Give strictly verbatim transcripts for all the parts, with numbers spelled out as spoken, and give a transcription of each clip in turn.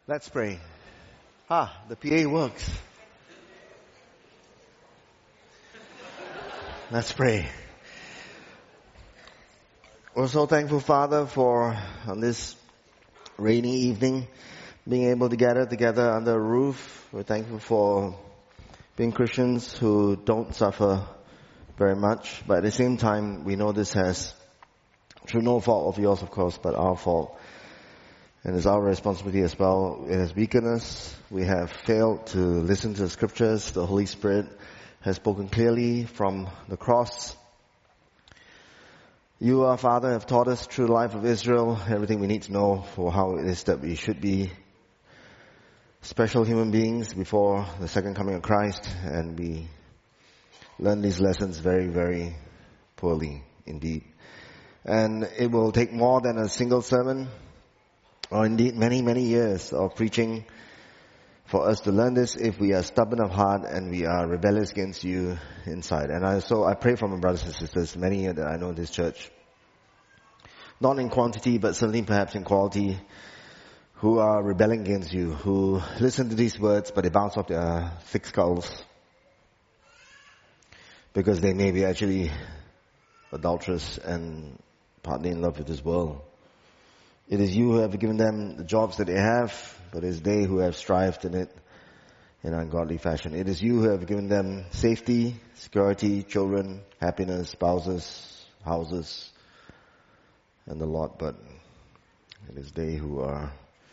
Let's pray. Ah, the P A works. Let's pray. We're so thankful, Father, for on this rainy evening being able to gather together under a roof. We're thankful for being Christians who don't suffer very much, but at the same time, we know this has, through no fault of yours, of course, but our fault. And it's our responsibility as well. It has weakened us. We have failed to listen to the scriptures. The Holy Spirit has spoken clearly from the cross. You, our Father, have taught us through the life of Israel everything we need to know for how it is that we should be special human beings before the second coming of Christ. And we learn these lessons very, very poorly indeed. And it will take more than a single sermon, or indeed many, many years of preaching for us to learn this if we are stubborn of heart and we are rebellious against you inside. And I, so I pray for my brothers and sisters, many that I know in this church, not in quantity, but certainly perhaps in quality, who are rebelling against you, who listen to these words, but they bounce off their thick skulls because they may be actually adulterous and partly in love with this world. It is you who have given them the jobs that they have, but it is they who have strived in it in ungodly fashion. It is you who have given them safety, security, children, happiness, spouses, houses, and the lot, but it is they who are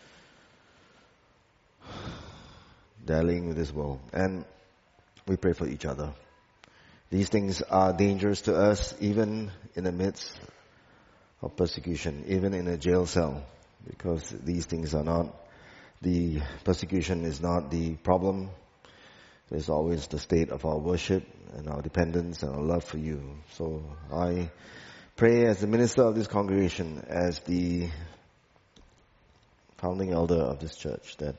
dallying with this world. And we pray for each other. These things are dangerous to us, even in the midst of persecution, even in a jail cell, because these things are not, the persecution is not the problem. It's always the state of our worship and our dependence and our love for you. So I pray as the minister of this congregation, as the founding elder of this church, that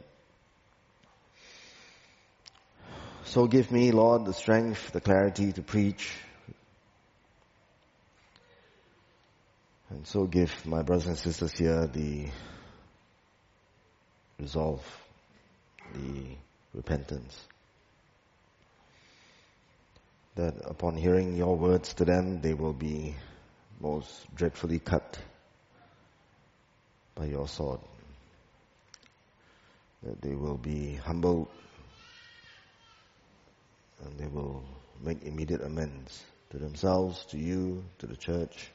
so give me, Lord, the strength, the clarity to preach. And so give my brothers and sisters here the resolve, the repentance, that upon hearing your words to them, they will be most dreadfully cut by your sword, that they will be humbled and they will make immediate amends to themselves, to you, to the church,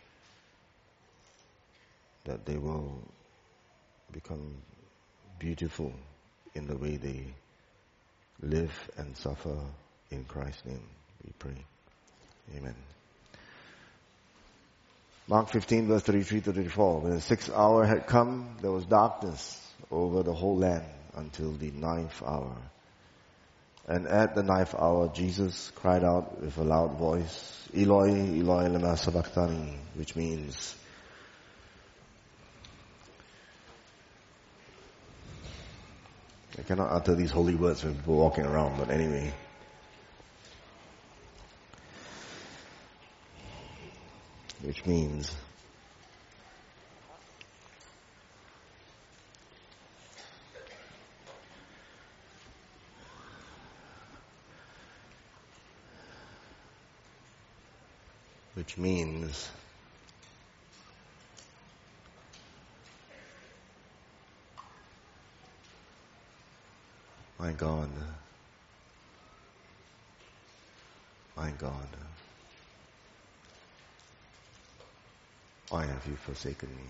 that they will become beautiful in the way they live and suffer in Christ's name, we pray. Amen. Mark fifteen, verse thirty-three to thirty-four. When the sixth hour had come, there was darkness over the whole land until the ninth hour. And at the ninth hour, Jesus cried out with a loud voice, Eloi, Eloi, lema sabachthani, which means, I cannot utter these holy words when people are walking around, but anyway. Which means, which means, my God, my God, why have you forsaken me?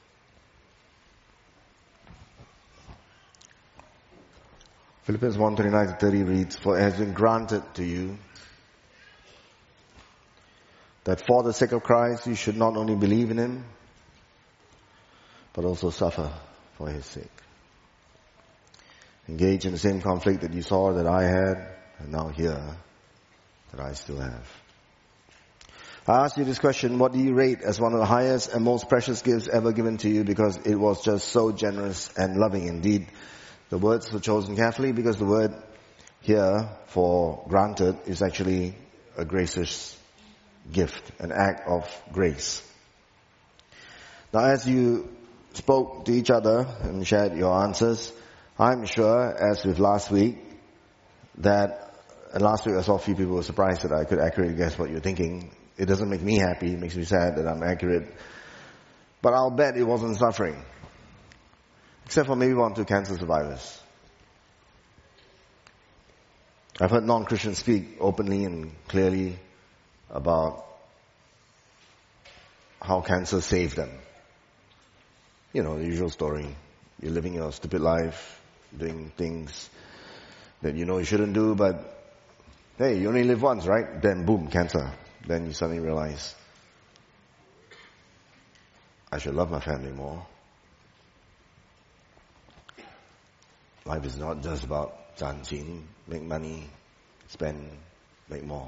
Philippians one, twenty-nine to thirty reads, For it has been granted to you that for the sake of Christ you should not only believe in Him, but also suffer for His sake. Engage in the same conflict that you saw that I had, and now here that I still have. I ask you this question, what do you rate as one of the highest and most precious gifts ever given to you, because it was just so generous and loving indeed? The words were chosen carefully because the word here for granted is actually a gracious gift, an act of grace. Now as you spoke to each other and shared your answers, I'm sure, as with last week, that, and last week I saw a few people were surprised that I could accurately guess what you're thinking. It doesn't make me happy, it makes me sad that I'm accurate. But I'll bet it wasn't suffering. Except for maybe one or two cancer survivors. I've heard non-Christians speak openly and clearly about how cancer saved them. You know, the usual story. You're living your stupid life, doing things that you know you shouldn't do, but hey, you only live once, right? Then boom, cancer. Then you suddenly realize, I should love my family more. Life is not just about 賺錢, make money, spend, make more.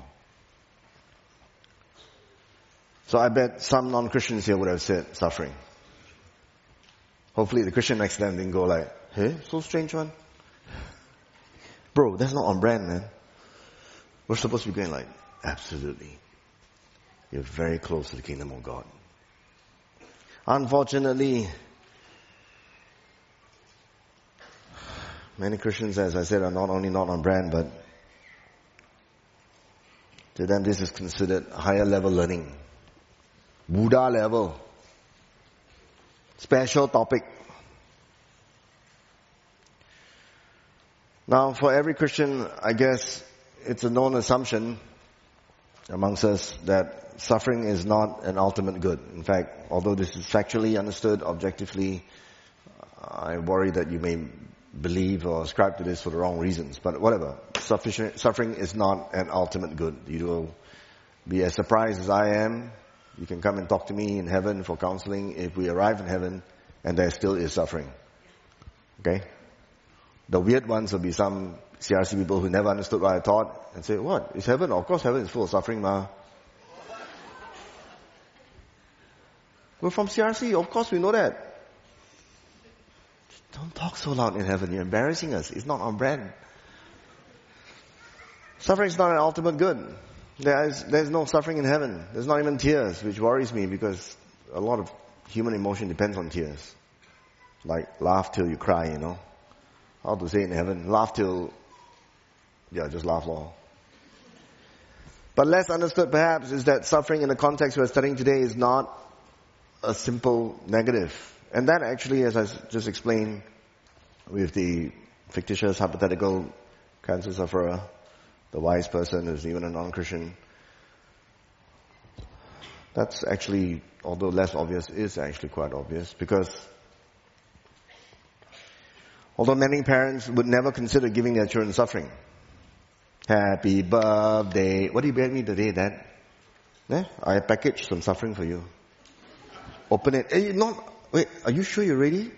So I bet some non-Christians here would have said suffering. Hopefully the Christian next to them didn't go like, hey, so strange one. Bro, that's not on brand, man. We're supposed to be going like, absolutely. You're very close to the kingdom of God. Unfortunately, many Christians, as I said, are not only not on brand, but to them this is considered higher level learning. Buddha level. Special topic. Now, for every Christian, I guess it's a known assumption amongst us that suffering is not an ultimate good. In fact, although this is factually understood, objectively, I worry that you may believe or ascribe to this for the wrong reasons. But whatever. Suffering is not an ultimate good. You will be as surprised as I am. You can come and talk to me in heaven for counseling if we arrive in heaven and there still is suffering. Okay? The weird ones will be some C R C people who never understood what I taught and say, what? Is heaven? Of course heaven is full of suffering, ma. We're from C R C. Of course we know that. Don't talk so loud in heaven. You're embarrassing us. It's not on brand. Suffering is not an ultimate good. There is, there's no suffering in heaven. There's not even tears, which worries me because a lot of human emotion depends on tears. Like laugh till you cry, you know. How to say in heaven? Laugh till, yeah, just laugh long. But less understood perhaps is that suffering in the context we're studying today is not a simple negative. And that actually, as I just explained with the fictitious, hypothetical cancer sufferer, the wise person who's even a non-Christian, that's actually, although less obvious, is actually quite obvious because although many parents would never consider giving their children suffering. Happy birthday. What do you get me today, Dad? Yeah, I packaged some suffering for you. Open it. Hey, not, wait, are you sure you're ready?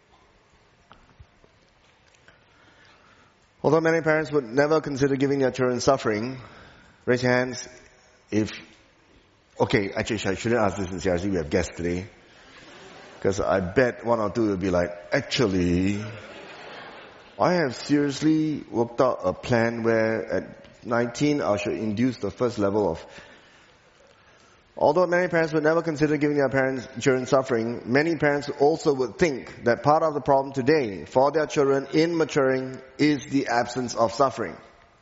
Although many parents would never consider giving their children suffering, raise your hands if, okay, actually I shouldn't ask this in C R C, we have guests today. Because I bet one or two will be like, actually, I have seriously worked out a plan where at nineteen I should induce the first level of. Although many parents would never consider giving their parents children suffering, many parents also would think that part of the problem today for their children in maturing is the absence of suffering.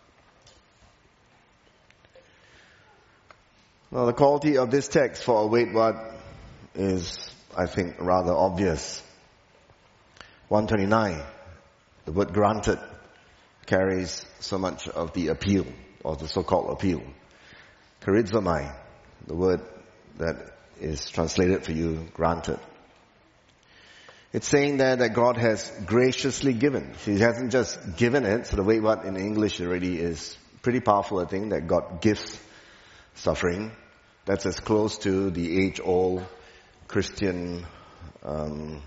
Now the quality of this text for Await What is, I think, rather obvious. one twenty-nine. The word granted carries so much of the appeal, or the so-called appeal. Charizomai, the word that is translated for you, granted. It's saying there that God has graciously given. He hasn't just given it, so the way what in English already is pretty powerful, I think, that God gives suffering. That's as close to the age-old Christian um,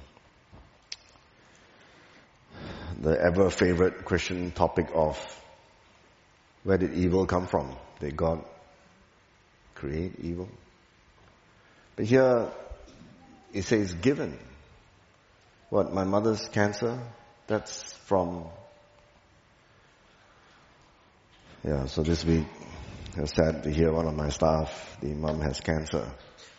the ever-favorite Christian topic of where did evil come from? Did God create evil? But here it says given. What, my mother's cancer? That's from... Yeah, so this week I was sad to hear one of my staff, the mom has cancer.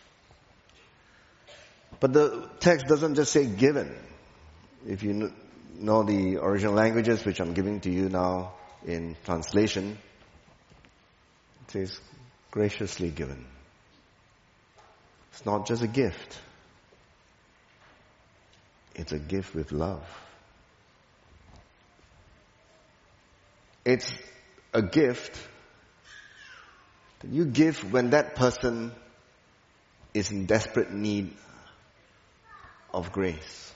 But the text doesn't just say given. If you know the original languages, which I'm giving to you now in translation, it says, graciously given. It's not just a gift. It's a gift with love. It's a gift that you give when that person is in desperate need of grace.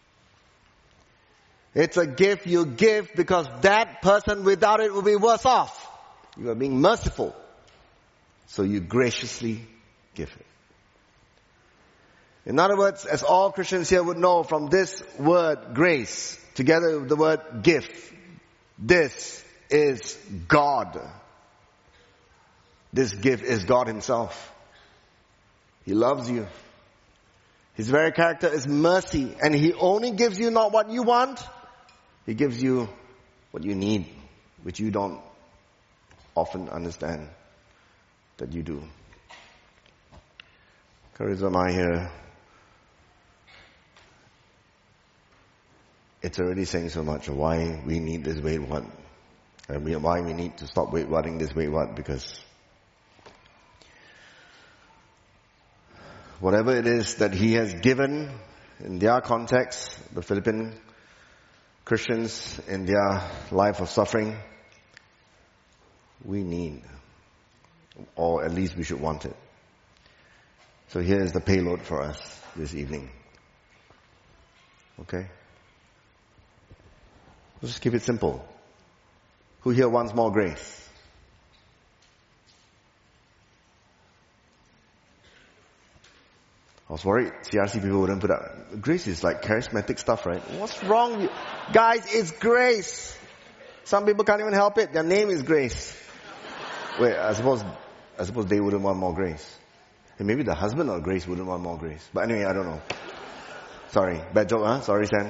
It's a gift you give because that person without it will be worse off. You are being merciful. So you graciously give it. In other words, as all Christians here would know from this word grace, together with the word gift, this is God. This gift is God Himself. He loves you. His very character is mercy, and He only gives you not what you want, He gives you what you need, which you don't often understand that you do. Charisma here, it's already saying so much of why we need this wait what, and why we need to stop wait whatting this wait what, because whatever it is that He has given in their context, the Philippian Christians in their life of suffering, we need, or at least we should want it. So here is the payload for us this evening. Okay? Let's just keep it simple. Who here wants more grace? I was worried C R C people wouldn't put up. Grace is like charismatic stuff, right? What's wrong with you? Guys, it's grace. Some people can't even help it. Their name is Grace. Wait, I suppose, I suppose they wouldn't want more grace. And maybe the husband of Grace wouldn't want more grace. But anyway, I don't know. Sorry. Bad joke, huh? Sorry, Sam.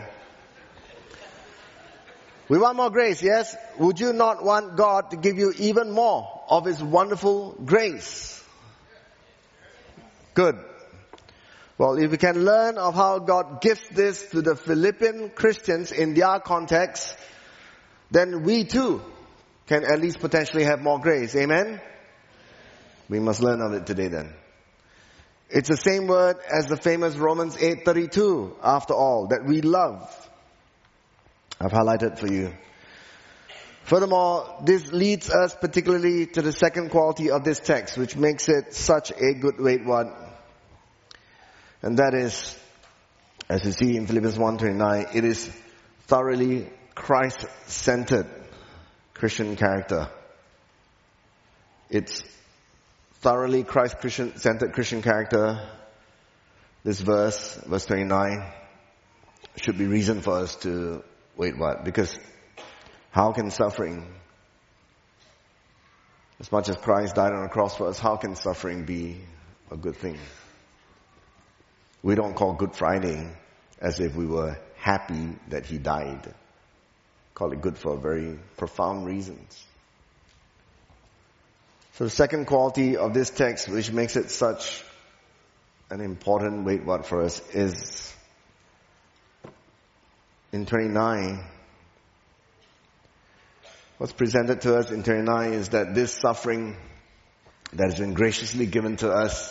We want more grace, yes? Would you not want God to give you even more of His wonderful grace? Good. Well, if we can learn of how God gives this to the Philippian Christians in their context, then we too can at least potentially have more grace. Amen? We must learn of it today then. It's the same word as the famous Romans eight thirty-two, after all, that we love. I've highlighted for you. Furthermore, this leads us particularly to the second quality of this text, which makes it such a good wait what. And that is, as you see in Philippians one twenty-nine, it is thoroughly Christ-centered Christian character. It's thoroughly Christ-centered Christian character. This verse, verse twenty-nine, should be reason for us to wait what? Because how can suffering, as much as Christ died on the cross for us, how can suffering be a good thing? We don't call Good Friday as if we were happy that He died. Call it good for very profound reasons. So the second quality of this text, which makes it such an important wait what for us, is in twenty-nine. What's presented to us in twenty-nine is that this suffering that has been graciously given to us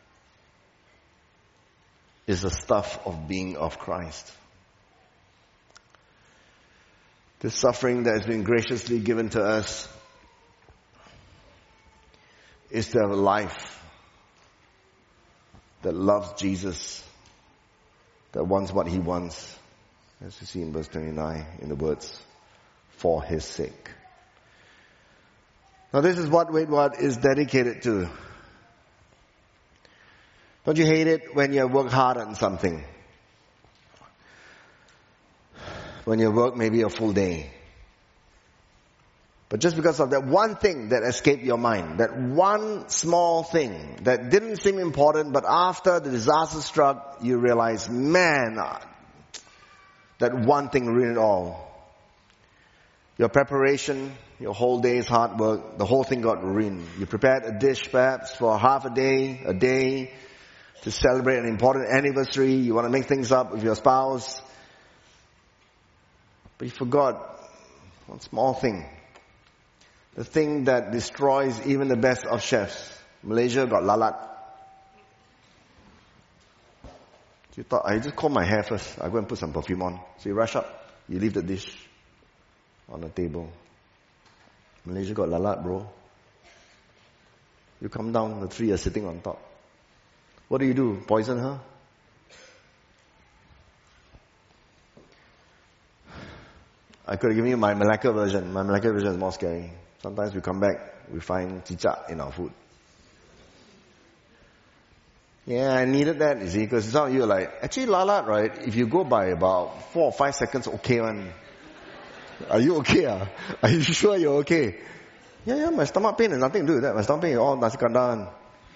is the stuff of being of Christ. This suffering that has been graciously given to us is to have a life that loves Jesus, that wants what He wants, as you see in verse twenty-nine, in the words, for His sake. Now this is what wait what is dedicated to. Don't you hate it when you work hard on something? When you work maybe a full day. But just because of that one thing that escaped your mind, that one small thing that didn't seem important, but after the disaster struck, you realize, man, that one thing ruined it all. Your preparation, your whole day's hard work, the whole thing got ruined. You prepared a dish perhaps for half a day, a day, to celebrate an important anniversary. You want to make things up with your spouse. But you forgot one small thing. The thing that destroys even the best of chefs. Malaysia got lalat. You thought, I just comb my hair first. I go and put some perfume on. So you rush up. You leave the dish on the table. Malaysia got lalat, bro. You come down, the three are sitting on top. What do you do? Poison her? I could have given you my Malacca version. My Malacca version is more scary. Sometimes we come back, we find cicak in our food. Yeah, I needed that, you see, because some of you are like, actually lalat, right, if you go by about four or five seconds, okay one. Are you okay? Ah? Are you sure you're okay? Yeah, yeah, my stomach pain has nothing to do with that. My stomach pain is all nasi kandar.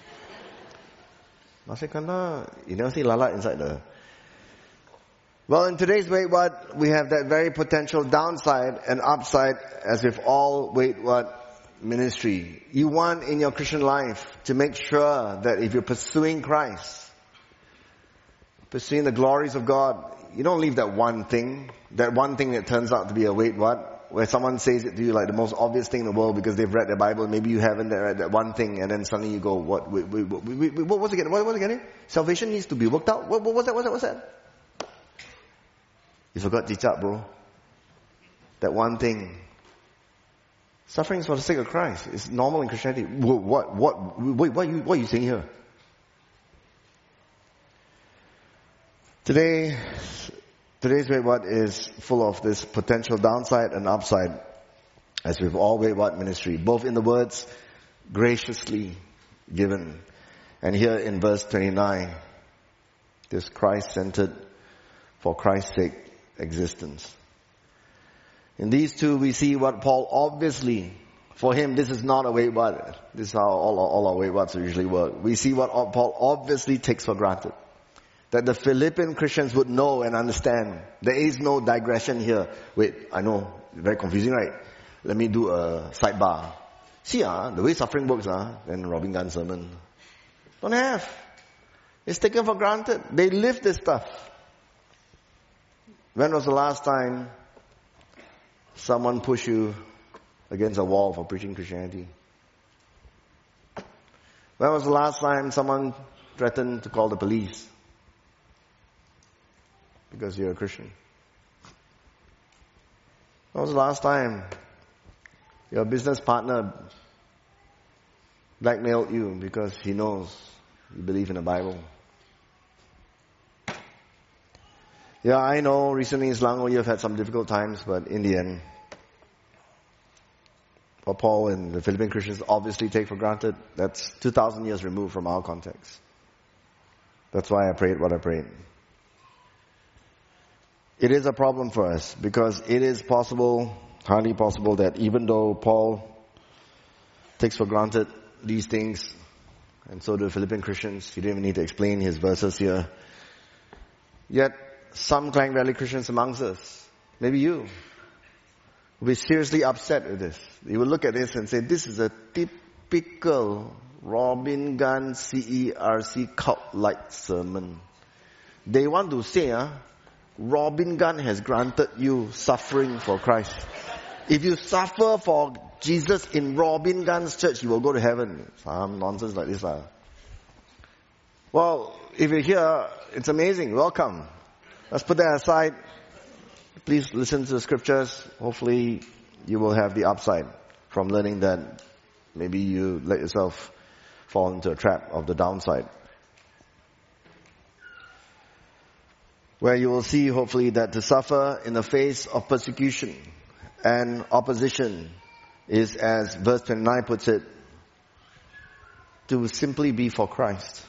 Nasi kandar, you never see lalat inside the... Well, in today's Wait What, we have that very potential downside and upside as with all Wait What ministry. You want in your Christian life to make sure that if you're pursuing Christ, pursuing the glories of God, you don't leave that one thing, that one thing that turns out to be a Wait What, where someone says it to you like the most obvious thing in the world because they've read the Bible, maybe you haven't read that one thing, and then suddenly you go, what, wait, wait, wait, wait, wait, what was it again? What was it again? Salvation needs to be worked out? What, what was that? What's that? What's that? You forgot cicak, bro. That one thing. Suffering is for the sake of Christ. It's normal in Christianity. What, what, wait, what are you, what are you saying here? Today, today's Wait What is full of this potential downside and upside, as with all Wait What ministry, both in the words graciously given, and here in verse twenty-nine, this Christ-centered, for Christ's sake, existence. In these two, we see what Paul obviously, for him, this is not a Wait What. This is how all, all our Wait Whats usually work. We see what Paul obviously takes for granted. That the Philippian Christians would know and understand. There is no digression here. Wait, I know, very confusing, right? Let me do a sidebar. See, ah, the way suffering works, ah, then Robin Gunn sermon. Don't have. It's taken for granted. They live this stuff. When was the last time someone pushed you against a wall for preaching Christianity? When was the last time someone threatened to call the police because you're a Christian? When was the last time your business partner blackmailed you because he knows you believe in the Bible? Yeah, I know recently in Selangor you've had some difficult times, but in the end, what Paul and the Philippian Christians obviously take for granted, that's two thousand years removed from our context. That's why I prayed what I prayed. It is a problem for us because it is possible, highly possible, that even though Paul takes for granted these things, and so do the Philippian Christians, you don't even need to explain his verses here, yet some Klang Valley Christians amongst us, maybe you, will be seriously upset with this. You will look at this and say, this is a typical Robin Gunn C E R C cult-like sermon. They want to say, uh, Robin Gunn has granted you suffering for Christ. If you suffer for Jesus in Robin Gunn's church, you will go to heaven. Some nonsense like this. Uh. Well, if you're here, it's amazing. Welcome. Let's put that aside. Please listen to the scriptures. Hopefully you will have the upside from learning that maybe you let yourself fall into a trap of the downside. Where you will see hopefully that to suffer in the face of persecution and opposition is, as verse twenty-nine puts it, to simply be for Christ.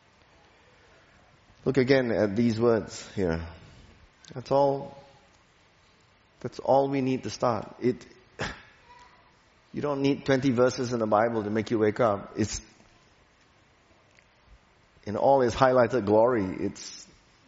Look again at these words here. That's all. That's all we need to start. It. You don't need twenty verses in the Bible to make you wake up. It's in all its highlighted glory. It's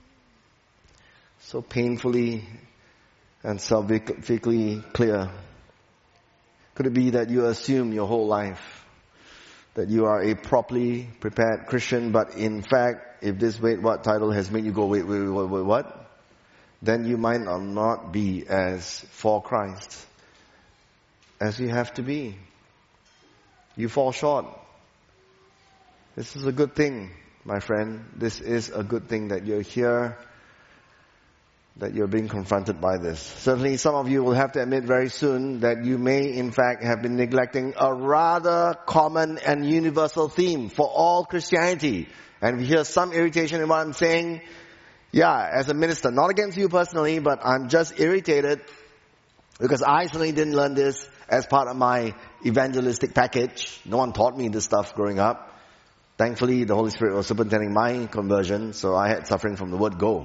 so painfully and salvifically clear. Could it be that you assume your whole life that you are a properly prepared Christian, but in fact, if this Wait What title has made you go, wait, wait, wait, wait, what? then you might not be as for Christ as you have to be. You fall short. This is a good thing, my friend. This is a good thing that you're here, that you're being confronted by this. Certainly some of you will have to admit very soon that you may in fact have been neglecting a rather common and universal theme for all Christianity. And we hear some irritation in what I'm saying. Yeah, as a minister, not against you personally, but I'm just irritated because I certainly didn't learn this as part of my evangelistic package. No one taught me this stuff growing up. Thankfully, the Holy Spirit was superintending my conversion, so I had suffering from the word go.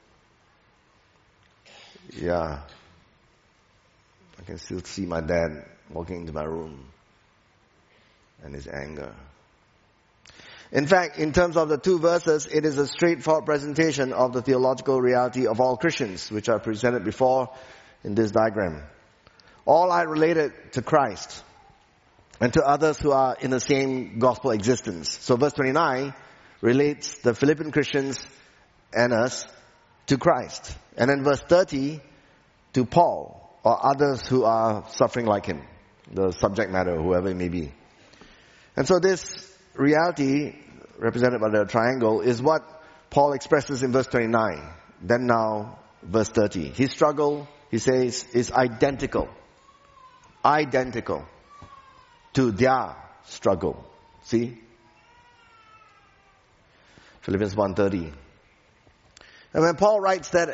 Yeah. I can still see my dad walking into my room and his anger. In fact, in terms of the two verses, it is a straightforward presentation of the theological reality of all Christians, which I presented before in this diagram. All are related to Christ and to others who are in the same gospel existence. So verse twenty-nine relates the Philippian Christians and us to Christ. And then verse thirty to Paul or others who are suffering like him, the subject matter, whoever it may be. And so this reality, represented by the triangle, is what Paul expresses in verse twenty-nine. Then now, verse thirty. His struggle, he says, is identical. Identical to their struggle. See? Philippians one thirty. And when Paul writes that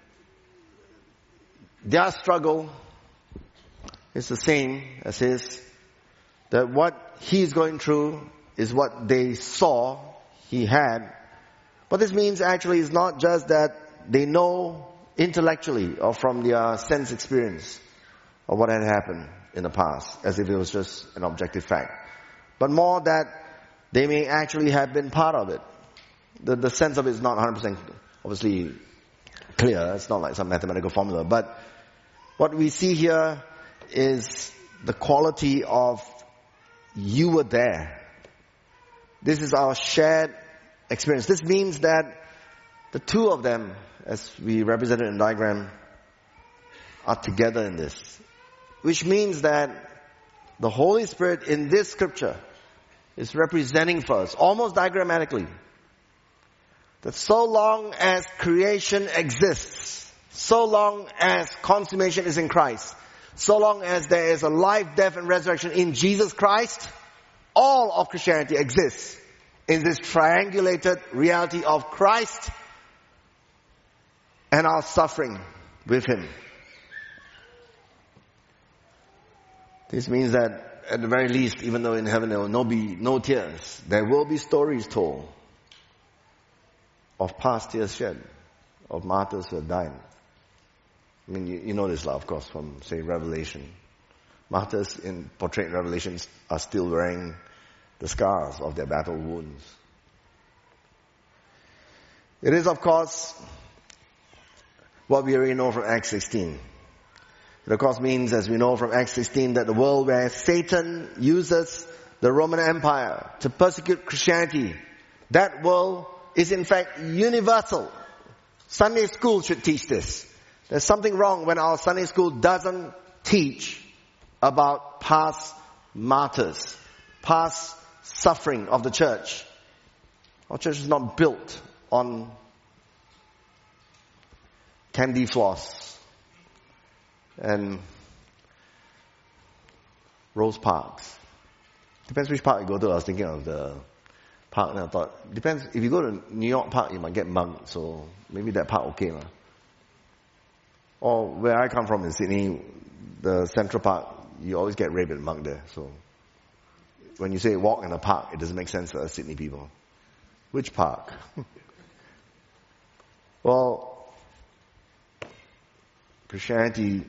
their struggle is the same as his, that what he's going through is what they saw he had. What this means actually is not just that they know intellectually or from their sense experience of what had happened in the past, as if it was just an objective fact, but more that they may actually have been part of it. The, the sense of it is not one hundred percent obviously clear. It's not like some mathematical formula. But what we see here is the quality of you were there. This is our shared experience. This means that the two of them, as we represented in the diagram, are together in this. Which means that the Holy Spirit in this scripture is representing for us, almost diagrammatically, that so long as creation exists, so long as consummation is in Christ, so long as there is a life, death, and resurrection in Jesus Christ, all of Christianity exists in this triangulated reality of Christ and our suffering with Him. This means that at the very least, even though in heaven there will no be no tears, there will be stories told of past tears shed, of martyrs who have died. I mean, you, you know this, of course, from, say, Revelation. Martyrs in portrayed Revelations are still wearing the scars of their battle wounds. It is, of course, what we already know from Acts sixteen. It of course means, as we know from Acts sixteen, that the world where Satan uses the Roman Empire to persecute Christianity, that world is in fact universal. Sunday school should teach this. There's something wrong when our Sunday school doesn't teach about past martyrs, past suffering of the church. Our church is not built on candy floss and rose parks. Depends which park you go to. I was thinking of the park and I thought, depends, if you go to New York Park, you might get mugged, so maybe that park okay lah. Or where I come from in Sydney, the Central Park, you always get raped and mugged there. So when you say walk in a park, it doesn't make sense for us Sydney people. Which park? Well, Christianity,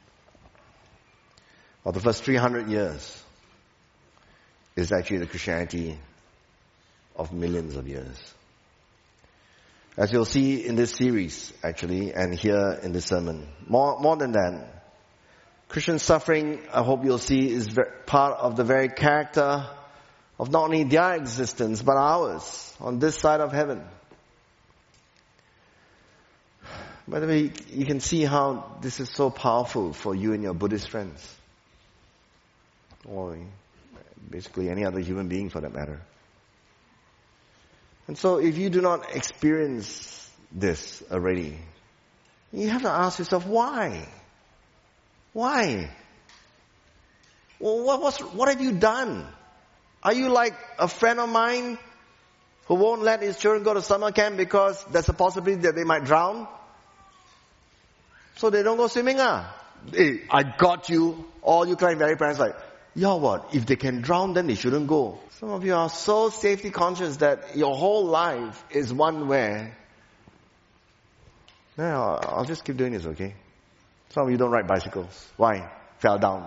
well, the first three hundred years is actually the Christianity of millions of years. As you'll see in this series, actually, and here in this sermon. More, more than that, Christian suffering, I hope you'll see, is part of the very character of not only their existence, but ours, on this side of heaven. By the way, you can see how this is so powerful for you and your Buddhist friends. Or basically any other human being for that matter. And so if you do not experience this already, you have to ask yourself, why? Why? Well, what, what's, what have you done? Are you like a friend of mine who won't let his children go to summer camp because there's a possibility that they might drown? So they don't go swimming, ah? Hey, I got you. All you kind very parents like, yeah, what? If they can drown, then they shouldn't go. Some of you are so safety conscious that your whole life is one where, no, I'll, I'll just keep doing this, okay? Some of you don't ride bicycles. Why? Fell down.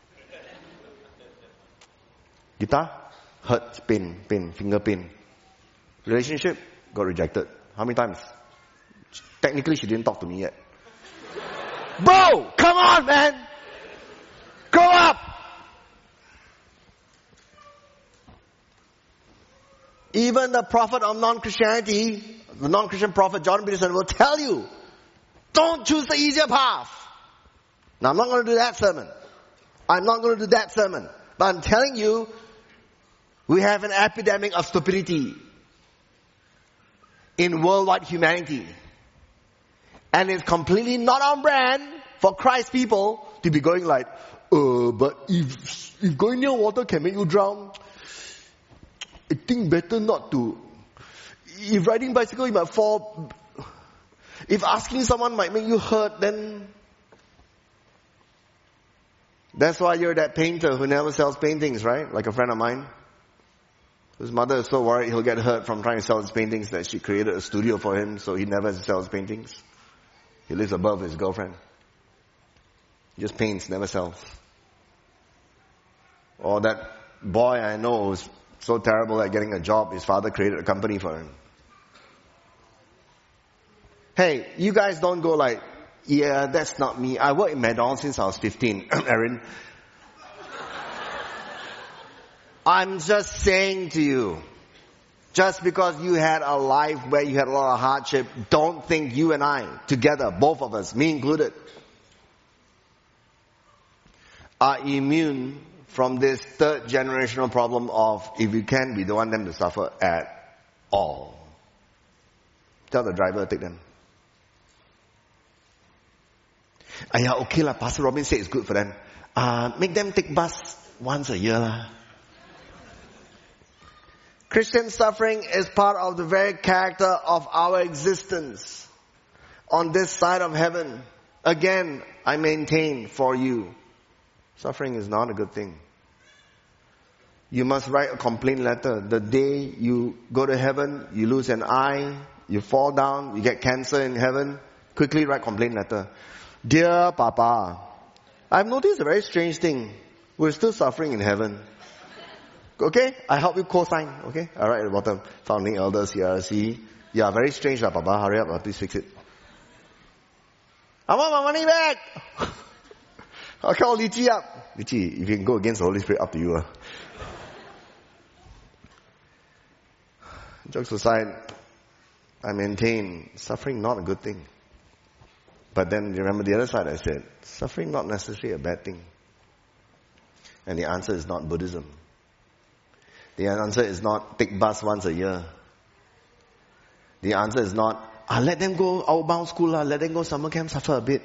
Guitar? Hurt, pain, pain, finger pain. Relationship? Got rejected. How many times? Technically, she didn't talk to me yet. Bro, come on, man! Grow up! Even the prophet of non-Christianity, the non-Christian prophet Jordan Peterson will tell you, don't choose the easier path. Now, I'm not going to do that sermon. I'm not going to do that sermon. But I'm telling you, we have an epidemic of stupidity in worldwide humanity. And it's completely not on brand for Christ people to be going like, uh, but if, if going near water can make you drown, I think better not to. If riding bicycle you might fall. If asking someone might make you hurt, then that's why you're that painter who never sells paintings, right? Like a friend of mine. His mother is so worried he'll get hurt from trying to sell his paintings that she created a studio for him so he never has to sell his paintings. He lives above his girlfriend. He just paints, never sells. Or that boy I know who's so terrible at getting a job, his father created a company for him. Hey, you guys don't go like, yeah, that's not me. I worked in McDonald's since I was fifteen. Aaron. I'm just saying to you, just because you had a life where you had a lot of hardship, don't think you and I, together, both of us, me included, are immune from this third generational problem of, if you can, we don't want them to suffer at all. Tell the driver, take them. Ah, yeah, okay lah, Pastor Robin said it's good for them. Uh, make them take bus once a year lah. Christian suffering is part of the very character of our existence on this side of heaven. Again, I maintain for you, suffering is not a good thing. You must write a complaint letter. The day you go to heaven, you lose an eye, you fall down, you get cancer in heaven, quickly write complaint letter. Dear Papa, I've noticed a very strange thing. We're still suffering in heaven. Okay? I help you co-sign. Okay? Alright, at the bottom. Founding Elders, C R C. Yeah, very strange lah, Papa. Hurry up, please fix it. I want my money back! I'll call Li Chi up. Li Chi, if you can go against the Holy Spirit, up to you. Uh. Jokes aside, I maintain suffering not a good thing. But then remember the other side I said, suffering not necessarily a bad thing. And the answer is not Buddhism. The answer is not take bus once a year. The answer is not, ah, let them go outbound school, lah, let them go summer camp, suffer a bit.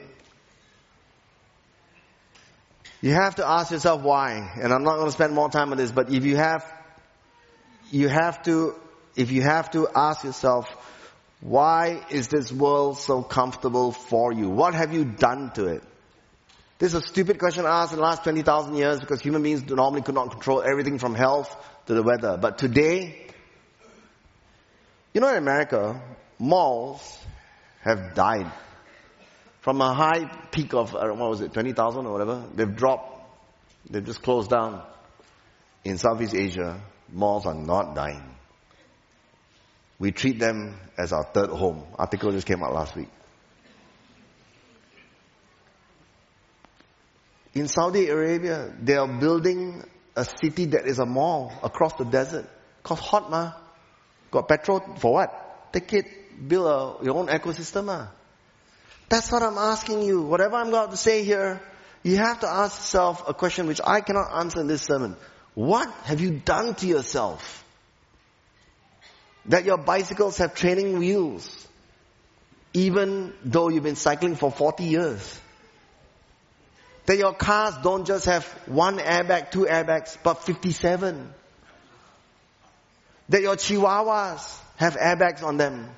You have to ask yourself why. And I'm not going to spend more time on this, but if you have, you have to, if you have to ask yourself, why is this world so comfortable for you? What have you done to it? This is a stupid question asked in the last twenty thousand years because human beings normally could not control everything from health to the weather. But today, you know, in America, malls have died. From a high peak of, I don't know, what was it, twenty thousand or whatever, they've dropped, they've just closed down. In Southeast Asia, malls are not dying. We treat them as our third home. Article just came out last week. In Saudi Arabia, they are building a city that is a mall across the desert. Cause hot ma. Got petrol for what? Take it, build a, your own ecosystem ma. That's what I'm asking you. Whatever I'm going to say here, you have to ask yourself a question which I cannot answer in this sermon. What have you done to yourself that your bicycles have training wheels, even though you've been cycling for forty years? That your cars don't just have one airbag, two airbags, but fifty-seven. That your chihuahuas have airbags on them.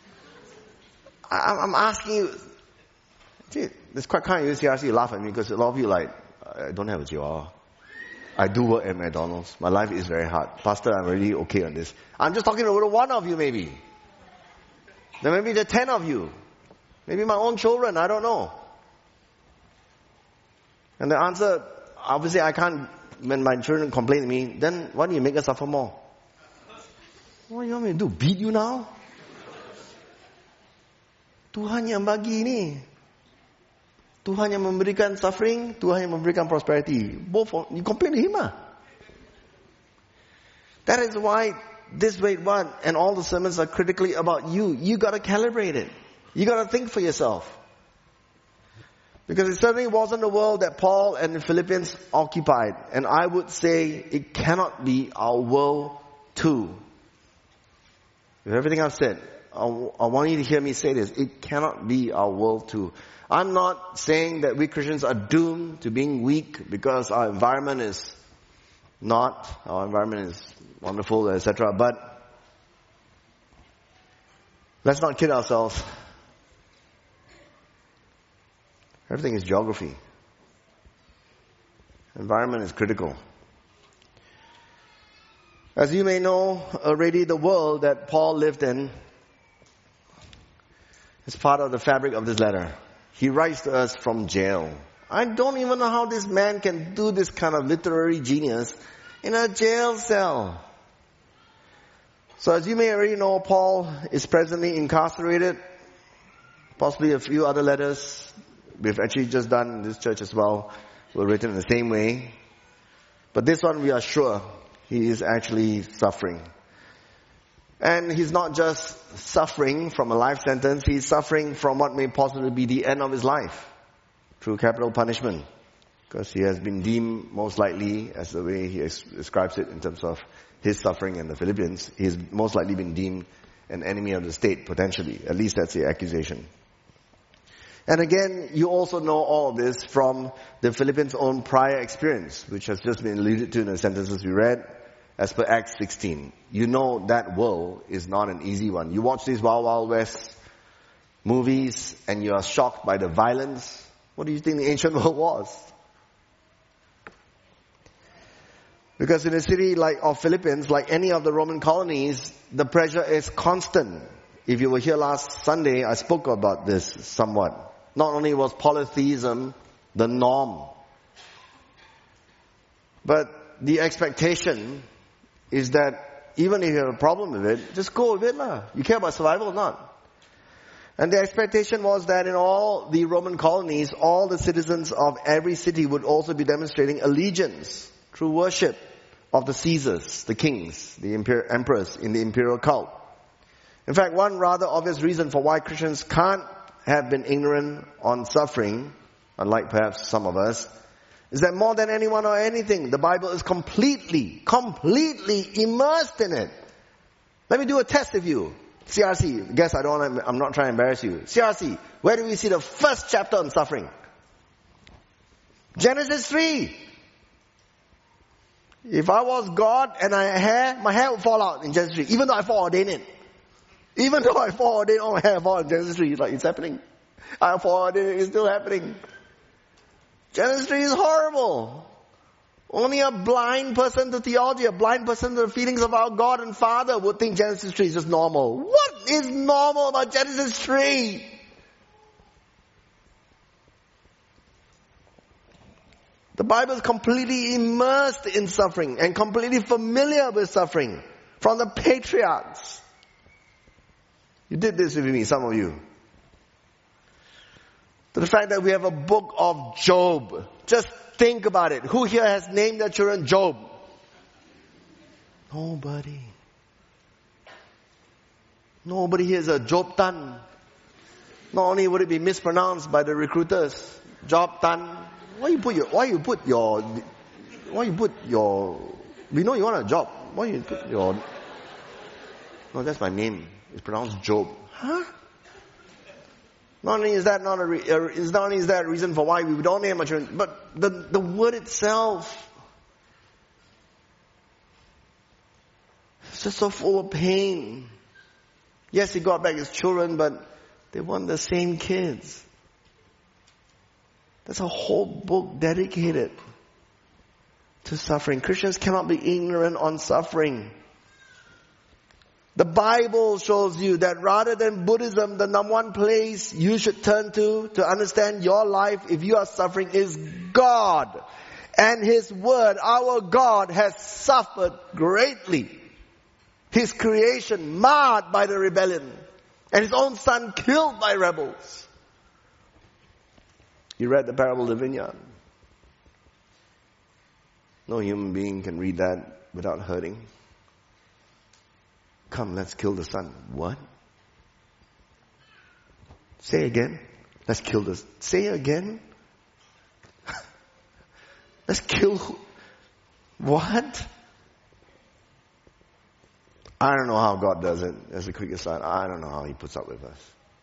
I, I'm asking you. See, it's quite kind of you, C R C, you laugh at me because a lot of you like, I don't have a chihuahua. I do work at McDonald's. My life is very hard. Pastor, I'm really okay on this. I'm just talking to one of you maybe. Then maybe there are ten of you. Maybe my own children, I don't know. And the answer, obviously I can't, when my children complain to me, then why don't you make us suffer more? What do you want me to do? Beat you now? Tuhan yang bagi ni. Tuhan yang memberikan suffering, Tuhan yang memberikan prosperity. Both, you complain to Him ah. That is why this Wait What and all the sermons are critically about you. You gotta calibrate it. You gotta think for yourself. Because it certainly wasn't the world that Paul and the Philippians occupied. And I would say it cannot be our world too. With everything I've said, I, I want you to hear me say this. It cannot be our world too. I'm not saying that we Christians are doomed to being weak because our environment is not. Our environment is wonderful, et cetera. But let's not kid ourselves. Everything is geography. Environment is critical. As you may know already, the world that Paul lived in is part of the fabric of this letter. He writes to us from jail. I don't even know how this man can do this kind of literary genius in a jail cell. So as you may already know, Paul is presently incarcerated. Possibly a few other letters we've actually just done in this church as well were written in the same way. But this one we are sure he is actually suffering. And he's not just suffering from a life sentence, he's suffering from what may possibly be the end of his life through capital punishment. Because he has been deemed, most likely, as the way he describes it in terms of his suffering in the Philippians, he's most likely been deemed an enemy of the state, potentially. At least that's the accusation. And again, you also know all of this from the Philippians' own prior experience, which has just been alluded to in the sentences we read. As per Acts sixteen, you know that world is not an easy one. You watch these Wild Wild West movies and you are shocked by the violence. What do you think the ancient world was? Because in a city like of Philippines, like any of the Roman colonies, the pressure is constant. If you were here last Sunday, I spoke about this somewhat. Not only was polytheism the norm, but the expectation is that even if you have a problem with it, just go with it lah. You care about survival or not? And the expectation was that in all the Roman colonies, all the citizens of every city would also be demonstrating allegiance through worship of the Caesars, the kings, the emperor, emperors in the imperial cult. In fact, one rather obvious reason for why Christians can't have been ignorant on suffering, unlike perhaps some of us, is that more than anyone or anything, the Bible is completely, completely immersed in it. Let me do a test with you. C R C, guess I don't want to, I'm not trying to embarrass you. C R C, where do we see the first chapter on suffering? Genesis three. If I was God and I had hair, my hair would fall out in Genesis three, even though I foreordained it. Even though I foreordained all my hair fall in Genesis three, it's like, it's happening. I foreordained it, it's still happening. Genesis three is horrible. Only a blind person to theology, a blind person to the feelings of our God and Father would think Genesis three is just normal. What is normal about Genesis three? The Bible is completely immersed in suffering and completely familiar with suffering from the patriarchs. You did this with me, some of you. To the fact that we have a book of Job. Just think about it. Who here has named their children Job? Nobody. Nobody here is a Job Tan. Not only would it be mispronounced by the recruiters, job done. Why you put your, why you put your, why you put your, we know you want a job. Why you put your, no, that's my name. It's pronounced Job. Huh? Not only is that not a, re, uh, is not only is that a reason for why we don't name our children, but the, the word itself, it's just so full of pain. Yes, he got back his children, but they weren't the same kids. There's a whole book dedicated to suffering. Christians cannot be ignorant on suffering. The Bible shows you that rather than Buddhism, the number one place you should turn to to understand your life if you are suffering is God. And His Word, our God, has suffered greatly. His creation marred by the rebellion. And His own Son killed by rebels. You read the parable of the vineyard. No human being can read that without hurting. Come, let's kill the son. What? Say again. Let's kill the... Say again. Let's kill... Who? What? I don't know how God does it. As a quick aside, I don't know how He puts up with us.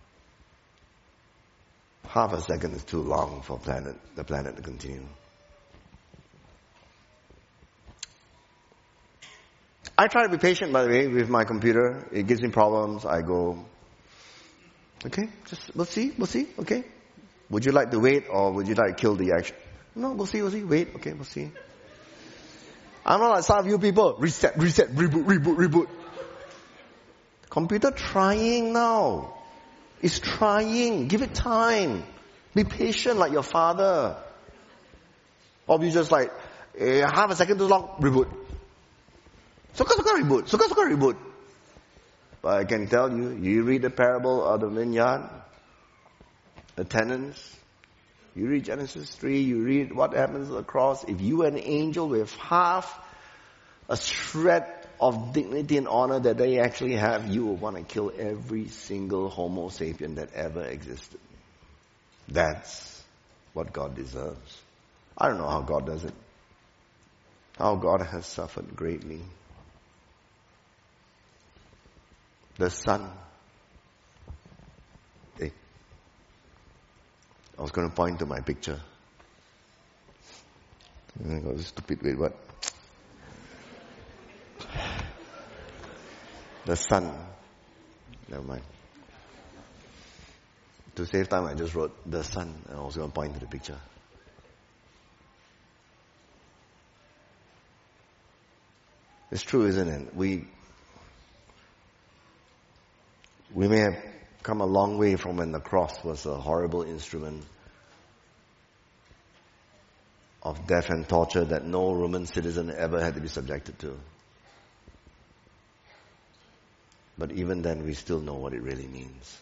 Half a second is too long for planet, the planet to continue. I try to be patient, by the way, with my computer. It gives me problems. I go, okay, just, we'll see, we'll see, okay. Would you like to wait or would you like to kill the action? No, we'll see, we'll see, wait, okay, we'll see. I'm not like some of you people. Reset, reset, reboot, reboot, reboot. Computer trying now. It's trying. Give it time. Be patient like your father. Or be just like, eh, half a second too long, reboot. Suka suka reboot, suka suka reboot. But I can tell you, you read the parable of the vineyard, the tenants, you read Genesis three, you read what happens at the cross. If you were an angel with half a shred of dignity and honor that they actually have, you will want to kill every single Homo sapien that ever existed. That's what God deserves. I don't know how God does it. How God has suffered greatly. The Son. Hey. I was going to point to my picture. I got a stupid, wait, what? The Son. Never mind. To save time, I just wrote the Son, and I was going to point to the picture. It's true, isn't it? We we may have come a long way from when the cross was a horrible instrument of death and torture that no Roman citizen ever had to be subjected to. But even then, we still know what it really means.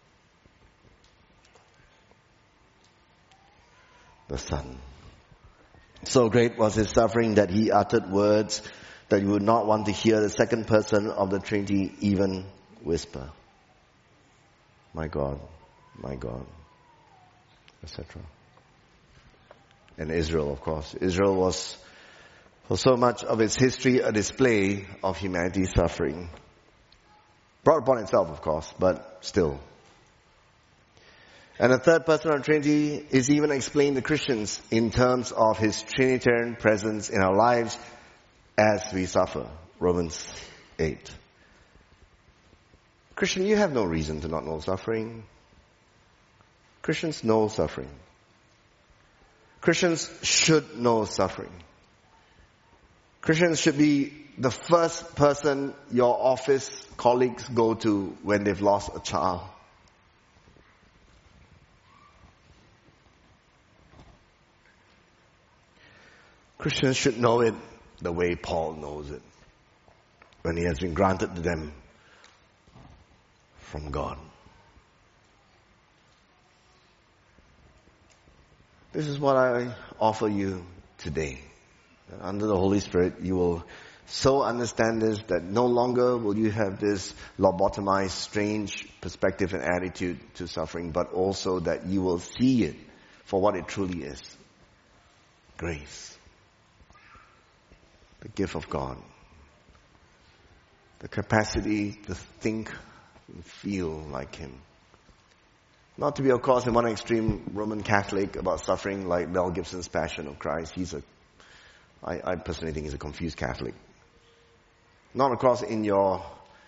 The Son. So great was His suffering that He uttered words that you would not want to hear the second person of the Trinity even whisper. My God, my God, et cetera. And Israel, of course. Israel was, for so much of its history, a display of humanity's suffering. Brought upon itself, of course, but still. And the third person of the Trinity is even explained to Christians in terms of His Trinitarian presence in our lives as we suffer. Romans eight. Christian, you have no reason to not know suffering. Christians know suffering. Christians should know suffering. Christians should be the first person your office colleagues go to when they've lost a child. Christians should know it the way Paul knows it, when he has been granted to them from God. This is what I offer you today. Under the Holy Spirit, you will So understand this, that no longer will you have this lobotomized, strange perspective and attitude to suffering, but also that you will see it for what it truly is. Grace. The gift of God. The capacity to think and feel like Him. Not to be, of course, in one extreme Roman Catholic about suffering like Mel Gibson's Passion of Christ. He's a, I, I personally think he's a confused Catholic. Not, of course, in your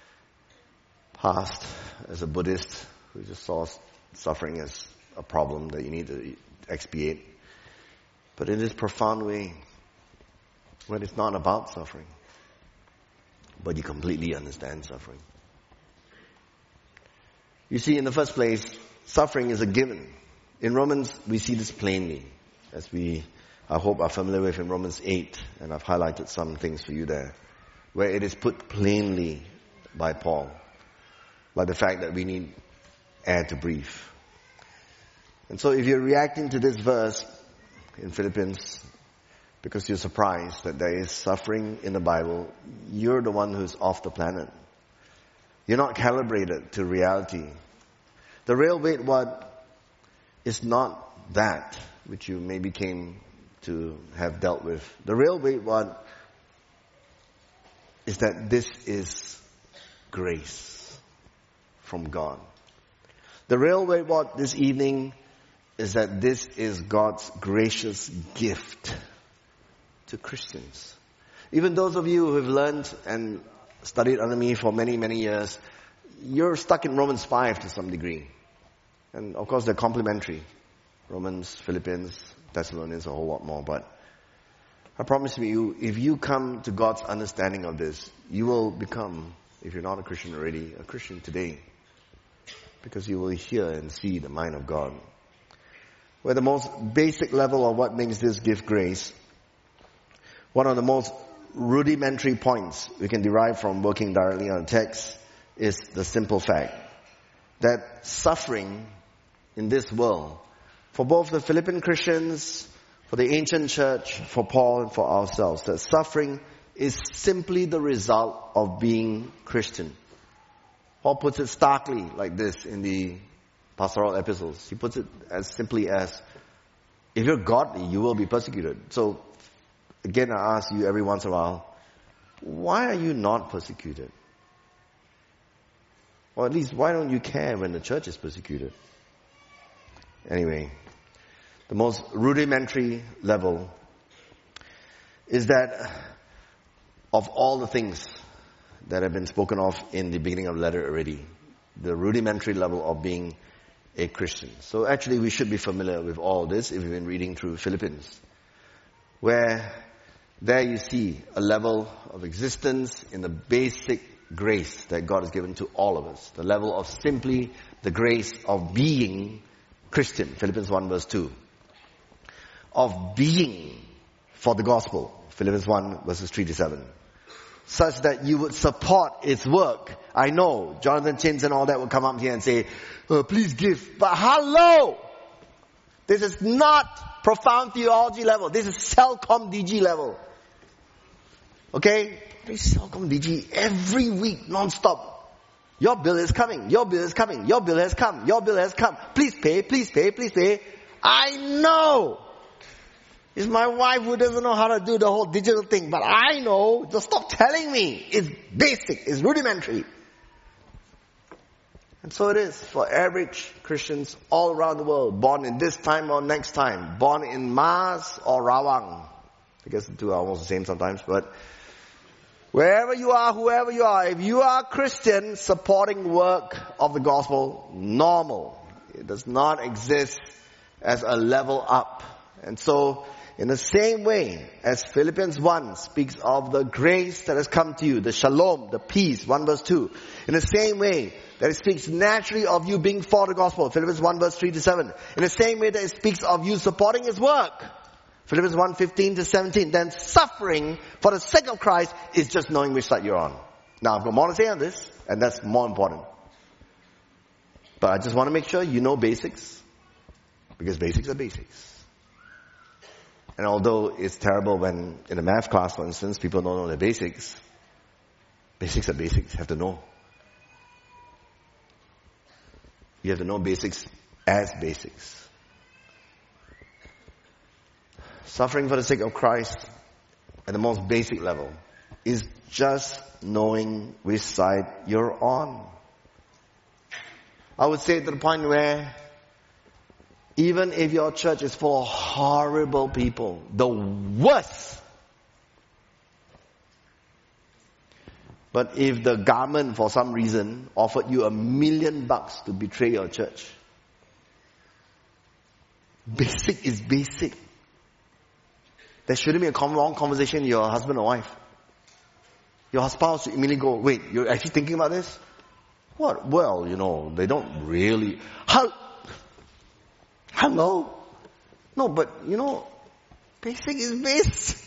past as a Buddhist who just saw suffering as a problem that you need to expiate. But in this profound way, when it's not about suffering, but you completely understand suffering. You see, in the first place, suffering is a given. In Romans, we see this plainly, as we, I hope, are familiar with in Romans eight, and I've highlighted some things for you there, where it is put plainly by Paul, like the fact that we need air to breathe. And so if you're reacting to this verse in Philippians because you're surprised that there is suffering in the Bible, you're the one who's off the planet. You're not calibrated to reality. The real weight what is not that which you maybe came to have dealt with. The real weight what is that this is grace from God. The real weight what this evening is that this is God's gracious gift to Christians. Even those of you who have learned and studied under me for many, many years, you're stuck in Romans five to some degree. And of course they're complementary. Romans, Philippians, Thessalonians, a whole lot more. But I promise you, if you come to God's understanding of this, you will become, if you're not a Christian already, a Christian today. Because you will hear and see the mind of God. Where the most basic level of what makes this gift grace, one of the most rudimentary points we can derive from working directly on text is the simple fact that suffering in this world, for both the Philippian Christians, for the ancient church, for Paul and for ourselves, that suffering is simply the result of being Christian. Paul puts it starkly like this in the pastoral epistles. He puts it as simply as, if you're godly, you will be persecuted. So, again, I ask you every once in a while, why are you not persecuted? Or at least, why don't you care when the church is persecuted? Anyway, the most rudimentary level is that of all the things that have been spoken of in the beginning of the letter already, the rudimentary level of being a Christian. So actually we should be familiar with all this if you've been reading through Philippians, where there you see a level of existence in the basic grace that God has given to all of us. The level of simply the grace of being Christian. Philippians one verse two. Of being for the gospel. Philippians one verses three to seven. Such that you would support its work. I know Jonathan Chins and all that will come up here and say, oh, please give. But hello! This is not profound theology level. This is Celcom D G level. Okay? Celcom D G every week, non-stop. Your bill is coming. Your bill is coming. Your bill has come. Your bill has come. Please pay, please pay, please pay. I know. It's my wife who doesn't know how to do the whole digital thing, but I know. Just stop telling me. It's basic. It's rudimentary. And so it is for average Christians all around the world, born in this time or next time, born in Mars or Rawang. I guess the two are almost the same sometimes, but wherever you are, whoever you are, if you are a Christian supporting work of the gospel, normal. It does not exist as a level up. And so, in the same way as Philippians one speaks of the grace that has come to you, the shalom, the peace, one verse two. In the same way that it speaks naturally of you being for the gospel, Philippians one verse three to seven. In the same way that it speaks of you supporting His work, Philippians one fifteen to seventeen. Then suffering for the sake of Christ is just knowing which side you're on. Now I've got more to say on this, and that's more important. But I just want to make sure you know basics, because basics are basics. And although it's terrible when in a math class, for instance, people don't know the basics, basics are basics, you have to know. You have to know basics as basics. Suffering for the sake of Christ at the most basic level is just knowing which side you're on. I would say to the point where even if your church is full of horrible people, the worst, but if the government for some reason offered you a million bucks to betray your church, basic is basic. There shouldn't be a wrong conversation with your husband or wife. Your spouse immediately go, wait, you're actually thinking about this? What? Well, you know, they don't really. How? Hello? No, but you know, basic is basic.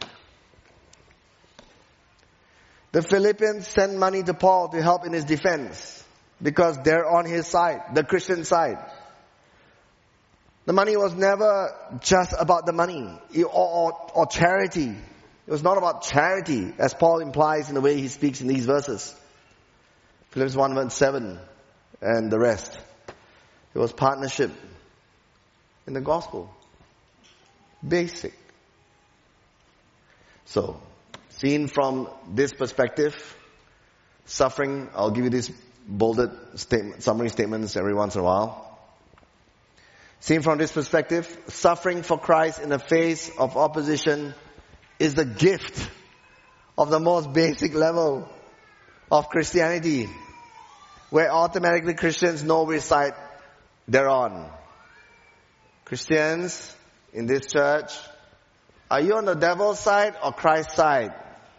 The Philippians sent money to Paul to help in his defense because they're on his side, the Christian side. The money was never just about the money or, or, or charity. It was not about charity, as Paul implies in the way he speaks in these verses. Philippians one verse seven and the rest. It was partnership in the gospel. Basic. So, seen from this perspective, suffering, I'll give you these bolded statement, summary statements every once in a while. Seen from this perspective, suffering for Christ in the face of opposition is the gift of the most basic level of Christianity, where automatically Christians know which side they're on. Christians in this church, are you on the devil's side or Christ's side?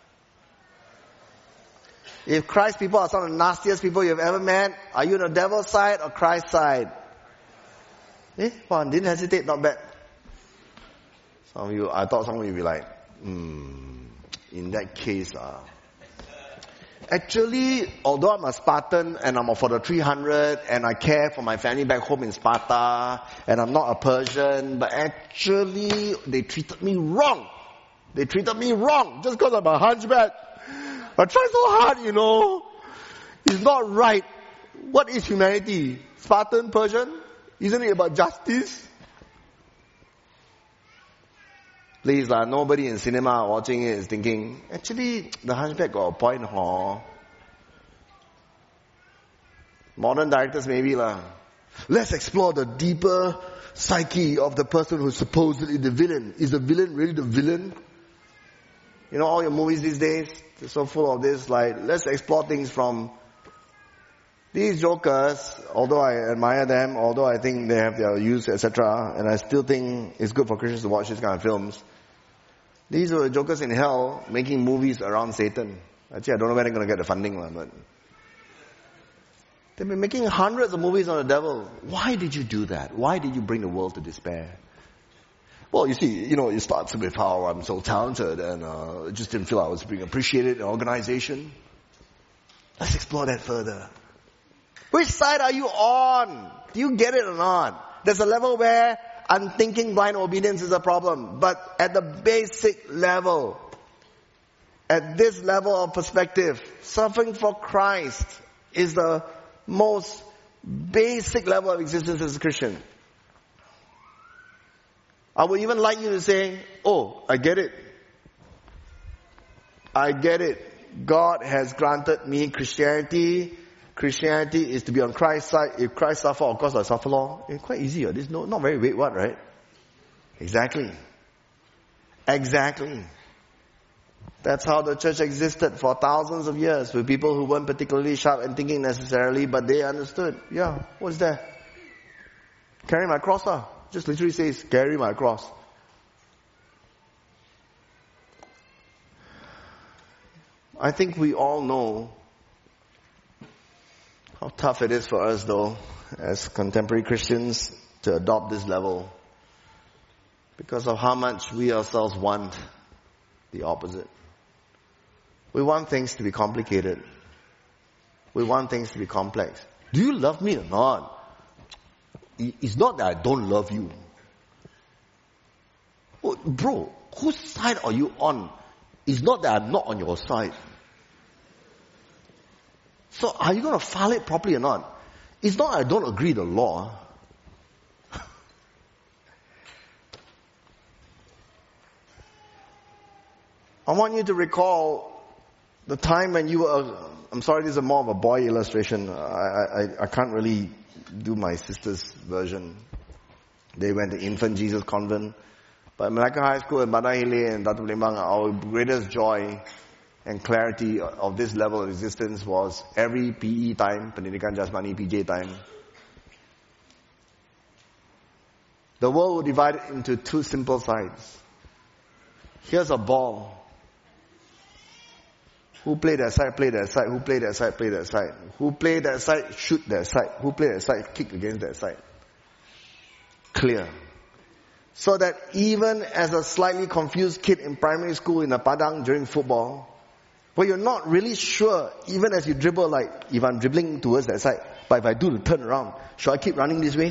If Christ people are some of the nastiest people you've ever met, are you on the devil's side or Christ's side? Eh, wow, didn't hesitate, not bad. Some of you, I thought some of you would be like, hmm, in that case, uh, actually, although I'm a Spartan and I'm for the three hundred and I care for my family back home in Sparta and I'm not a Persian, but actually they treated me wrong. They treated me wrong just because I'm a hunchback. I try so hard, you know. It's not right. What is humanity? Spartan, Persian? Isn't it about justice? Please, uh, nobody in cinema watching it is thinking, actually, the hunchback got a point, huh? Modern directors maybe lah. Let's explore the deeper psyche of the person who's supposedly the villain. Is the villain really the villain? You know, all your movies these days, they're so full of this, like, let's explore things from these jokers, although I admire them, although I think they have their use, et cetera, and I still think it's good for Christians to watch this kind of films. These are jokers in hell making movies around Satan. Actually, I don't know where they're going to get the funding, but they've been making hundreds of movies on the devil. Why did you do that? Why did you bring the world to despair? Well, you see, you know, it starts with how I'm so talented and uh, just didn't feel I was being appreciated in an organization. Let's explore that further. Which side are you on? Do you get it or not? There's a level where unthinking blind obedience is a problem. But at the basic level, at this level of perspective, suffering for Christ is the most basic level of existence as a Christian. I would even like you to say, oh, I get it. I get it. God has granted me Christianity. Christianity is to be on Christ's side. If Christ suffer, of course I suffer law. It's quite easy. This is no, not very wait what, right? Exactly. Exactly. That's how the church existed for thousands of years with people who weren't particularly sharp and thinking necessarily, but they understood. Yeah, what's that? Carry my cross, lah. Just literally says, carry my cross. I think we all know how tough it is for us, though, as contemporary Christians, to adopt this level because of how much we ourselves want the opposite. We want things to be complicated. We want things to be complex. Do you love me or not? It's not that I don't love you. Well, bro, whose side are you on? It's not that I'm not on your side. So are you going to file it properly or not? It's not I don't agree with the law. I want you to recall the time when you were, I'm sorry, this is more of a boy illustration. I, I, I can't really do my sister's version. They went to Infant Jesus Convent. But Malacca High School and Badahile and Datu Lembang, our greatest joy and clarity of this level of existence was every P E time, Pendidikan Jasmani, P J time. The world will divide into two simple sides. Here's a ball. Who play that side, play that side. Who play that side, play that side. Who play that side, shoot that side. Who play that side, kick against that side. Clear. So that even as a slightly confused kid in primary school in a padang during football, where you're not really sure, even as you dribble, like, if I'm dribbling towards that side, but if I do the turn around, should I keep running this way?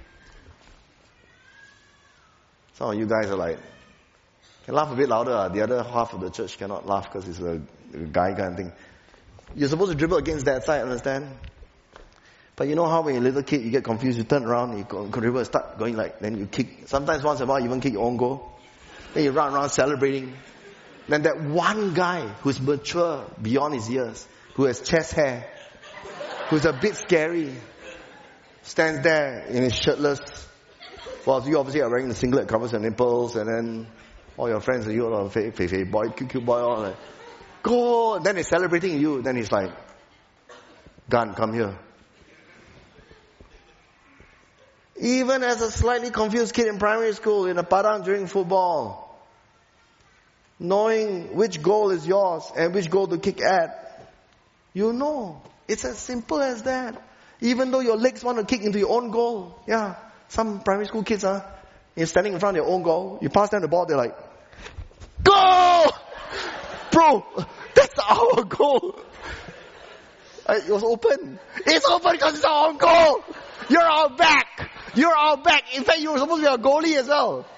Some of you guys are like, can laugh a bit louder. The other half of the church cannot laugh because it's a, a guy kind of thing. You're supposed to dribble against that side, understand? But you know how when you're a little kid, you get confused, you turn around, you go, dribble, start going like, then you kick. Sometimes once in a while, you even kick your own goal. Then you run around celebrating. Then that one guy who's mature beyond his years, who has chest hair, who's a bit scary, stands there in his shirtless. Well, you obviously are wearing the singlet, covers your nipples, and then all your friends are you, all fei fei fei boy, cute cute boy, all like, go! And then they're celebrating you. Then he's like, Gun, come here. Even as a slightly confused kid in primary school, in a padang during football, knowing which goal is yours and which goal to kick at, you know. It's as simple as that. Even though your legs want to kick into your own goal. Yeah. Some primary school kids, huh? You're standing in front of your own goal. You pass them the ball, they're like, go! Bro, that's our goal. It was open. It's open because it's our own goal. You're our back. You're our back. In fact, you were supposed to be a goalie as well.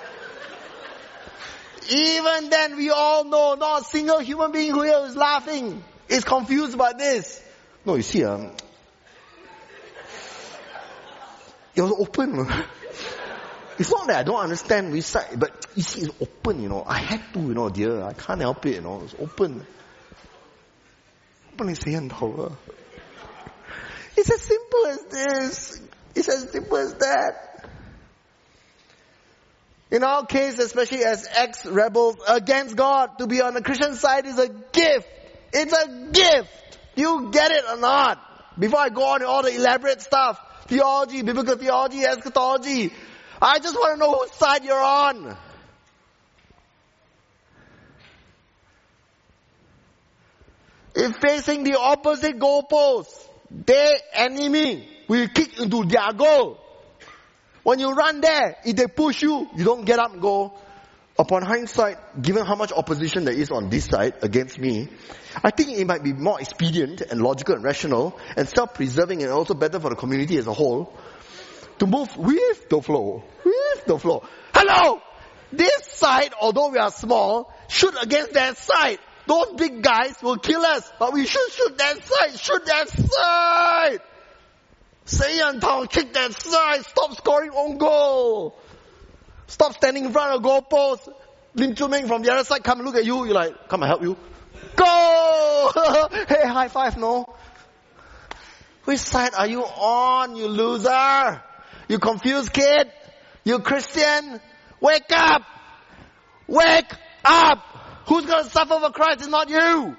Even then, we all know not a single human being who here is laughing is confused by this. No, you see, um, it was open. It's not that I don't understand which side, but you see, it's open, you know. I had to, you know, dear. I can't help it, you know. It's open. It's as simple as this. It's as simple as that. In our case, especially as ex-rebels against God, to be on the Christian side is a gift. It's a gift. Do you get it or not? Before I go on to all the elaborate stuff, theology, biblical theology, eschatology, I just want to know whose side you're on. If facing the opposite goalpost, their enemy will kick into their goal. When you run there, if they push you, you don't get up and go. Upon hindsight, given how much opposition there is on this side against me, I think it might be more expedient and logical and rational and self-preserving and also better for the community as a whole to move with the flow. With the flow. Hello! This side, although we are small, shoot against that side. Those big guys will kill us, but we should shoot that side. Shoot that side! Say and Tao, kick that side. Stop scoring on goal. Stop standing in front of the goalpost. Lim Chu Ming from the other side come and look at you. You're like, come and help you. Go! Hey, high five, no? Which side are you on, you loser? You confused kid? You Christian? Wake up! Wake up! Who's going to suffer for Christ? It's not you.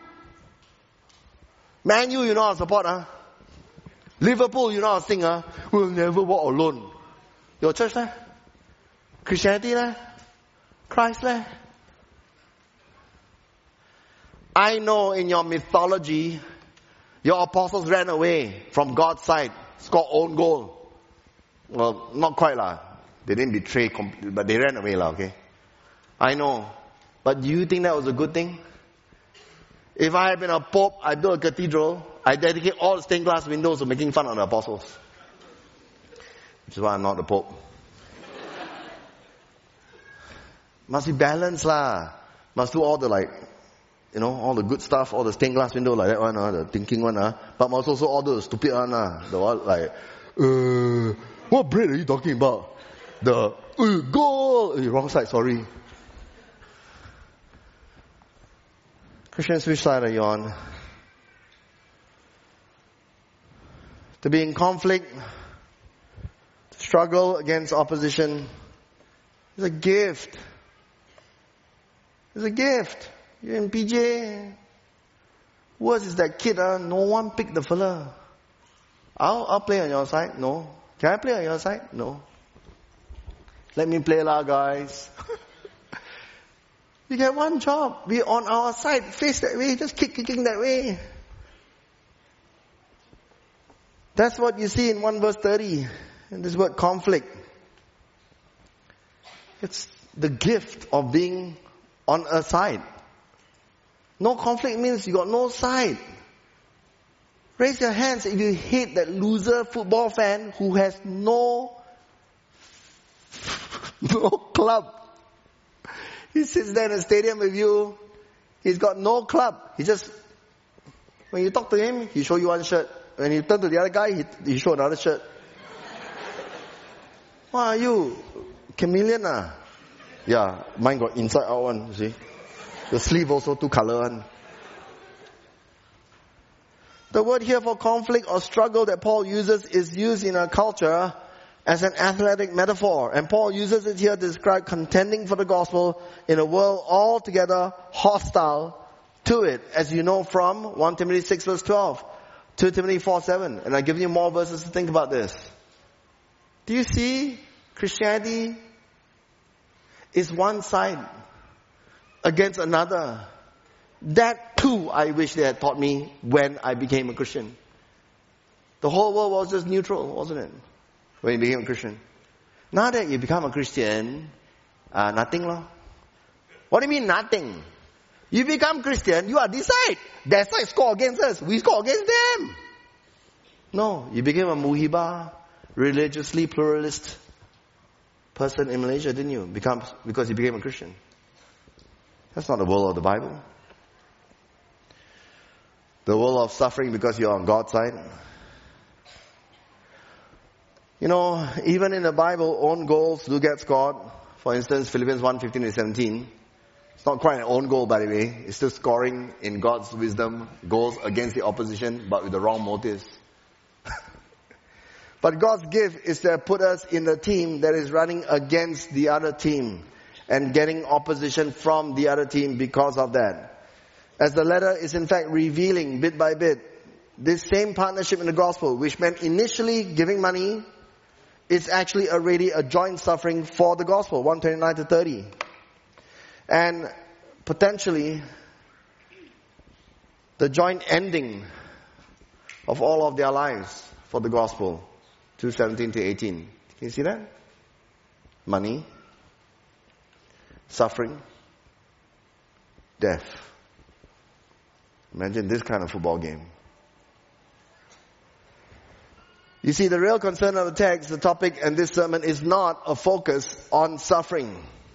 Man U, you know how to support, huh? Liverpool, you know how to sing, huh? We'll never walk alone. Your church, huh? Christianity, huh? Christ, huh? I know in your mythology, your apostles ran away from God's side, scored own goal. Well, not quite lah. They didn't betray, but they ran away lah, okay? I know. But do you think that was a good thing? If I had been a pope, I'd build a cathedral, I dedicate all the stained glass windows to making fun of the apostles. Which is why I'm not the pope. Must be balanced lah. Must do all the like, you know, all the good stuff, all the stained glass window like that one, uh, the thinking one, uh, but must also all the stupid one, uh, the one like, uh, what bread are you talking about? The, uh, goal! Uh, wrong side, sorry. Christians, which side are you on? To be in conflict, struggle against opposition, is a gift. It's a gift. You're in P J. Worse is that kid, uh, no one picked the fella. I'll, I'll play on your side. No. Can I play on your side? No. Let me play lah, guys. You get one job. Be on our side. Face that way. Just keep kicking that way. That's what you see in one verse thirty. In this word conflict. It's the gift of being on a side. No conflict means you got no side. Raise your hands if you hate that loser football fan who has no, no club. He sits there in a stadium with you. He's got no club. He just, when you talk to him, he show you one shirt. When you turn to the other guy, he, he show another shirt. What are you? Chameleon ah? Yeah, mine got inside out one, you see. The sleeve also two color one. The word here for conflict or struggle that Paul uses is used in our culture as an athletic metaphor. And Paul uses it here to describe contending for the gospel in a world altogether hostile to it. As you know from First Timothy six verse twelve, Second Timothy four seven. And I give you more verses to think about this. Do you see Christianity is one side against another? That too I wish they had taught me when I became a Christian. The whole world was just neutral, wasn't it? When you became a Christian. Now that you become a Christian, uh, nothing lor. What do you mean nothing? You become Christian, you are this side. That side score against us, we score against them. No, you became a muhibah, religiously pluralist person in Malaysia, didn't you? Become, because you became a Christian. That's not the world of the Bible. The world of suffering because you're on God's side. You know, even in the Bible, own goals do get scored. For instance, Philippians one fifteen to seventeen. It's not quite an own goal, by the way. It's still scoring in God's wisdom, goals against the opposition, but with the wrong motives. But God's gift is to put us in the team that is running against the other team and getting opposition from the other team because of that. As the letter is in fact revealing bit by bit, this same partnership in the gospel, which meant initially giving money, is actually already a joint suffering for the gospel, one twenty-nine to thirty. And potentially, the joint ending of all of their lives for the gospel, two seventeen to eighteen. Can you see that? Money, suffering, death. Imagine this kind of football game. You see, the real concern of the text, the topic, and this sermon is not a focus on suffering.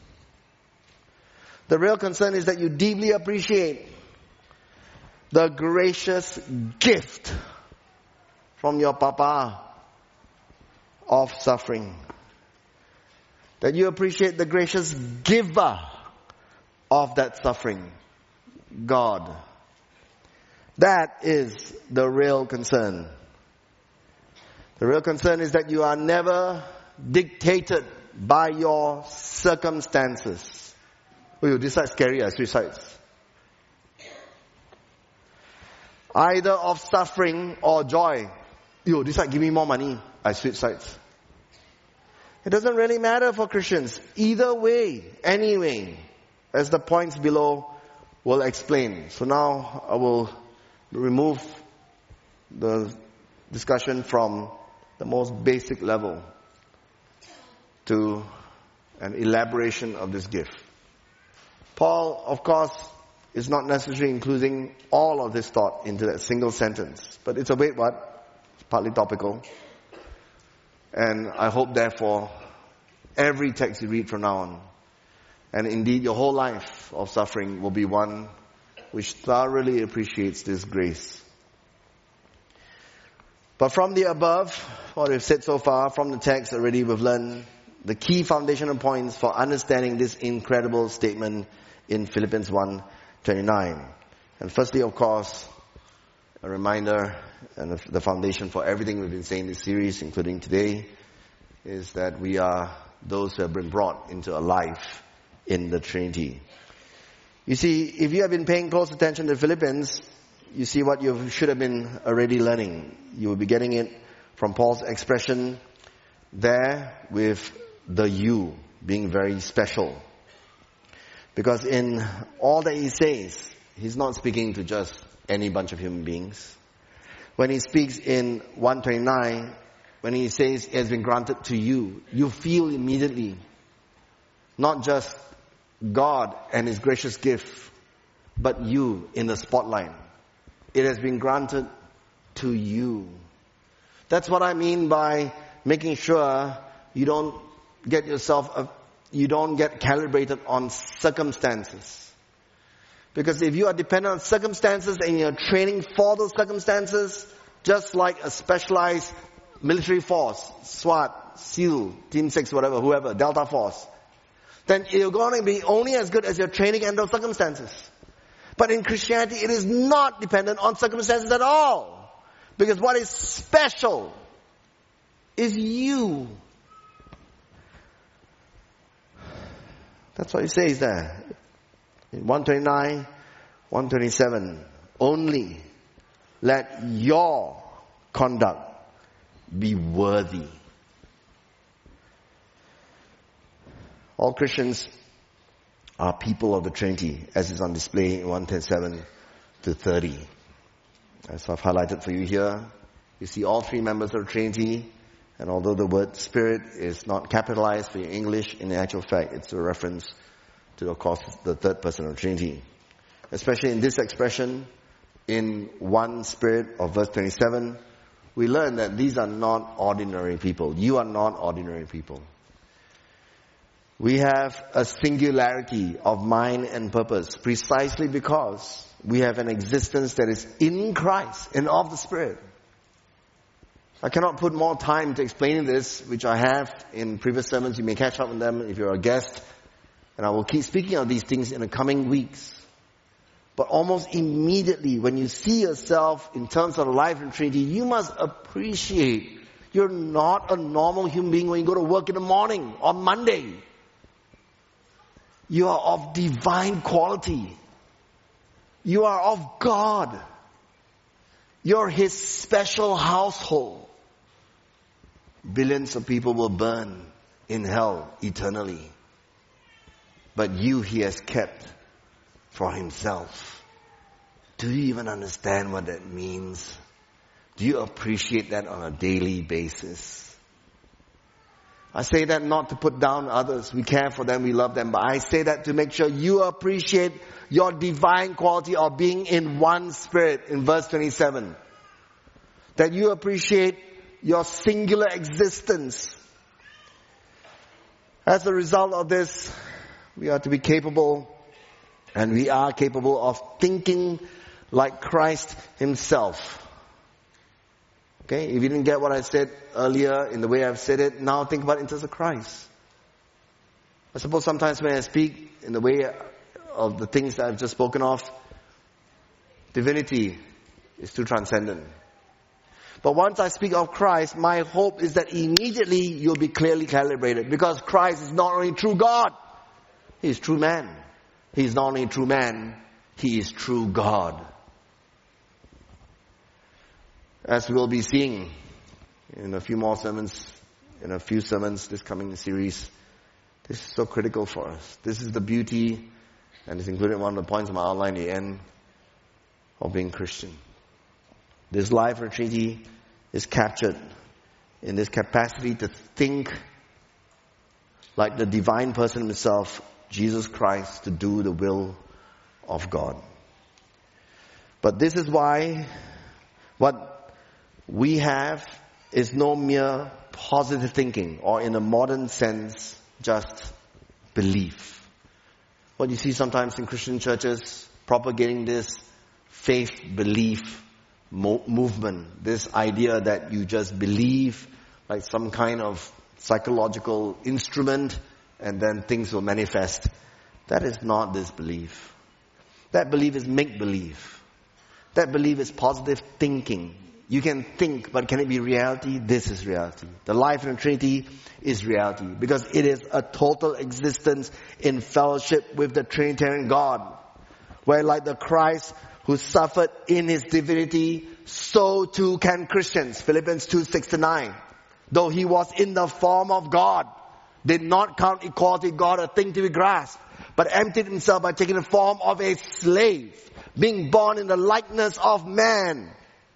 The real concern is that you deeply appreciate the gracious gift from your Papa of suffering. That you appreciate the gracious giver of that suffering, God. That is the real concern. The real concern is that you are never dictated by your circumstances. Oh, this side's scary, I switch sides. Either of suffering or joy. Yo, this side give me more money, I switch sides. It doesn't really matter for Christians. Either way, anyway, as the points below will explain. So now I will remove the discussion from the most basic level to an elaboration of this gift. Paul, of course, is not necessarily including all of this thought into that single sentence. But it's a bit what? It's partly topical. And I hope, therefore, every text you read from now on, And indeed, your whole life of suffering will be one which thoroughly appreciates this grace. But from the above, what we've said so far, from the text already, we've learned the key foundational points for understanding this incredible statement in Philippians one twenty-nine. And firstly, of course, a reminder and the foundation for everything we've been saying in this series, including today, is that we are those who have been brought into a life in the Trinity. You see, if you have been paying close attention to Philippians, you see what you should have been already learning. You will be getting it from Paul's expression there with the you being very special. Because in all that he says, he's not speaking to just any bunch of human beings. When he speaks in one twenty-nine, when he says it has been granted to you, you feel immediately not just God and His gracious gift, but you in the spotlight. It has been granted to you. That's what I mean by making sure you don't get yourself, you don't get calibrated on circumstances. Because if you are dependent on circumstances and you're training for those circumstances, just like a specialized military force, SWAT, SEAL, Team six, whatever, whoever, Delta Force, then you're going to be only as good as your training and those circumstances. But in Christianity, it is not dependent on circumstances at all. Because what is special is you. That's what he says there. In one twenty-nine, one twenty-seven, only let your conduct be worthy. All Christians are people of the Trinity, as is on display in one twenty-seven to thirty. As I've highlighted for you here, you see all three members of the Trinity, and although the word Spirit is not capitalized for your English, in actual fact, it's a reference to, of course, the third person of the Trinity. Especially in this expression, in one Spirit of verse twenty-seven, we learn that these are not ordinary people. You are not ordinary people. We have a singularity of mind and purpose precisely because we have an existence that is in Christ and of the Spirit. I cannot put more time to explaining this, which I have in previous sermons. You may catch up on them if you're a guest. And I will keep speaking of these things in the coming weeks. But almost immediately, when you see yourself in terms of the life in Trinity, you must appreciate you're not a normal human being when you go to work in the morning on Monday. You are of divine quality. You are of God. You're His special household. Billions of people will burn in hell eternally. But you He has kept for Himself. Do you even understand what that means? Do you appreciate that on a daily basis? I say that not to put down others. We care for them, we love them. But I say that to make sure you appreciate your divine quality of being in one Spirit in verse twenty-seven. That you appreciate your singular existence. As a result of this, we are to be capable, and we are capable of thinking like Christ Himself. Okay, if you didn't get what I said earlier in the way I've said it, now think about it in terms of Christ. I suppose sometimes when I speak in the way of the things that I've just spoken of, divinity is too transcendent. But once I speak of Christ, my hope is that immediately you'll be clearly calibrated. Because Christ is not only true God, He is true man. He is not only true man, He is true God. As we'll be seeing in a few more sermons, in a few sermons this coming series, this is so critical for us. This is the beauty, and it's included in one of the points of my outline at the end, of being Christian. This life of Trinity is captured in this capacity to think like the divine person Himself, Jesus Christ, to do the will of God. But this is why what we have is no mere positive thinking, or in a modern sense, just belief. What you see sometimes in Christian churches, propagating this faith belief mo- movement, this idea that you just believe like some kind of psychological instrument and then things will manifest. That is not this belief. That belief is make-believe. That belief is positive thinking. You can think, but can it be reality? This is reality. The life in the Trinity is reality because it is a total existence in fellowship with the Trinitarian God. Where like the Christ who suffered in his divinity, so too can Christians. Philippians two, six to nine. Though he was in the form of God, did not count equality with God a thing to be grasped, but emptied himself by taking the form of a slave, being born in the likeness of man.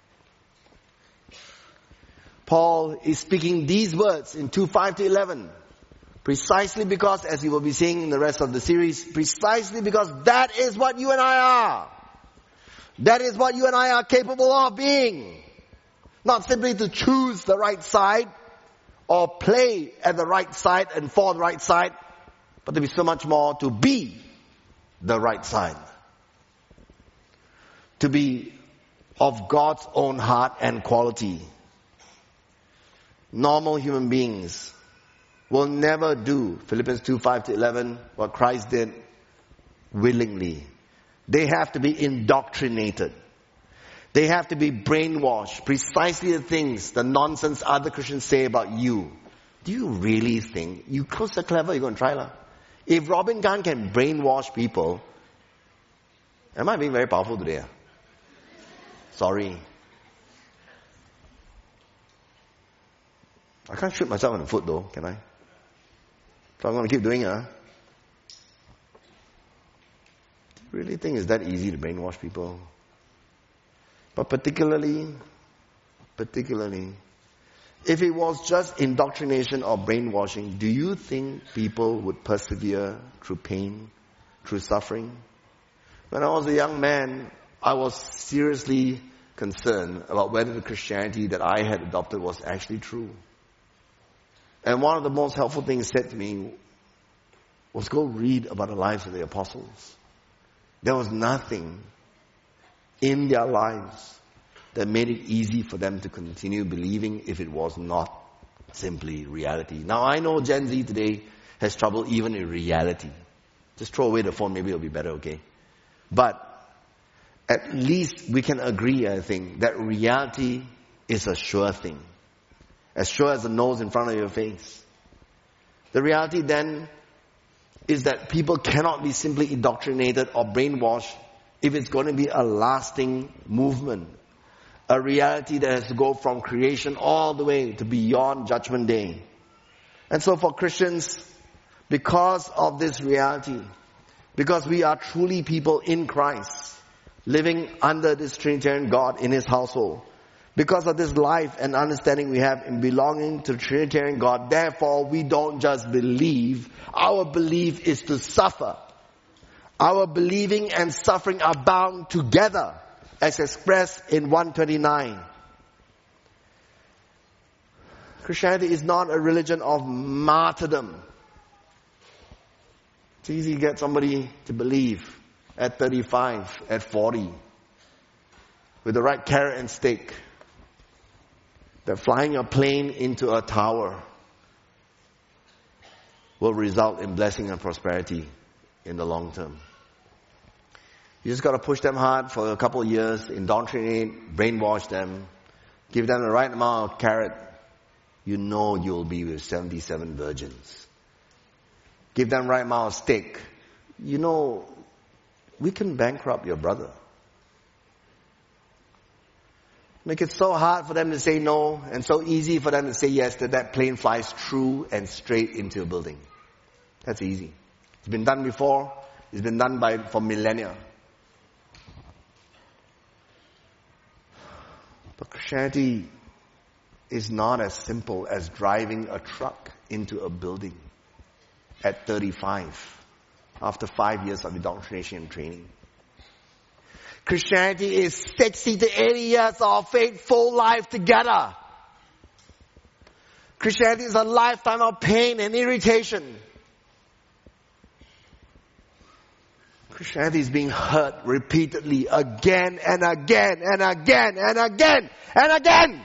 Paul is speaking these words in two, five to eleven. Precisely because, as you will be seeing in the rest of the series, precisely because that is what you and I are. That is what you and I are capable of being. Not simply to choose the right side or play at the right side and for the right side, but to be so much more to be the right side. To be of God's own heart and quality. Normal human beings will never do, Philippians two, five to eleven, what Christ did willingly. They have to be indoctrinated. They have to be brainwashed. Precisely the things, the nonsense other Christians say about you. Do you really think, you close so clever, you're going to try lah. If Robin Gunn can brainwash people, am I being very powerful today? Sorry. I can't shoot myself in the foot though, can I? So I'm going to keep doing it. Huh? Do you really think it's that easy to brainwash people? But particularly, particularly, if it was just indoctrination or brainwashing, do you think people would persevere through pain, through suffering? When I was a young man, I was seriously concerned about whether the Christianity that I had adopted was actually true. And one of the most helpful things said to me was go read about the lives of the apostles. There was nothing in their lives that made it easy for them to continue believing if it was not simply reality. Now I know Gen Z today has trouble even in reality. Just throw away the phone, maybe it'll be better, okay? But at least we can agree, I think, that reality is a sure thing. As sure as the nose in front of your face. The reality then is that people cannot be simply indoctrinated or brainwashed if it's going to be a lasting movement. A reality that has to go from creation all the way to beyond Judgment Day. And so for Christians, because of this reality, because we are truly people in Christ, living under this Trinitarian God in His household, because of this life and understanding we have in belonging to the Trinitarian God, therefore we don't just believe. Our belief is to suffer. Our believing and suffering are bound together, as expressed in one twenty-nine. Christianity is not a religion of martyrdom. It's easy to get somebody to believe at thirty-five, at forty, with the right carrot and stick, that flying a plane into a tower will result in blessing and prosperity in the long term. You just got to push them hard for a couple of years, indoctrinate, brainwash them, give them the right amount of carrot. You know you'll be with seventy-seven virgins. Give them the right amount of stick. You know, we can bankrupt your brother. Make it so hard for them to say no and so easy for them to say yes that that plane flies true and straight into a building. That's easy. It's been done before. It's been done by for millennia. But Christianity is not as simple as driving a truck into a building at thirty-five after five years of indoctrination and training. Christianity is sixty to eighty years of faithful life together. Christianity is a lifetime of pain and irritation. Christianity is being hurt repeatedly again and again and again and again and again.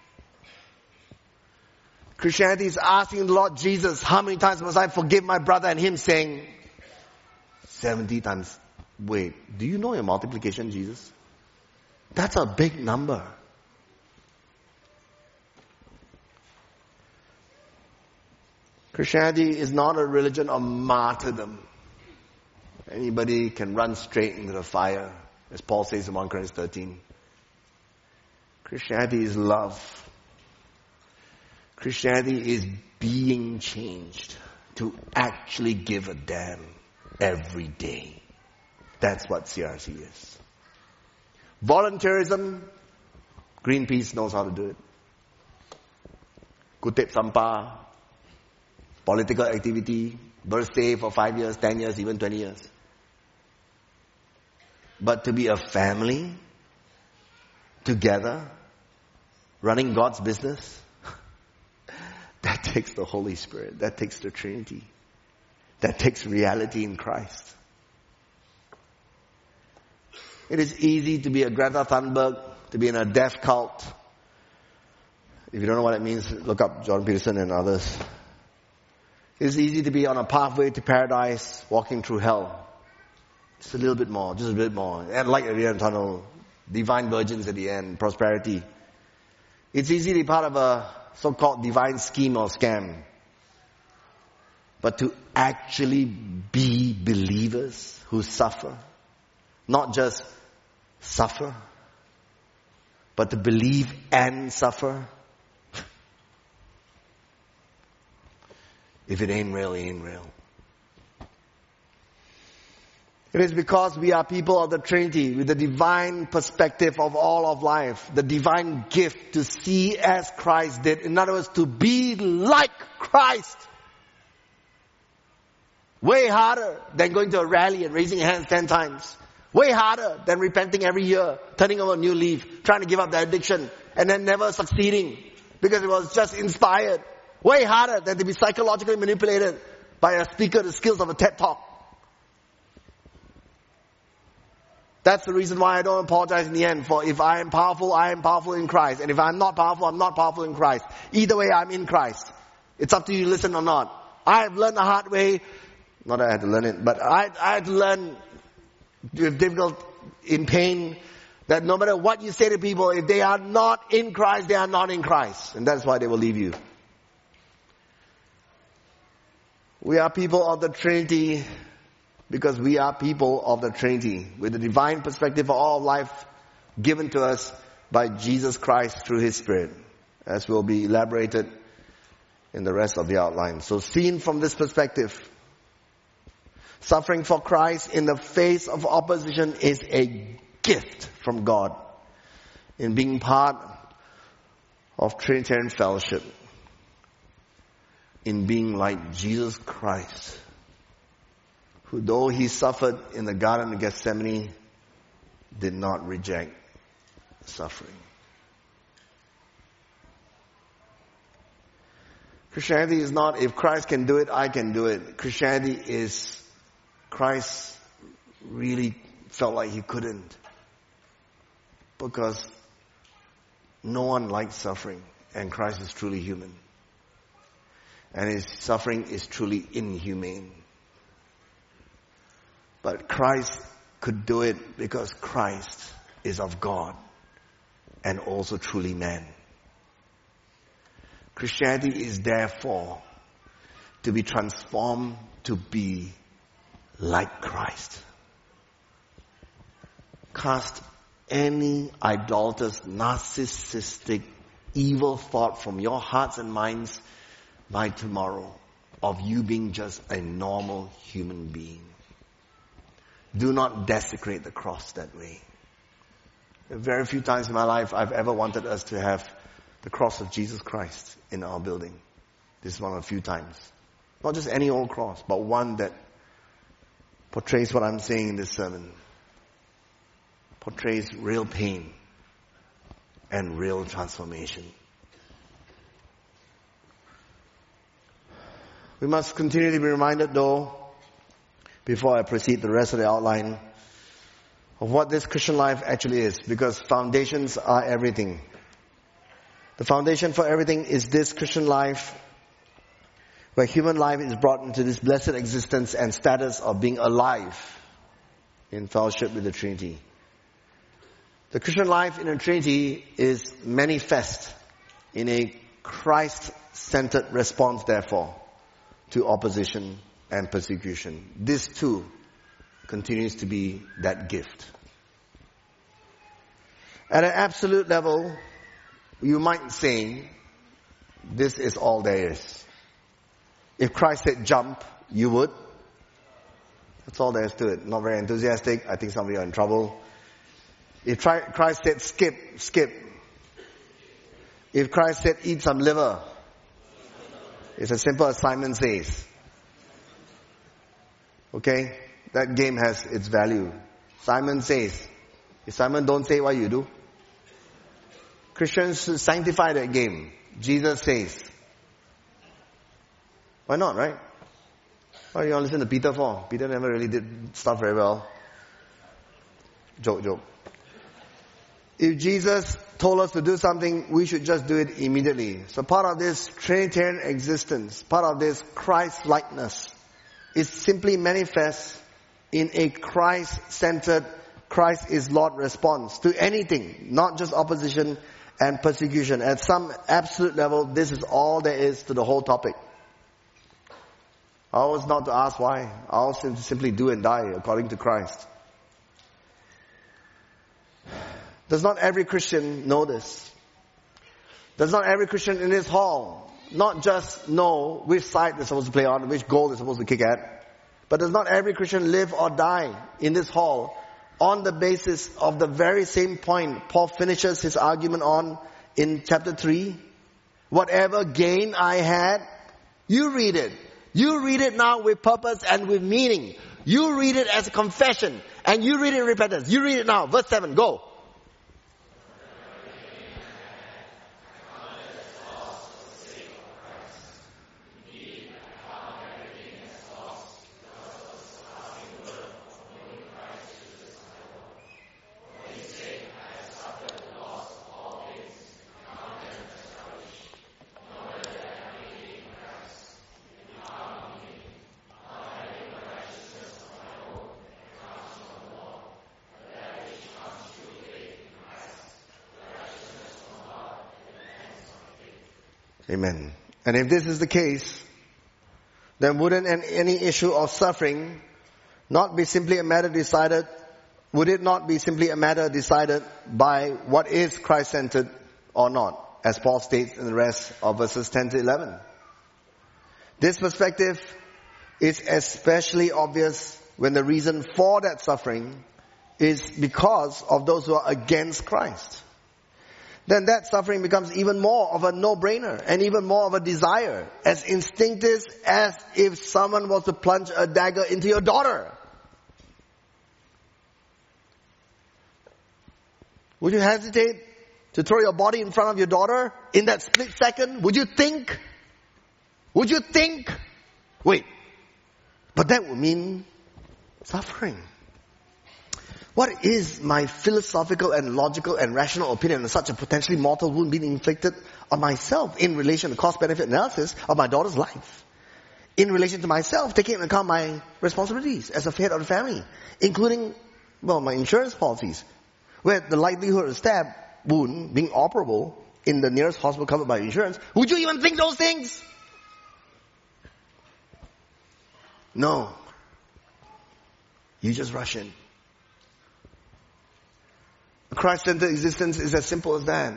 Christianity is asking the Lord Jesus, how many times must I forgive my brother, and him saying, seventy times. Wait, do you know your multiplication, Jesus? That's a big number. Christianity is not a religion of martyrdom. Anybody can run straight into the fire, as Paul says in First Corinthians thirteen. Christianity is love. Christianity is being changed to actually give a damn every day. That's what C R C is. Volunteerism, Greenpeace knows how to do it. Kutip sampah, political activity, birthday for five years, ten years, even twenty years. But to be a family, together, running God's business, that takes the Holy Spirit. That takes the Trinity. That takes reality in Christ. It is easy to be a Greta Thunberg, to be in a death cult. If you don't know what it means, look up Jordan Peterson and others. It's easy to be on a pathway to paradise, walking through hell. Just a little bit more, just a bit more. And like a rear tunnel, divine virgins at the end, prosperity. It's easy to be part of a so-called divine scheme or scam. But to actually be believers who suffer, not just suffer, but to believe and suffer. If it ain't real, it ain't real. It is because we are people of the Trinity with the divine perspective of all of life, the divine gift to see as Christ did. In other words, to be like Christ. Way harder than going to a rally and raising your hands ten times. Way harder than repenting every year, turning over a new leaf, trying to give up the addiction, and then never succeeding because it was just inspired. Way harder than to be psychologically manipulated by a speaker the skills of a TED Talk. That's the reason why I don't apologize in the end. For if I am powerful, I am powerful in Christ. And if I'm not powerful, I'm not powerful in Christ. Either way, I'm in Christ. It's up to you to listen or not. I have learned the hard way. Not that I had to learn it, but I, I had to learn with difficult, in pain, that no matter what you say to people, if they are not in Christ, they are not in Christ. And that's why they will leave you. We are people of the Trinity because we are people of the Trinity with the divine perspective of all life given to us by Jesus Christ through His Spirit, as will be elaborated in the rest of the outline. So seen from this perspective, suffering for Christ in the face of opposition is a gift from God in being part of Trinitarian fellowship, in being like Jesus Christ, who though He suffered in the Garden of Gethsemane, did not reject suffering. Christianity is not, if Christ can do it, I can do it. Christianity is, Christ really felt like He couldn't. Because no one likes suffering, and Christ is truly human. And His suffering is truly inhumane. But Christ could do it because Christ is of God and also truly man. Christianity is therefore to be transformed to be like Christ. Cast any idolatrous, narcissistic, evil thought from your hearts and minds by tomorrow of you being just a normal human being. Do not desecrate the cross that way. There are very few times in my life I've ever wanted us to have the cross of Jesus Christ in our building. This is one of the few times. Not just any old cross, but one that portrays what I'm saying in this sermon. Portrays real pain and real transformation. We must continue to be reminded, though, before I proceed to the rest of the outline of what this Christian life actually is, because foundations are everything. The foundation for everything is this Christian life, where human life is brought into this blessed existence and status of being alive in fellowship with the Trinity. The Christian life in the Trinity is manifest in a Christ-centered response, therefore, to opposition and persecution. This too continues to be that gift. At an absolute level, you might say, this is all there is. If Christ said jump, you would. That's all there is to it. Not very enthusiastic. I think some of you are in trouble. If Christ said skip, skip. If Christ said eat some liver, it's as simple as Simon says. Okay? That game has its value. Simon says. If Simon don't say, what you do? Christians should sanctify that game. Jesus says. Why not, right? Why do you want to listen to Peter for? Peter never really did stuff very well. Joke, joke. If Jesus told us to do something, we should just do it immediately. So part of this Trinitarian existence, part of this Christ-likeness, is simply manifest in a Christ-centered, Christ is Lord response to anything, not just opposition and persecution. At some absolute level, this is all there is to the whole topic. Ours not to ask why. Ours to simply do and die according to Christ. Does not every Christian know this? Does not every Christian in this hall not just know which side they're supposed to play on, which goal they're supposed to kick at, but does not every Christian live or die in this hall on the basis of the very same point Paul finishes his argument on in chapter three? Whatever gain I had, you read it. You read it now with purpose and with meaning. You read it as a confession and you read it in repentance. You read it now. Verse seven, go. Amen. And if this is the case, then wouldn't any issue of suffering not be simply a matter decided, would it not be simply a matter decided by what is Christ-centered or not, as Paul states in the rest of verses ten to eleven. This perspective is especially obvious when the reason for that suffering is because of those who are against Christ. Then that suffering becomes even more of a no-brainer and even more of a desire, as instinctive as if someone was to plunge a dagger into your daughter. Would you hesitate to throw your body in front of your daughter in that split second? Would you think? Would you think? Wait, but that would mean suffering. What is my philosophical and logical and rational opinion on such a potentially mortal wound being inflicted on myself in relation to cost-benefit analysis of my daughter's life? In relation to myself, taking into account my responsibilities as a head of the family, including, well, my insurance policies, where the likelihood of a stab wound being operable in the nearest hospital covered by insurance. Would you even think those things? No. You just rush in. Christ-centered existence is as simple as that.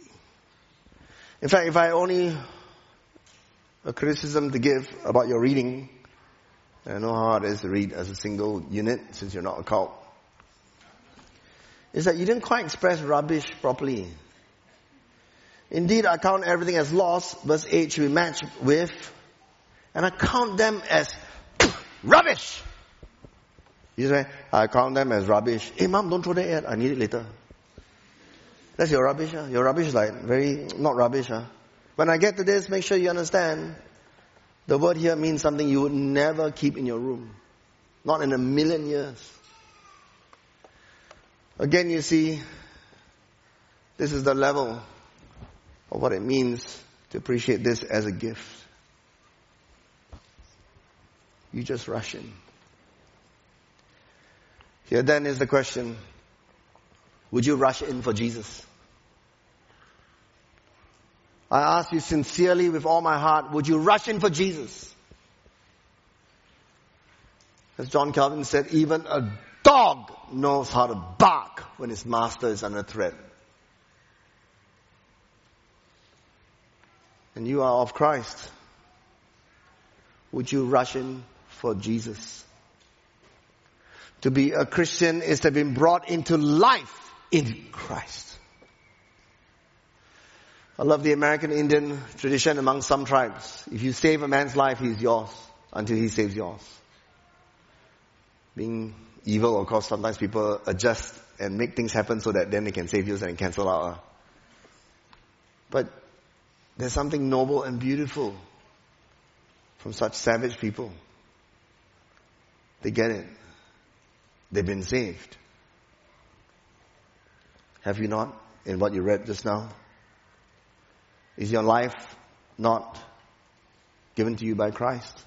In fact, if I only a criticism to give about your reading, I know how hard it is to read as a single unit since you're not a cult, is that you didn't quite express rubbish properly. Indeed, I count everything as loss, verse eight should be matched with, and I count them as rubbish. You say, I count them as rubbish. Hey mom, don't throw that yet. I need it later. That's your rubbish. Huh? Your rubbish is like very, not rubbish. Huh? When I get to this, make sure you understand. The word here means something you would never keep in your room. Not in a million years. Again, you see, this is the level of what it means to appreciate this as a gift. You just rush in. Here then is the question, would you rush in for Jesus? I ask you sincerely with all my heart, would you rush in for Jesus? As John Calvin said, even a dog knows how to bark when his master is under threat. And you are of Christ. Would you rush in for Jesus? To be a Christian is to have been brought into life in Christ. I love the American Indian tradition among some tribes. If you save a man's life, he's yours until he saves yours. Being evil, of course, sometimes people adjust and make things happen so that then they can save you and cancel out. But there's something noble and beautiful from such savage people. They get it. They've been saved. Have you not, in what you read just now? Is your life not given to you by Christ?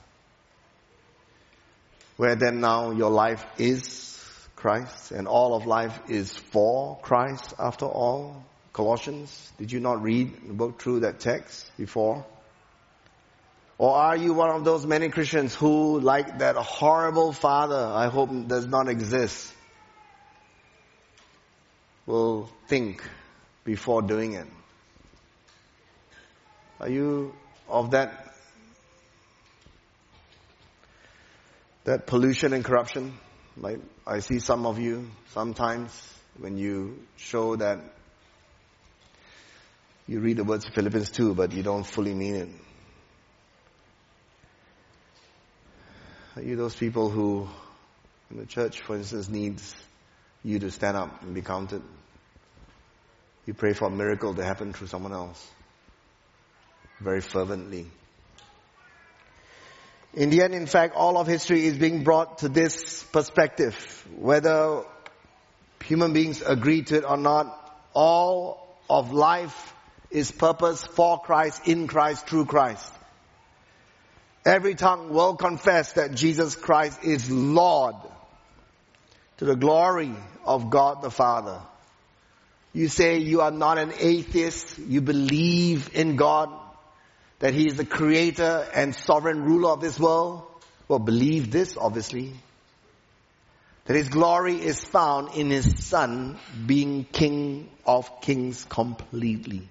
Where then now your life is Christ, and all of life is for Christ after all? Colossians, did you not read the book through that text before? Or are you one of those many Christians who, like that horrible father, I hope does not exist, will think before doing it? Are you of that that pollution and corruption? Like I see some of you sometimes when you show that you read the words of Philippians two, but you don't fully mean it. Are you those people who, in the church, for instance, needs you to stand up and be counted? You pray for a miracle to happen through someone else. Very fervently. In the end, in fact, all of history is being brought to this perspective. Whether human beings agree to it or not, all of life is purpose for Christ, in Christ, through Christ. Every tongue will confess that Jesus Christ is Lord, to the glory of God the Father. You say you are not an atheist, you believe in God, that He is the creator and sovereign ruler of this world. Well, believe this, obviously. That His glory is found in His Son being King of kings completely.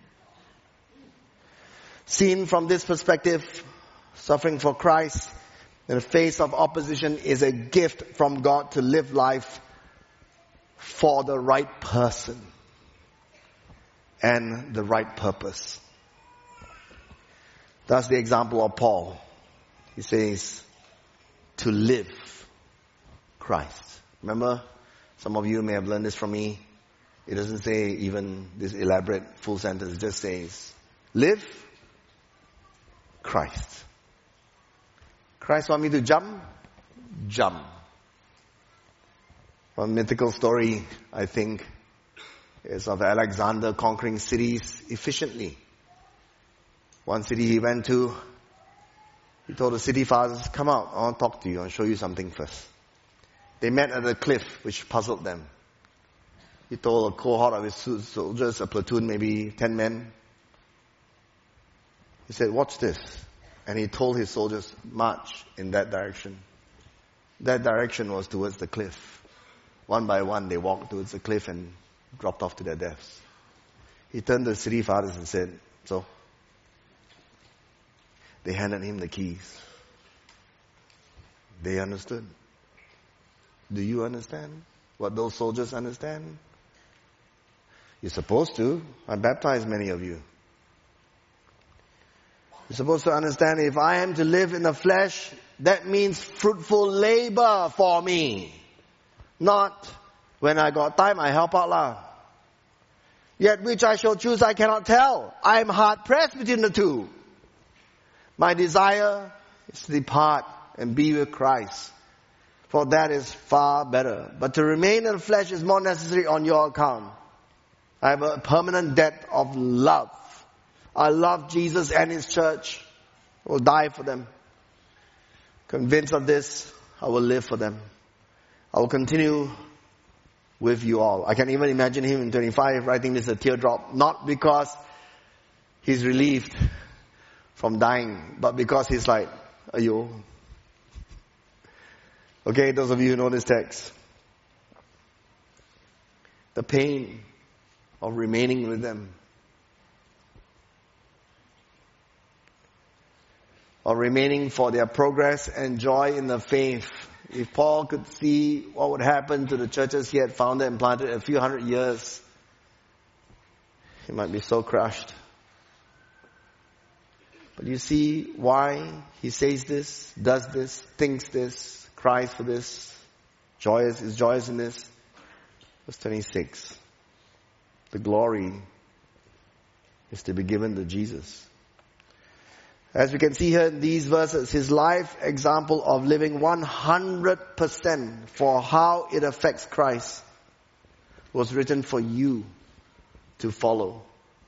Seen from this perspective, suffering for Christ in the face of opposition is a gift from God to live life for the right person and the right purpose. That's the example of Paul. He says, to live Christ. Remember, some of you may have learned this from me. It doesn't say even this elaborate full sentence. It just says, live Christ. Christ want me to jump? Jump. One mythical story, I think, is of Alexander conquering cities efficiently. One city he went to, he told the city fathers, come out, I want to talk to you, I want to show you something first. They met at a cliff, which puzzled them. He told a cohort of his soldiers, a platoon, maybe ten men. He said, watch this. And he told his soldiers, march in that direction. That direction was towards the cliff. One by one, they walked towards the cliff and dropped off to their deaths. He turned to the city fathers and said, so? They handed him the keys. They understood. Do you understand what those soldiers understand? You're supposed to. I baptized many of you. You're supposed to understand, if I am to live in the flesh, that means fruitful labor for me. Not when I got time, I help out lah. Yet which I shall choose, I cannot tell. I am hard pressed between the two. My desire is to depart and be with Christ. for that is far better. But to remain in the flesh is more necessary on your account. I have a permanent debt of love. I love Jesus and His church. I will die for them. Convinced of this, I will live for them. I will continue with you all. I can even imagine him in twenty-five writing this a teardrop, not because he's relieved from dying, but because he's like, ayo. Okay, those of you who know this text. The pain of remaining with them. Or remaining for their progress and joy in the faith. If Paul could see what would happen to the churches he had founded and planted in a few hundred years, he might be so crushed. But you see why he says this, does this, thinks this, cries for this, joyous, is joyous in this. Verse twenty-six. The glory is to be given to Jesus. As we can see here in these verses, his life example of living one hundred percent for how it affects Christ was written for you to follow.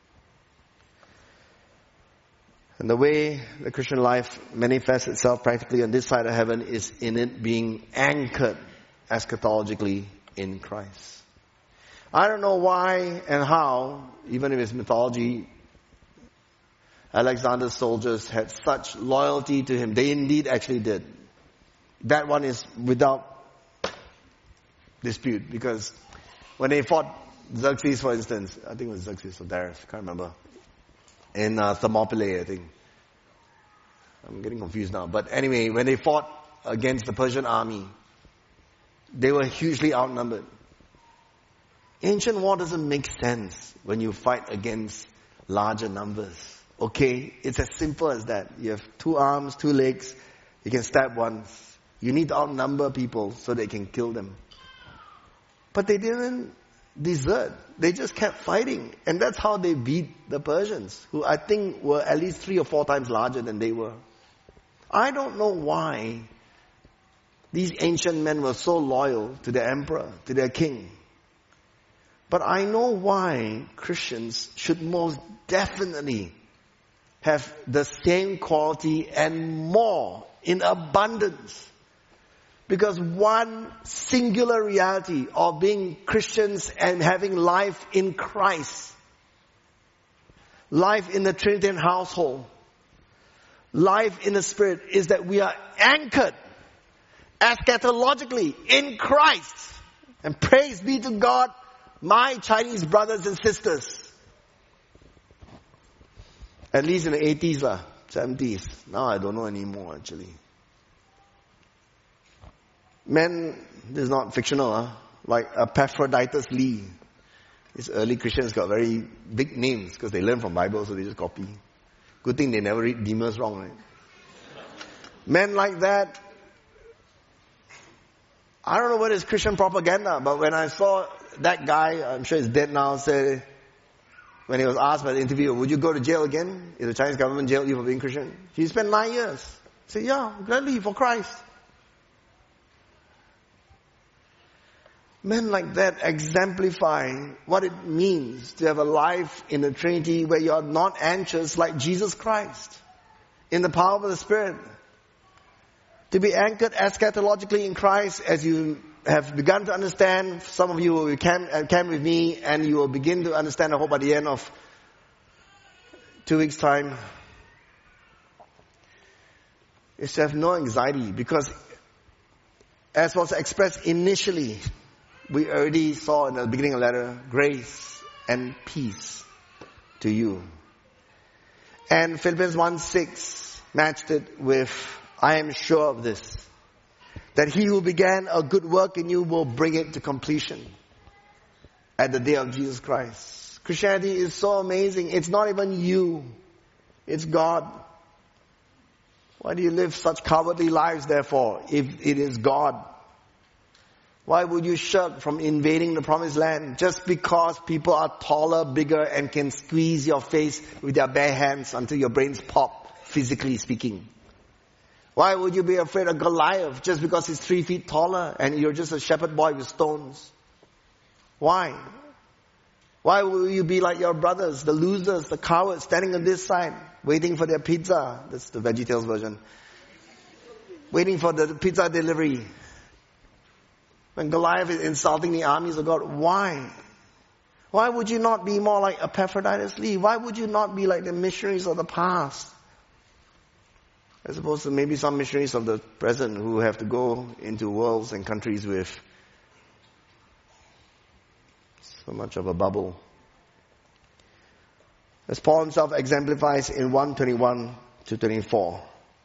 And the way the Christian life manifests itself practically on this side of heaven is in it being anchored eschatologically in Christ. I don't know why and how, even if it's mythology, Alexander's soldiers had such loyalty to him. They indeed actually did. That one is without dispute, because when they fought Xerxes, for instance, I think it was Xerxes or Darius, I can't remember, in uh, Thermopylae, I think. I'm getting confused now. But anyway, when they fought against the Persian army, they were hugely outnumbered. Ancient war doesn't make sense when you fight against larger numbers. Okay, it's as simple as that. You have two arms, two legs, you can stab once. You need to outnumber people so they can kill them. But they didn't desert. They just kept fighting. And that's how they beat the Persians, who I think were at least three or four times larger than they were. I don't know why these ancient men were so loyal to their emperor, to their king. But I know why Christians should most definitely have the same quality and more in abundance. Because one singular reality of being Christians and having life in Christ, life in the Trinitarian household, life in the Spirit, is that we are anchored eschatologically in Christ. And praise be to God, my Chinese brothers and sisters. At least in the eighties lah, seventies. Now I don't know anymore actually. Men, this is not fictional, huh? Like Epaphroditus Lee. These early Christians got very big names because they learn from Bible, so they just copy. Good thing they never read Demas wrong, right? Men like that, I don't know what is Christian propaganda, but when I saw that guy, I'm sure he's dead now, say, when he was asked by the interviewer, would you go to jail again if the Chinese government jailed you for being Christian? He spent nine years. He said, yeah, gladly, for Christ. Men like that exemplify what it means to have a life in the Trinity where you are not anxious like Jesus Christ, in the power of the Spirit. To be anchored eschatologically in Christ, as you have begun to understand. Some of you will come, come with me and you will begin to understand, I hope, by the end of two weeks' time. Is to have no anxiety, because as was expressed initially, we already saw in the beginning of the letter, grace and peace to you. And Philippians one six matched it with, I am sure of this, that he who began a good work in you will bring it to completion at the day of Jesus Christ. Christianity is so amazing. It's not even you. It's God. Why do you live such cowardly lives, therefore, if it is God? Why would you shirk from invading the promised land just because people are taller, bigger, and can squeeze your face with their bare hands until your brains pop, physically speaking? Why would you be afraid of Goliath just because he's three feet taller and you're just a shepherd boy with stones? Why? Why will you be like your brothers, the losers, the cowards, standing on this side, waiting for their pizza? That's the VeggieTales version. Waiting for the pizza delivery. When Goliath is insulting the armies of God, why? Why would you not be more like Epaphroditus Lee? Why would you not be like the missionaries of the past? As opposed to maybe some missionaries of the present who have to go into worlds and countries with so much of a bubble. As Paul himself exemplifies in one twenty-one to twenty-four.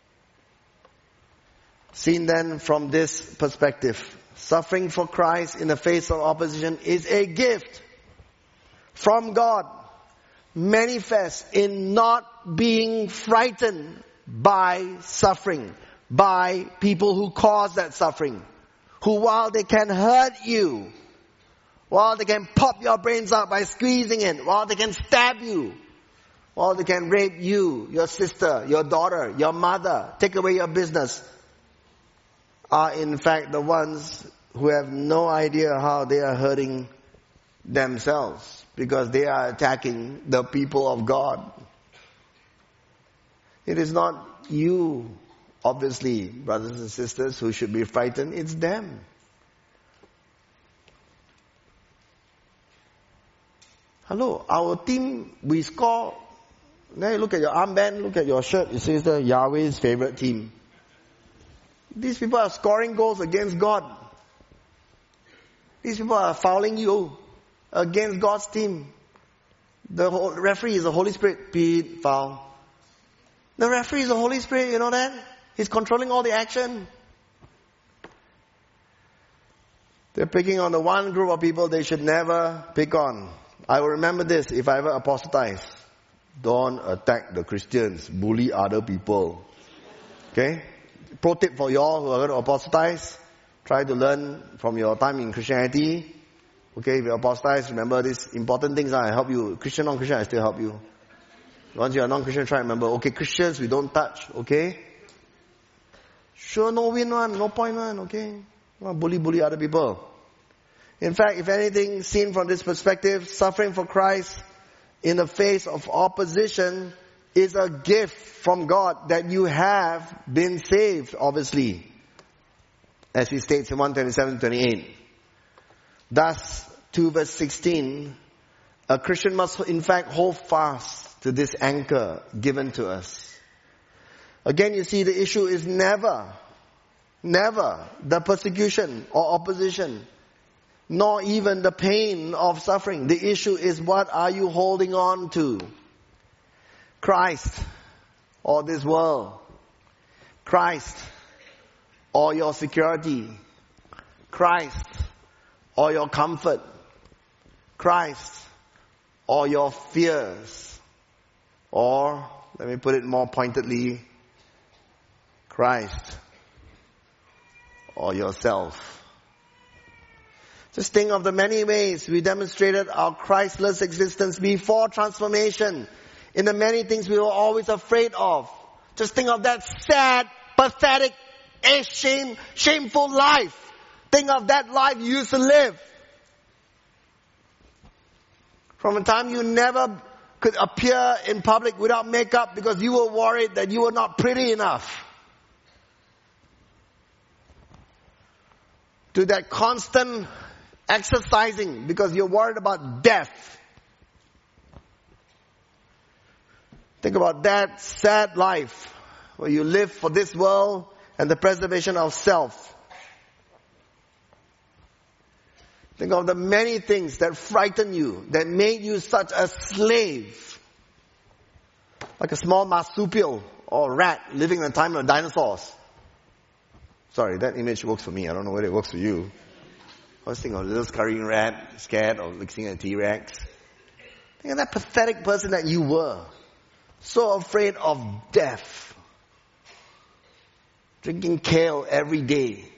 Seen then from this perspective, suffering for Christ in the face of opposition is a gift from God, manifest in not being frightened by suffering, by people who cause that suffering, who while they can hurt you, while they can pop your brains out by squeezing it, while they can stab you, while they can rape you, your sister, your daughter, your mother, take away your business, are in fact the ones who have no idea how they are hurting themselves because they are attacking the people of God. It is not you, obviously, brothers and sisters, who should be frightened. It's them. Hello, our team, we score. Now you look at your armband, look at your shirt. It says the Yahweh's favorite team. These people are scoring goals against God. These people are fouling you against God's team. The referee is the Holy Spirit. Pete, foul. The referee is the Holy Spirit, you know that? He's controlling all the action. They're picking on the one group of people they should never pick on. I will remember this if I ever apostatize. Don't attack the Christians. Bully other people. Okay? Pro tip for y'all who are going to apostatize. Try to learn from your time in Christianity. Okay, if you apostatize, remember these important things. I help you. Christian, non-Christian, I still help you. Once you are non-Christian, try to remember. Okay, Christians, we don't touch. Okay? Sure, no win one. No point one. Okay? Don't bully, bully other people. In fact, if anything, seen from this perspective, suffering for Christ in the face of opposition is a gift from God that you have been saved, obviously. As he states in one twenty-seven to twenty-eight. Thus, to verse sixteen, a Christian must in fact hold fast to this anchor given to us. Again, you see, the issue is never, never the persecution or opposition, nor even the pain of suffering. The issue is, what are you holding on to? Christ or this world? Christ or your security? Christ or your comfort? Christ or your fears? Or, let me put it more pointedly, Christ or yourself. Just think of the many ways we demonstrated our Christless existence before transformation, in the many things we were always afraid of. Just think of that sad, pathetic, shame, shameful life. Think of that life you used to live. From a time you never could appear in public without makeup because you were worried that you were not pretty enough. To that constant exercising because you're worried about death. Think about that sad life where you live for this world and the preservation of self. Think of the many things that frighten you, that made you such a slave. Like a small marsupial or rat living in the time of dinosaurs. Sorry, that image works for me. I don't know whether it works for you. I was thinking of a little scurrying rat, scared of looking at a T-Rex. Think of that pathetic person that you were. So afraid of death. Drinking kale every day.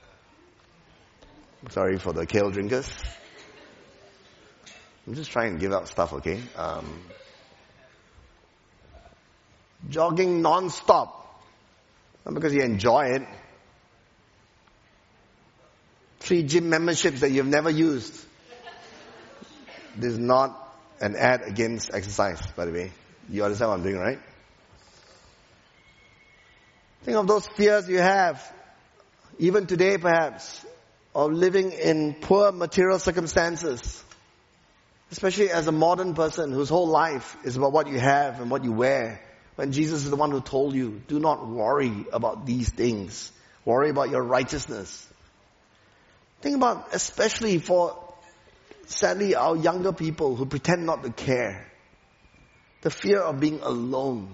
Sorry for the kale drinkers. I'm just trying to give out stuff, okay? Um, jogging non-stop Not because you enjoy it. Three gym memberships that you've never used. This is not an ad against exercise, by the way. You understand what I'm doing, right? Think of those fears you have, even today perhaps, of living in poor material circumstances. Especially as a modern person whose whole life is about what you have and what you wear. When Jesus is the one who told you, do not worry about these things. Worry about your righteousness. Think about, especially for, sadly, our younger people who pretend not to care. The fear of being alone.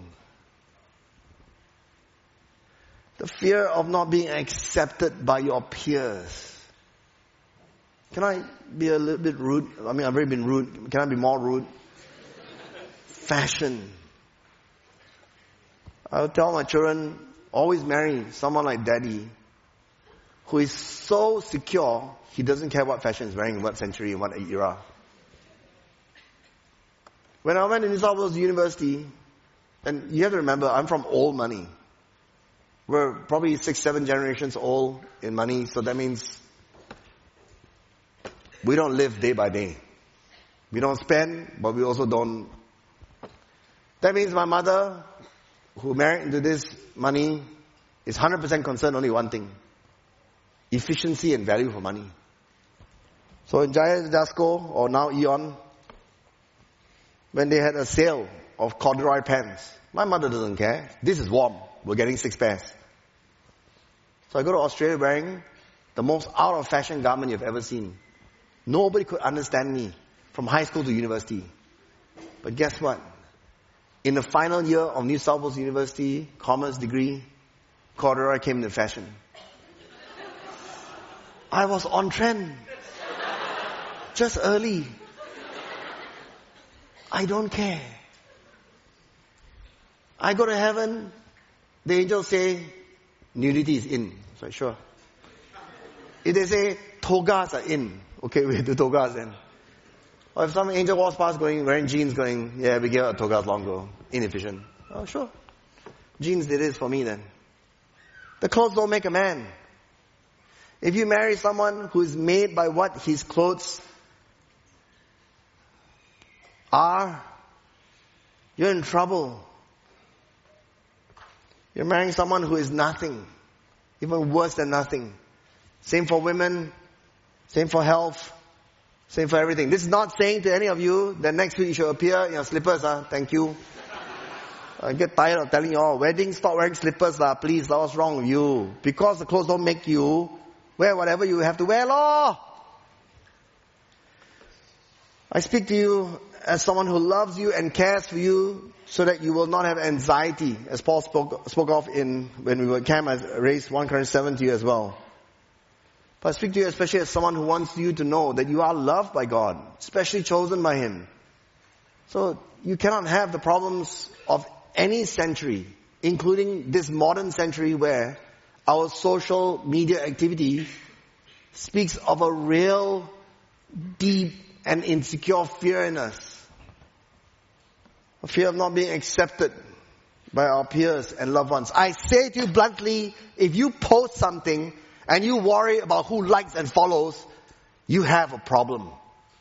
The fear of not being accepted by your peers. Can I be a little bit rude? I mean, I've already been rude. Can I be more rude? Fashion. I would tell my children, always marry someone like daddy, who is so secure, he doesn't care what fashion is wearing, in what century, in what era. When I went to New South Wales University, and you have to remember, I'm from old money. We're probably six, seven generations old in money, so that means we don't live day by day. We don't spend, but we also don't. That means my mother, who married into this money, is one hundred percent concerned only one thing. Efficiency and value for money. So in Giant Dasco, or now Eon, when they had a sale of corduroy pants, my mother doesn't care. This is warm. We're getting six pairs. So I go to Australia wearing the most out of fashion garment you've ever seen. Nobody could understand me from high school to university. But guess what? In the final year of New South Wales University, commerce degree, corduroy came into fashion. I was on trend. Just early. I don't care. I go to heaven, the angels say, nudity is in. So sure. If they say, togas are in, okay, we do togas then. Or if some angel walks past going, wearing jeans going, yeah, we give out togas long ago. Inefficient. Oh, sure. Jeans did this for me then. The clothes don't make a man. If you marry someone who is made by what his clothes are, you're in trouble. You're marrying someone who is nothing. Even worse than nothing. Same for women. Same for health. Same for everything. This is not saying to any of you that next week you should appear in your slippers. Uh, thank you. I get tired of telling you all, wedding, stop wearing slippers. Uh, please, what's wrong with you? Because the clothes don't make you, wear whatever you have to wear, law. I speak to you as someone who loves you and cares for you so that you will not have anxiety, as Paul spoke, spoke of in, when we were at camp. I raised First Corinthians seven to you as well. But I speak to you especially as someone who wants you to know that you are loved by God, especially chosen by Him. So you cannot have the problems of any century, including this modern century where our social media activity speaks of a real, deep and insecure fear in us. A fear of not being accepted by our peers and loved ones. I say to you bluntly, if you post something and you worry about who likes and follows, you have a problem.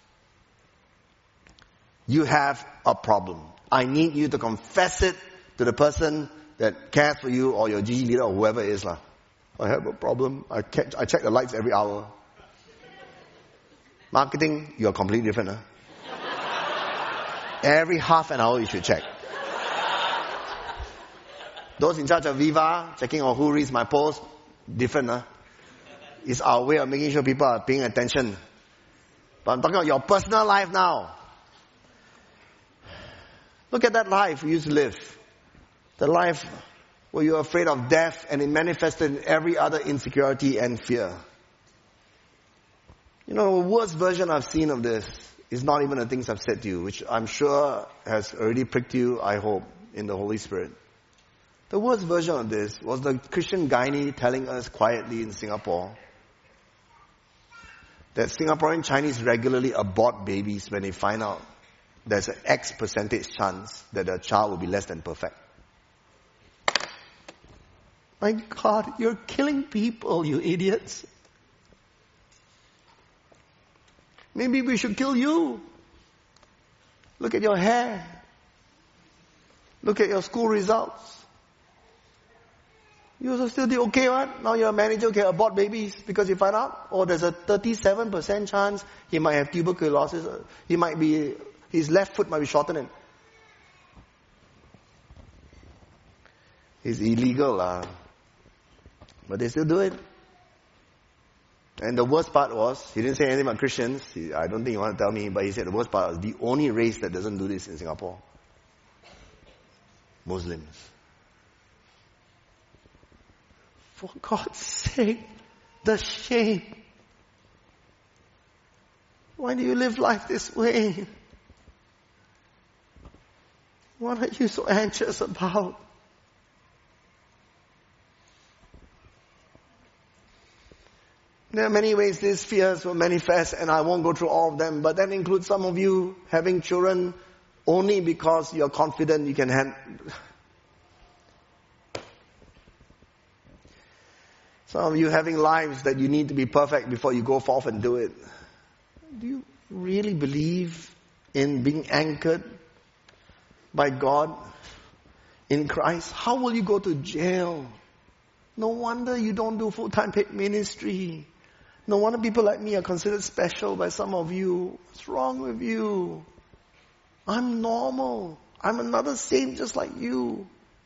You have a problem. I need you to confess it to the person that cares for you or your G G leader or whoever it is. I have a problem. I, catch, I check the lights every hour. Marketing, you're completely different. Huh? Every half an hour you should check. Those in charge of Viva, checking on who reads my post, different. Huh? It's our way of making sure people are paying attention. But I'm talking about your personal life now. Look at that life you used to live. The life where you're afraid of death and it manifested in every other insecurity and fear. You know, the worst version I've seen of this is not even the things I've said to you, which I'm sure has already pricked you, I hope, in the Holy Spirit. The worst version of this was the Christian gynae telling us quietly in Singapore that Singaporean Chinese regularly abort babies when they find out there's an X percentage chance that the child will be less than perfect. My God, you're killing people, you idiots. Maybe we should kill you. Look at your hair. Look at your school results. You also still do okay, right? Now you're a manager, can abort babies because you find out, or there's a thirty-seven percent chance he might have tuberculosis. He might be, his left foot might be shortened. It's illegal, uh, but they still do it. And the worst part was, he didn't say anything about Christians. He, I don't think he wanted to tell me, but he said the worst part was the only race that doesn't do this in Singapore. Muslims. For God's sake, the shame. Why do you live life this way? What are you so anxious about? There are many ways these fears will manifest, and I won't go through all of them, but that includes some of you having children only because you're confident you can handle. Some of you having lives that you need to be perfect before you go forth and do it. Do you really believe in being anchored by God in Christ? How will you go to jail? No wonder you don't do full-time paid ministry. No wonder people like me are considered special by some of you. What's wrong with you? I'm normal. I'm another saint just like you.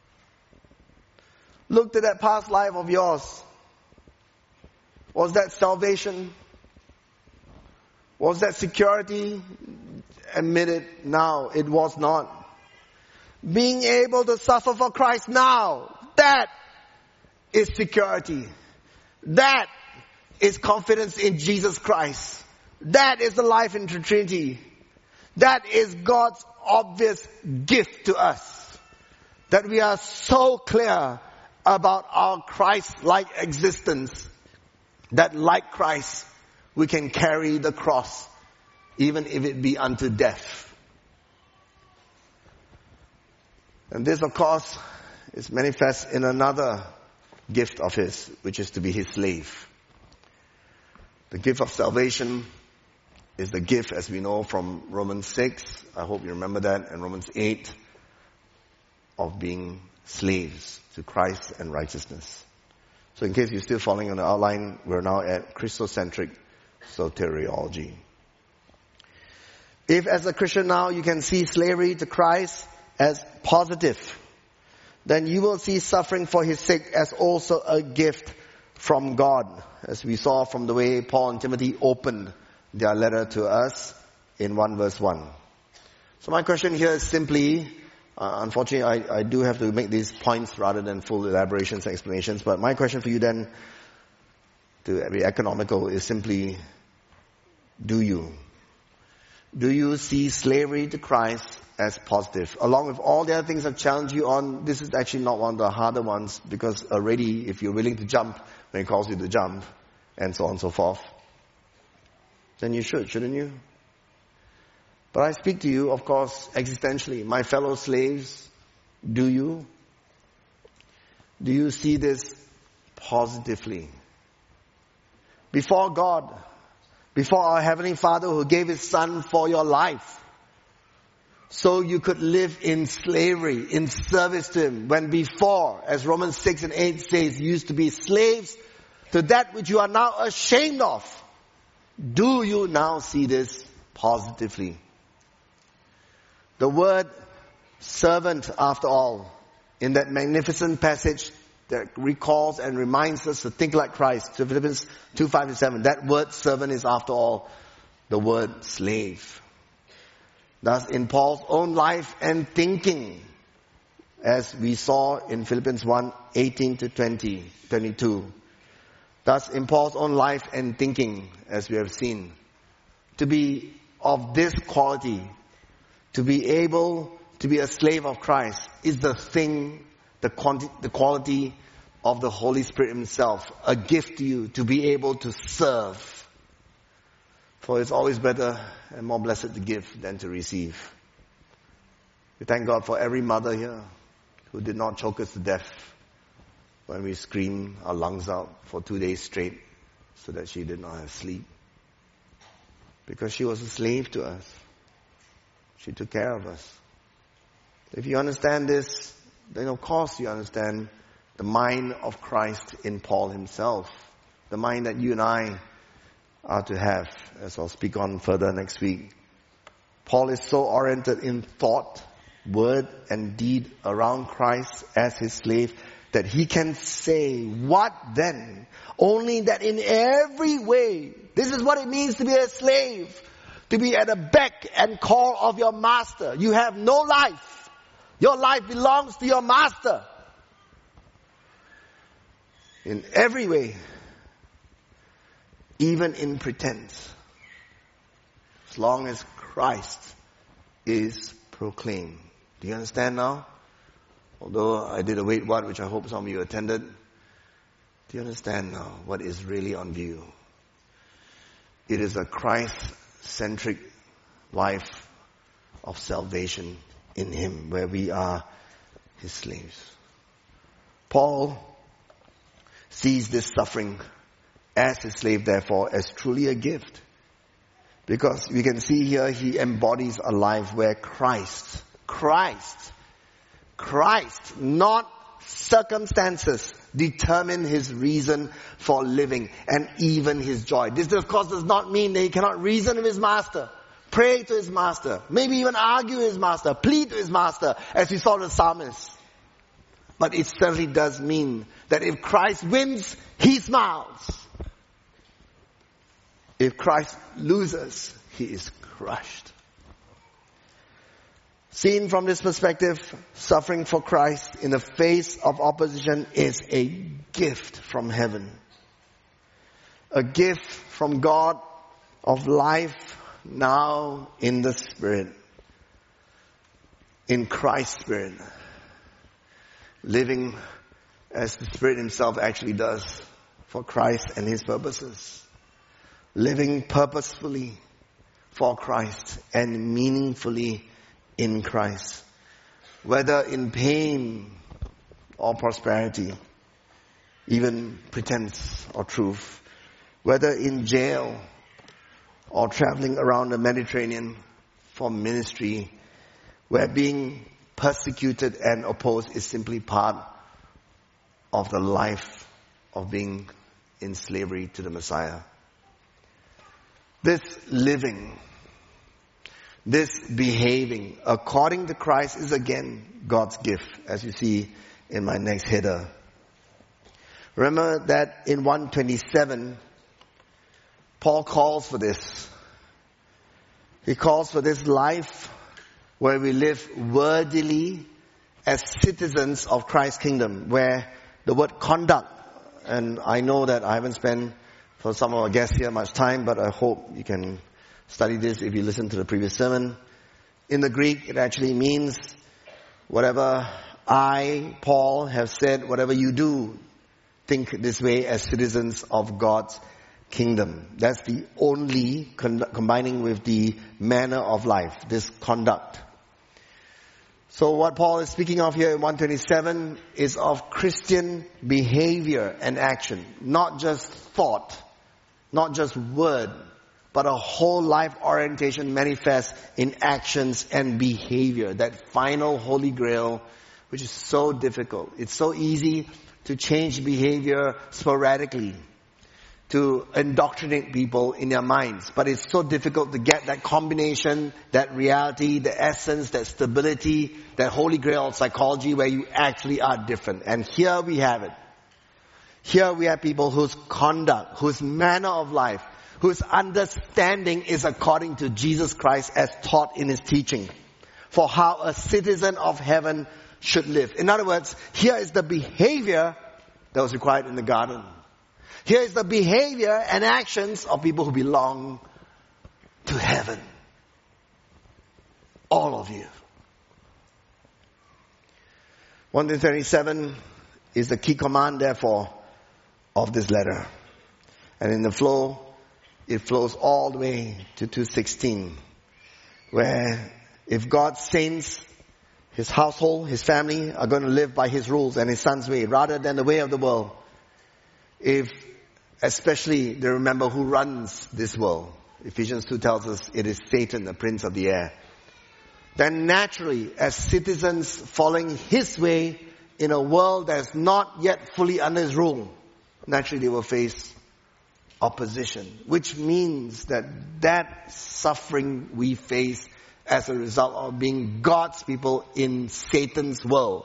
Look to that past life of yours. Was that salvation? Was that security? Admit it now. It was not. Being able to suffer for Christ now. That is security. That is confidence in Jesus Christ. That is the life in the Trinity. That is God's obvious gift to us. That we are so clear about our Christ-like existence. That like Christ, we can carry the cross, even if it be unto death. And this, of course, is manifest in another gift of His, which is to be His slave. The gift of salvation is the gift, as we know from Romans six, I hope you remember that, and Romans eight, of being slaves to Christ and righteousness. So in case you're still following on the outline, we're now at Christocentric soteriology. If as a Christian now you can see slavery to Christ as positive, then you will see suffering for His sake as also a gift from God, as we saw from the way Paul and Timothy opened their letter to us in one verse one. So my question here is simply, uh, unfortunately I, I do have to make these points rather than full elaborations and explanations, but my question for you then, to be economical, is simply, do you? Do you see slavery to Christ as positive? Along with all the other things I've challenged you on, this is actually not one of the harder ones, because already if you're willing to jump when He calls you to jump, and so on and so forth, then you should, shouldn't you? But I speak to you, of course, existentially. My fellow slaves, do you? Do you see this positively? Before God, before our Heavenly Father who gave His Son for your life, so you could live in slavery, in service to Him, when before, as Romans six and eight says, you used to be slaves to that which you are now ashamed of. Do you now see this positively? The word servant, after all, in that magnificent passage that recalls and reminds us to think like Christ, to Philippians two, five to seven, that word servant is, after all, the word slave. Thus, in Paul's own life and thinking, as we saw in Philippians one, eighteen to twenty, twenty-two, thus, in Paul's own life and thinking, as we have seen, to be of this quality, to be able to be a slave of Christ, is the thing, the quanti- the quality of the Holy Spirit Himself, a gift to you to be able to serve. For it's always better and more blessed to give than to receive. We thank God for every mother here who did not choke us to death when we screamed our lungs out for two days straight so that she did not have sleep. Because she was a slave to us. She took care of us. If you understand this, then of course you understand the mind of Christ in Paul himself. The mind that you and I are to have, as I'll speak on further next week. Paul is so oriented in thought, word, and deed around Christ as his slave that he can say, what then? Only that in every way, this is what it means to be a slave, to be at the beck and call of your master. You have no life. Your life belongs to your master. In every way, even in pretense, as long as Christ is proclaimed. Do you understand now? Although I did a wait what, which I hope some of you attended. Do you understand now what is really on view? It is a Christ-centric life of salvation in Him, where we are His slaves. Paul sees this suffering as his slave, therefore, as truly a gift. Because we can see here he embodies a life where Christ, Christ, Christ, not circumstances, determine his reason for living and even his joy. This, of course, does not mean that he cannot reason with his master, pray to his master, maybe even argue with his master, plead to his master, as we saw the psalmist. But it certainly does mean that if Christ wins, he smiles. If Christ loses, he is crushed. Seen from this perspective, suffering for Christ in the face of opposition is a gift from heaven. A gift from God of life now in the Spirit. In Christ's Spirit. Living as the Spirit Himself actually does for Christ and His purposes. Living purposefully for Christ and meaningfully in Christ. Whether in pain or prosperity, even pretense or truth. Whether in jail or traveling around the Mediterranean for ministry, where being persecuted and opposed is simply part of the life of being in slavery to the Messiah. This living, this behaving according to Christ is again God's gift, as you see in my next header. Remember that in one twenty-seven, Paul calls for this. He calls for this life where we live worthily as citizens of Christ's kingdom, where the word conduct, and I know that I haven't spent for some of our guests here much time, but I hope you can study this if you listen to the previous sermon. In the Greek, it actually means whatever I, Paul, have said, whatever you do, think this way as citizens of God's kingdom. That's the only, con- combining with the manner of life, this conduct. So what Paul is speaking of here in one twenty-seven is of Christian behavior and action. Not just thought, not just word, but a whole life orientation manifests in actions and behavior. That final holy grail, which is so difficult. It's so easy to change behavior sporadically, to indoctrinate people in their minds. But it's so difficult to get that combination, that reality, the essence, that stability, that holy grail of psychology where you actually are different. And here we have it. Here we have people whose conduct, whose manner of life, whose understanding is according to Jesus Christ as taught in His teaching for how a citizen of heaven should live. In other words, here is the behavior that was required in the garden. Here is the behavior and actions of people who belong to heaven. All of you. one thirty-seven is the key command, therefore, of this letter. And in the flow, it flows all the way to two sixteen, where if God's saints His household, his family are going to live by his rules and his son's way rather than the way of the world. If especially they remember who runs this world. Ephesians two tells us it is Satan, the prince of the air. Then naturally, as citizens following his way in a world that's not yet fully under his rule, naturally they will face opposition, which means that that suffering we face as a result of being God's people in Satan's world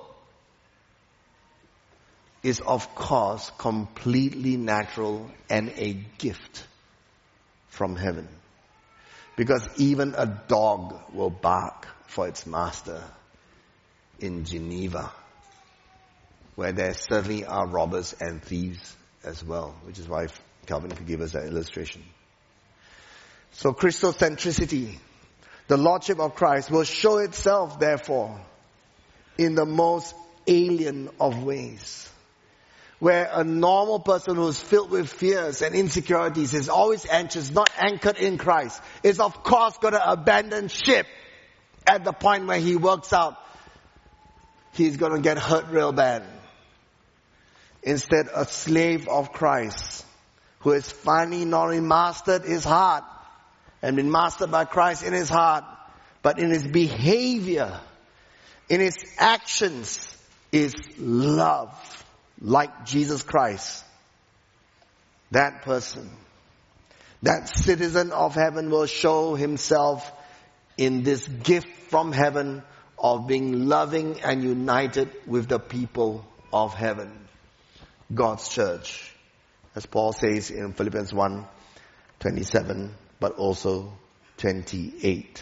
is of course completely natural and a gift from heaven. Because even a dog will bark for its master in Geneva, where there certainly are robbers and thieves as well, which is why Calvin could give us that illustration. So Christocentricity, the Lordship of Christ, will show itself, therefore, in the most alien of ways. Where a normal person who's filled with fears and insecurities is always anxious, not anchored in Christ, is of course going to abandon ship at the point where he works out he's going to get hurt real bad. Instead, a slave of Christ who has finally not only mastered his heart and been mastered by Christ in his heart, but in his behavior, in his actions, is love. Like Jesus Christ, that person, that citizen of heaven will show himself in this gift from heaven of being loving and united with the people of heaven, God's church. As Paul says in Philippians one twenty-seven, but also twenty-eight.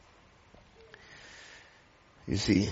You see,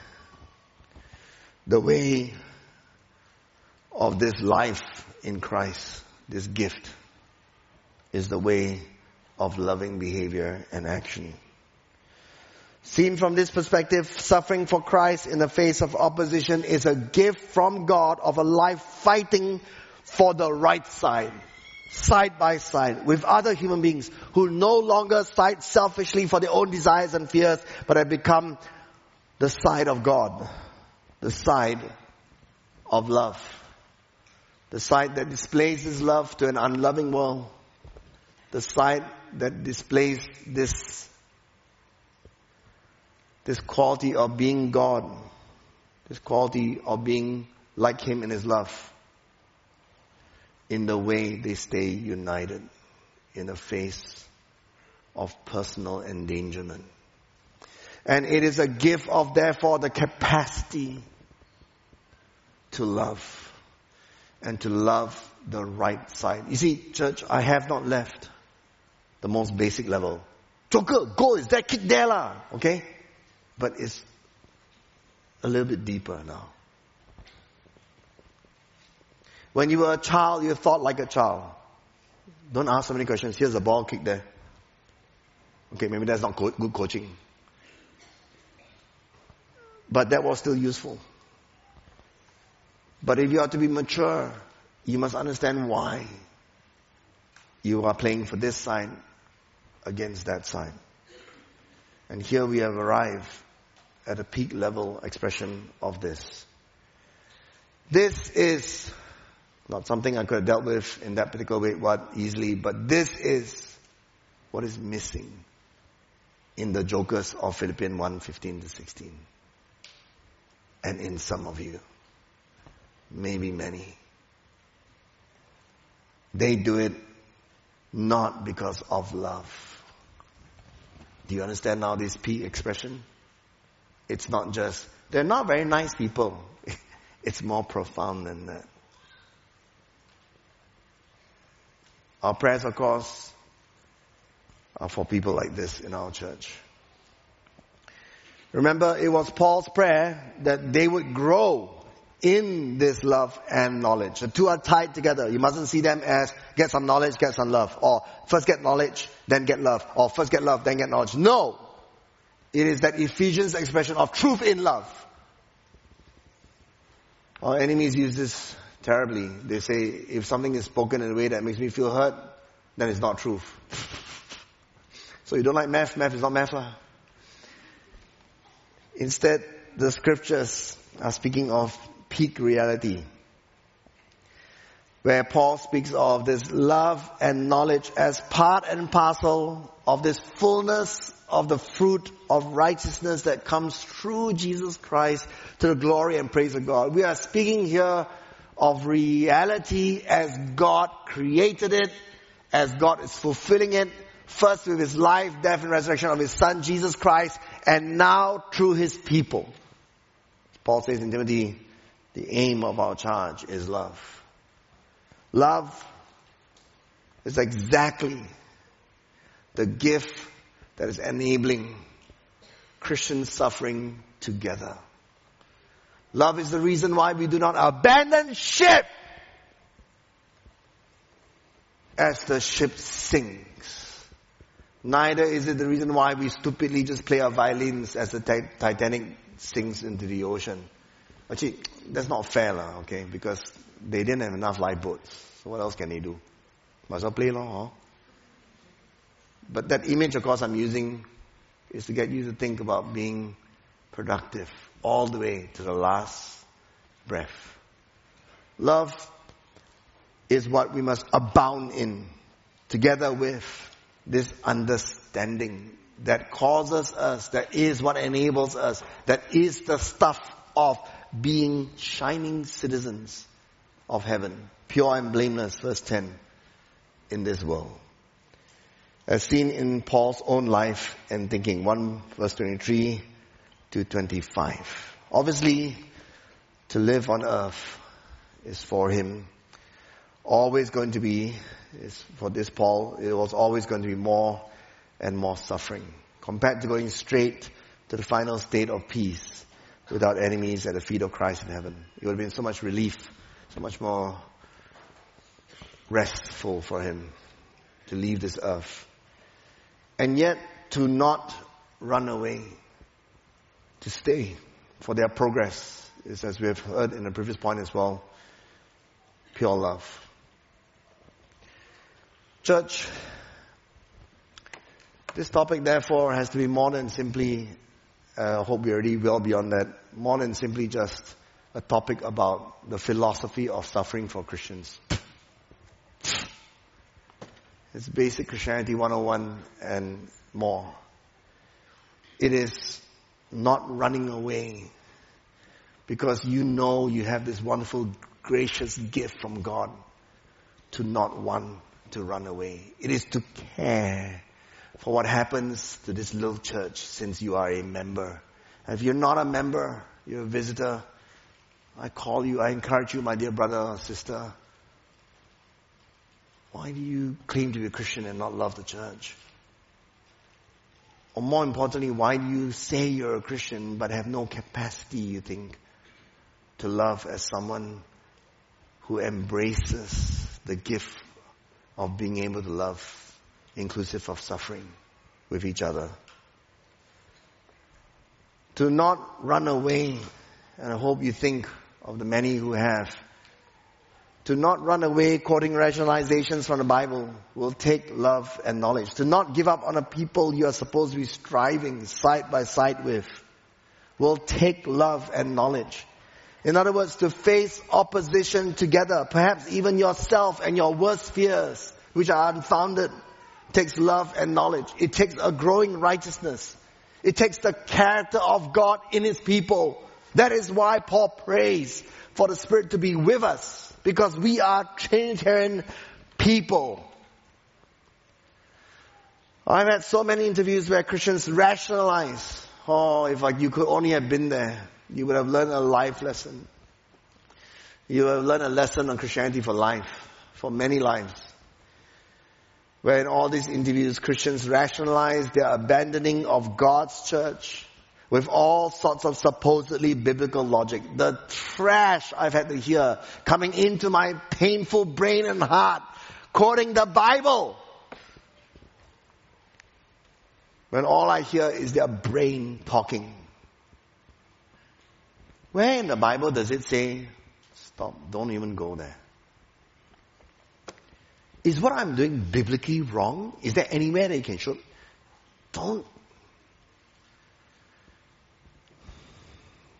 the way of this life in Christ, this gift, is the way of loving behavior and action. Seen from this perspective, suffering for Christ in the face of opposition is a gift from God of a life fighting for the right side, side by side, with other human beings who no longer fight selfishly for their own desires and fears, but have become the side of God, the side of love. The side that displays his love to an unloving world. The side that displays this, this quality of being God. This quality of being like him in his love. In the way they stay united in the face of personal endangerment. And it is a gift of, therefore, the capacity to love. And to love the right side. You see, church, I have not left the most basic level. Joker, go, is that kick there lah? Okay? But it's a little bit deeper now. When you were a child, you thought like a child. Don't ask so many questions. Here's a ball, kick there. Okay, maybe that's not co- good coaching. But that was still useful. But if you are to be mature, you must understand why you are playing for this side against that side. And here we have arrived at a peak level expression of this. This is not something I could have dealt with in that particular way, what easily, but this is what is missing in the jokers of Philippians one fifteen to sixteen. And in some of you. Maybe many. They do it not because of love. Do you understand now this peak expression? It's not just, they're not very nice people. It's more profound than that. Our prayers, of course, are for people like this in our church. Remember, it was Paul's prayer that they would grow in this love and knowledge. The two are tied together. You mustn't see them as get some knowledge, get some love. Or first get knowledge, then get love. Or first get love, then get knowledge. No. It is that Ephesians expression of truth in love. Our enemies use this terribly. They say, if something is spoken in a way that makes me feel hurt, then it's not truth. So you don't like math? Math is not math lah. Instead, the scriptures are speaking of peak reality, where Paul speaks of this love and knowledge as part and parcel of this fullness of the fruit of righteousness that comes through Jesus Christ to the glory and praise of God. We are speaking here of reality as God created it, as God is fulfilling it, first with His life, death and resurrection of His Son, Jesus Christ, and now through His people. Paul says in Timothy, the aim of our charge is love. Love is exactly the gift that is enabling Christian suffering together. Love is the reason why we do not abandon ship as the ship sinks. Neither is it the reason why we stupidly just play our violins as the Titanic sinks into the ocean. Actually, that's not fair, lah, okay? Because they didn't have enough lifeboats. So what else can they do? Might as well play, lor, huh? But that image, of course, I'm using is to get you to think about being productive all the way to the last breath. Love is what we must abound in, together with this understanding that causes us, that is what enables us, that is the stuff of being shining citizens of heaven, pure and blameless, verse ten, in this world. As seen in Paul's own life and thinking, one verse twenty-three to twenty-five. Obviously, to live on earth is for him always going to be, is for this Paul, it was always going to be more and more suffering, compared to going straight to the final state of peace without enemies at the feet of Christ in heaven. It would have been so much relief, so much more restful for him to leave this earth. And yet, to not run away, to stay for their progress is, as we have heard in the previous point as well, pure love. Church, this topic therefore has to be more than simply, I uh, hope we already well beyond that, more than simply just a topic about the philosophy of suffering for Christians. It's basic Christianity one oh one and more. It is not running away because you know you have this wonderful, gracious gift from God to not want to run away. It is to care for what happens to this little church since you are a member. And if you're not a member, you're a visitor, I call you, I encourage you, my dear brother or sister, why do you claim to be a Christian and not love the church? Or more importantly, why do you say you're a Christian but have no capacity, you think, to love as someone who embraces the gift of being able to love, inclusive of suffering with each other? To not run away, and I hope you think of the many who have, to not run away quoting rationalizations from the Bible will take love and knowledge. To not give up on a people you are supposed to be striving side by side with will take love and knowledge. In other words, to face opposition together, perhaps even yourself and your worst fears, which are unfounded, takes love and knowledge. It takes a growing righteousness. It takes the character of God in His people. That is why Paul prays for the Spirit to be with us, because we are Trinitarian people. I've had so many interviews where Christians rationalize, oh, if like you could only have been there, you would have learned a life lesson. You would have learned a lesson on Christianity for life, for many lives. Where in all these interviews, Christians rationalize their abandoning of God's church with all sorts of supposedly biblical logic. The trash I've had to hear coming into my painful brain and heart, quoting the Bible, when all I hear is their brain talking. Where in the Bible does it say, stop, don't even go there? Is what I'm doing biblically wrong? Is there anywhere that you can show? Don't.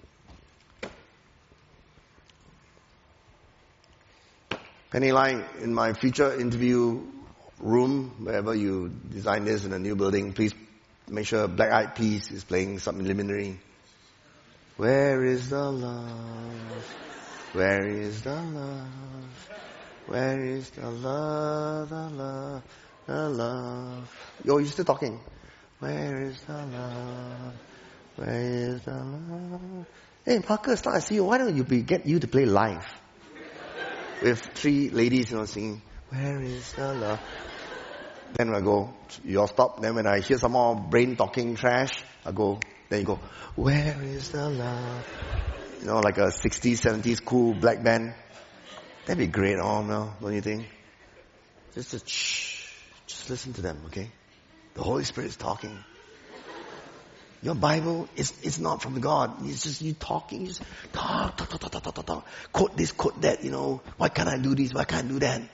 Penny Line, in my future interview room, wherever you design this in a new building, please make sure Black Eyed Peas is playing Subliminary. Where is the love? Where is the love? Where is the love, the love, the love? Yo, you're still talking. Where is the love? Where is the love? Hey, Parker, start I see you. Why don't you be, get you to play live? With three ladies, you know, singing, where is the love? Then I go, you all stop. Then when I hear some more brain talking trash, I go, then you go, where is the love? You know, like a sixties, seventies cool black band. That'd be great, oh no, don't you think? Just, just, shh, just listen to them, okay? The Holy Spirit is talking. Your Bible is, is not from God. It's just you talking. You just talk, talk, talk, talk, talk, talk, talk. Quote this, quote that, you know. Why can't I do this? Why can't I do that?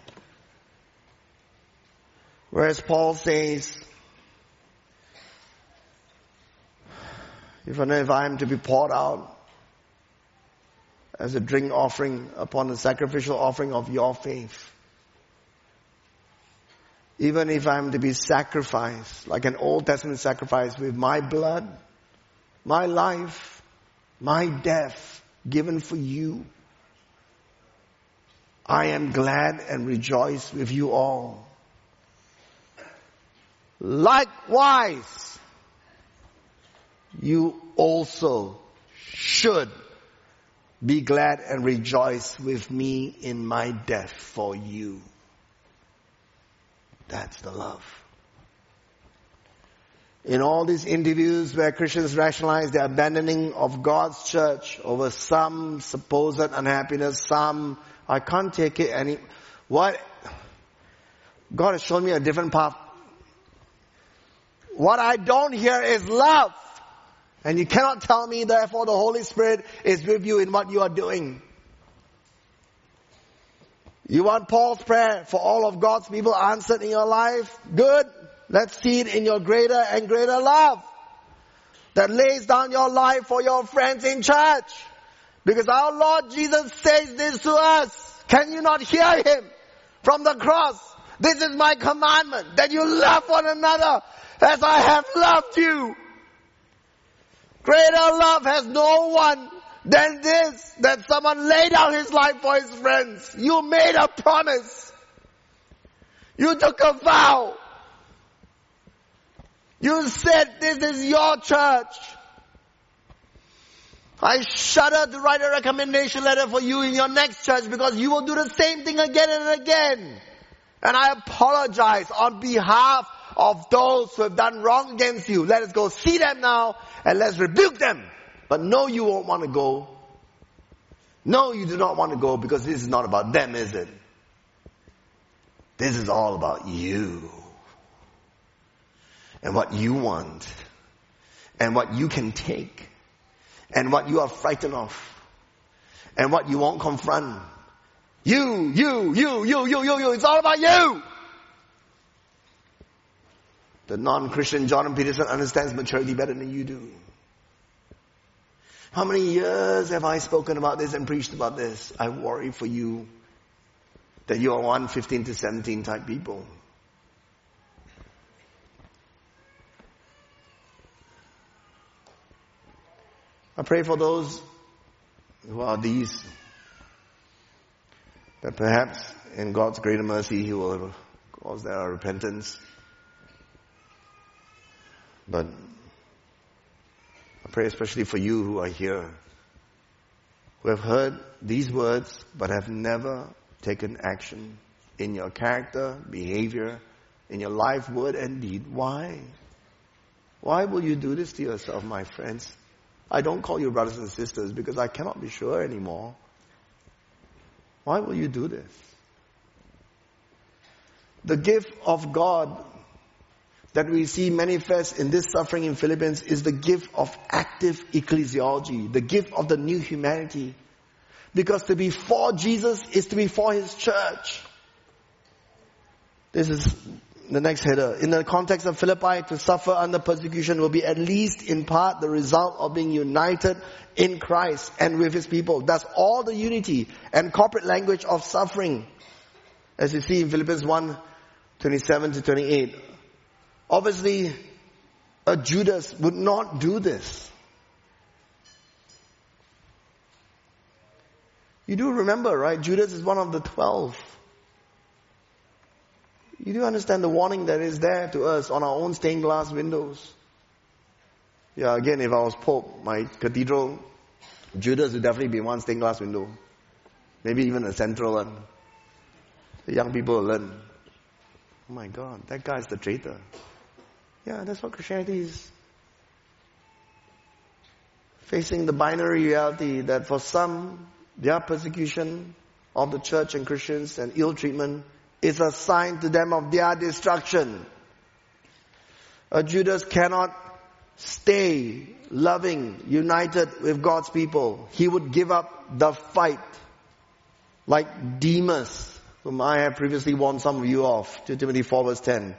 Whereas Paul says, if I, if I am to be poured out as a drink offering upon the sacrificial offering of your faith, even if I am to be sacrificed, like an Old Testament sacrifice with my blood, my life, my death given for you, I am glad and rejoice with you all. Likewise, you also should be glad and rejoice with me in my death for you. That's the love. In all these interviews where Christians rationalize the abandoning of God's church over some supposed unhappiness, some, I can't take it any, what? God has shown me a different path. What I don't hear is love. And you cannot tell me, therefore, the Holy Spirit is with you in what you are doing. You want Paul's prayer for all of God's people answered in your life? Good. Let's see it in your greater and greater love that lays down your life for your friends in church. Because our Lord Jesus says this to us. Can you not hear Him from the cross? This is my commandment, that you love one another as I have loved you. Greater love has no one than this, that someone laid down his life for his friends. You made a promise. You took a vow. You said this is your church. I shudder to write a recommendation letter for you in your next church because you will do the same thing again and again. And I apologize on behalf of those who have done wrong against you. Let us go see them now and let's rebuke them. But no, you won't want to go. No, you do not want to go because this is not about them, is it? This is all about you. And what you want. And what you can take. And what you are frightened of. And what you won't confront. You, you, you, you, you, you, you. It's all about you. The non-Christian Jordan Peterson understands maturity better than you do. How many years have I spoken about this and preached about this? I worry for you that you are one fifteen to seventeen type people. I pray for those who are these, that perhaps in God's greater mercy He will cause their repentance. But I pray especially for you who are here, who have heard these words but have never taken action in your character, behavior, in your life, word and deed. Why? Why will you do this to yourself, my friends? I don't call you brothers and sisters because I cannot be sure anymore. Why will you do this? The gift of God that we see manifest in this suffering in Philippines is the gift of active ecclesiology, the gift of the new humanity. Because to be for Jesus is to be for His church. This is the next header. In the context of Philippi, to suffer under persecution will be at least in part the result of being united in Christ and with His people. That's all the unity and corporate language of suffering. as you see in Philippians one, twenty-seven to twenty-eight. Obviously, a Judas would not do this. You do remember, right? Judas is one of the twelve. You do understand the warning that is there to us on our own stained glass windows. Yeah, again, if I was Pope, my cathedral, Judas would definitely be one stained glass window. Maybe even a central one. The young people will learn. Oh my God, that guy's the traitor. Yeah, that's what Christianity is. Facing the binary reality that for some, their persecution of the church and Christians and ill treatment is a sign to them of their destruction. A Judas cannot stay loving, united with God's people. He would give up the fight like Demas, whom I have previously warned some of you of, Second Timothy four verse ten.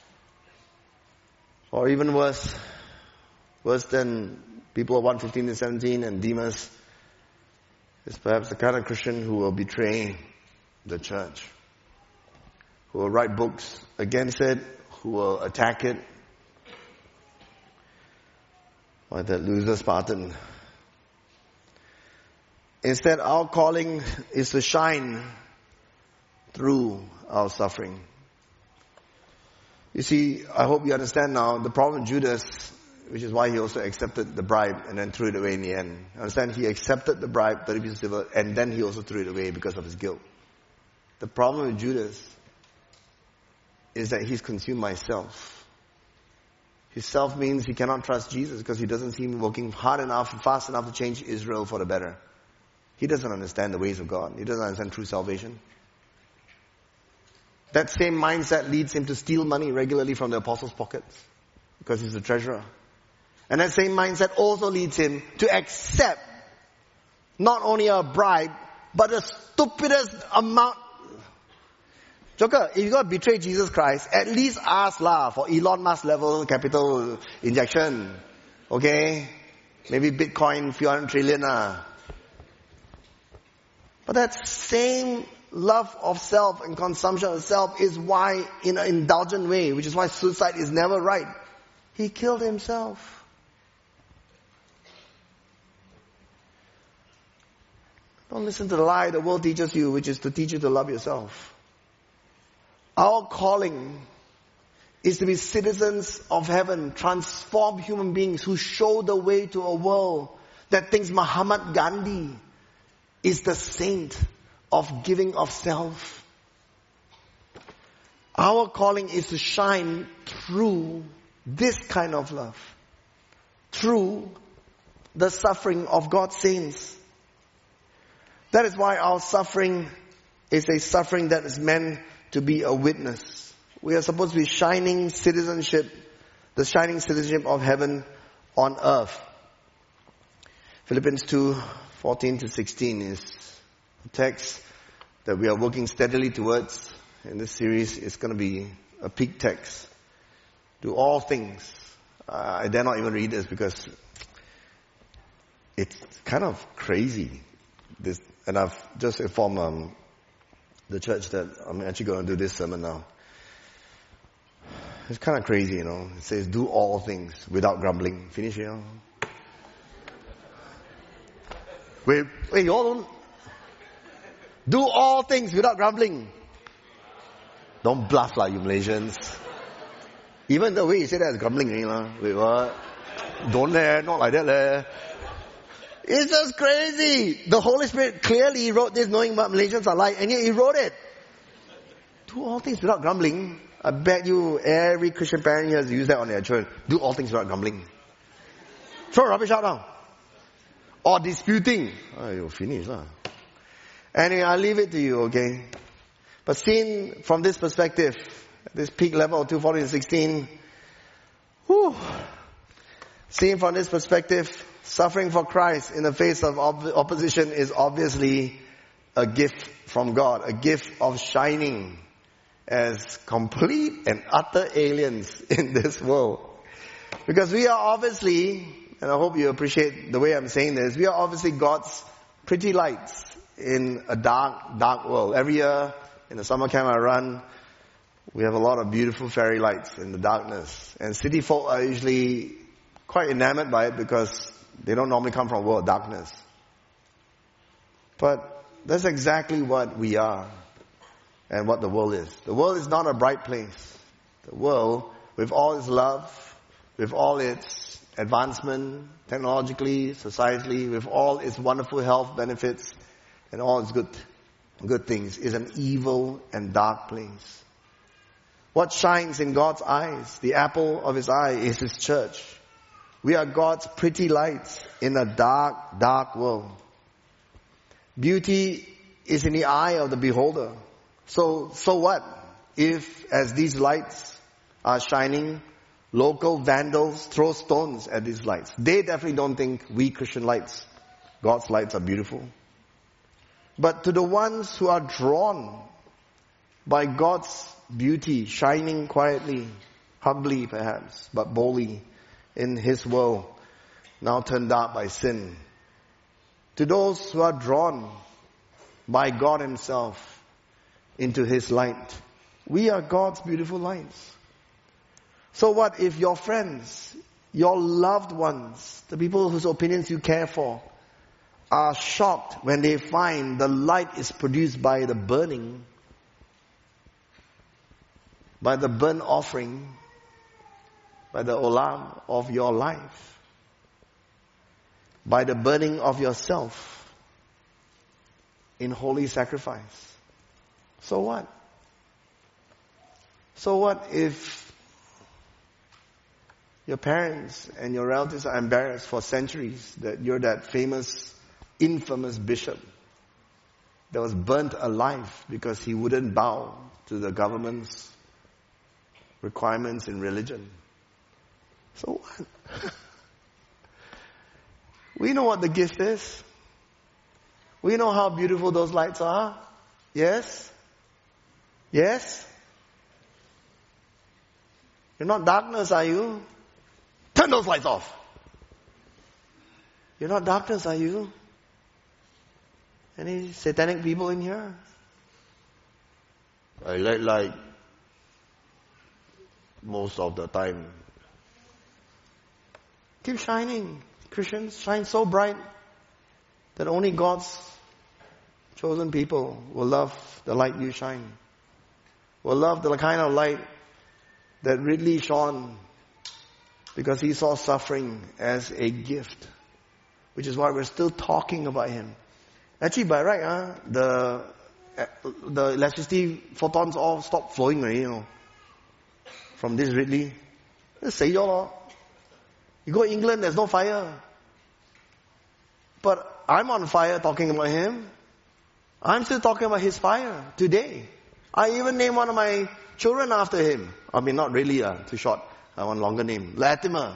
Or even worse, worse than people of one fifteen to seventeen, and Demas is perhaps the kind of Christian who will betray the church, who will write books against it, who will attack it, like that loser Spartan. Instead, our calling is to shine through our suffering. You see, I hope you understand now the problem with Judas, which is why he also accepted the bribe and then threw it away in the end. Understand? He accepted the bribe, thirty pieces of silver, and then he also threw it away because of his guilt. The problem with Judas is that he's consumed by self. His self means he cannot trust Jesus because he doesn't see him working hard enough and fast enough to change Israel for the better. He doesn't understand the ways of God. He doesn't understand true salvation. That same mindset leads him to steal money regularly from the apostles' pockets because he's a treasurer. And that same mindset also leads him to accept not only a bribe, but the stupidest amount. Joker, if you're going to betray Jesus Christ, at least ask lah for Elon Musk level capital injection. Okay? Maybe Bitcoin, few hundred trillion lah. But that same love of self and consumption of self is why, in an indulgent way, which is why suicide is never right, he killed himself. Don't listen to the lie the world teaches you, which is to teach you to love yourself. Our calling is to be citizens of heaven, transform human beings who show the way to a world that thinks Mahatma Gandhi is the saint of giving of self. Our calling is to shine through this kind of love, through the suffering of God's saints. That is why our suffering is a suffering that is meant to be a witness. We are supposed to be shining citizenship, the shining citizenship of heaven on earth. Philippians two, fourteen to sixteen is a text that we are working steadily towards in this series. It's going to be a peak text. Do all things. Uh, I dare not even read this because it's kind of crazy. This, and I've just informed um, the church that I'm actually going to do this sermon now. It's kind of crazy, you know. It says, do all things without grumbling. Finish here. Wait, wait, you all don't... Do all things without grumbling. Don't bluff like you Malaysians. Even the way you say that is grumbling, you know. Wait, what? Don't leh, not like that leh. It's just crazy. The Holy Spirit clearly wrote this knowing what Malaysians are like, and yet He wrote it. Do all things without grumbling. I bet you every Christian parent here has used that on their children. Do all things without grumbling. Throw rubbish out now. Or disputing. Oh, you'll finish lah. Anyway, I'll leave it to you, okay? But seen from this perspective, this peak level of two fourteen to sixteen, whew, seen from this perspective, suffering for Christ in the face of op- opposition is obviously a gift from God, a gift of shining as complete and utter aliens in this world. Because we are obviously, and I hope you appreciate the way I'm saying this, we are obviously God's pretty lights in a dark, dark world. Every year, In the summer camp I run, we have a lot of beautiful fairy lights in the darkness. And city folk are usually quite enamored by it because they don't normally come from a world of darkness. But that's exactly what we are and what the world is. The world is not a bright place. The world, with all its love, with all its advancement, technologically, societally, with all its wonderful health benefits and all its good, good things, is an evil and dark place. What shines in God's eyes, the apple of His eye, is His church. We are God's pretty lights in a dark, dark world. Beauty is in the eye of the beholder. So, so what if, as these lights are shining, local vandals throw stones at these lights? They definitely don't think we Christian lights, God's lights, are beautiful. But to the ones who are drawn by God's beauty, shining quietly, humbly perhaps, but boldly in His world, now turned dark by sin, to those who are drawn by God Himself into His light, we are God's beautiful lights. So what if your friends, your loved ones, the people whose opinions you care for, are shocked when they find the light is produced by the burning, by the burnt offering, by the olam of your life, by the burning of yourself in holy sacrifice? So what? So what if your parents and your relatives are embarrassed for centuries that you're that famous, infamous bishop that was burnt alive because he wouldn't bow to the government's requirements in religion? So what? We know what the gift is. We know how beautiful those lights are. Yes? Yes? You're not darkness, are you? Turn those lights off. You're not darkness, are you? Any satanic people in here? I like light most of the time. Keep shining. Christians, shine so bright that only God's chosen people will love the light you shine. Will love the kind of light that Ridley shone because he saw suffering as a gift, which is why we're still talking about him. Actually, by right, uh, the the electricity photons all stopped flowing already, you know, from this Ridley. Just say your You go to England, there's no fire. But I'm on fire talking about him. I'm still talking about his fire today. I even named one of my children after him. I mean, not really, uh, too short. I want a longer name. Latimer.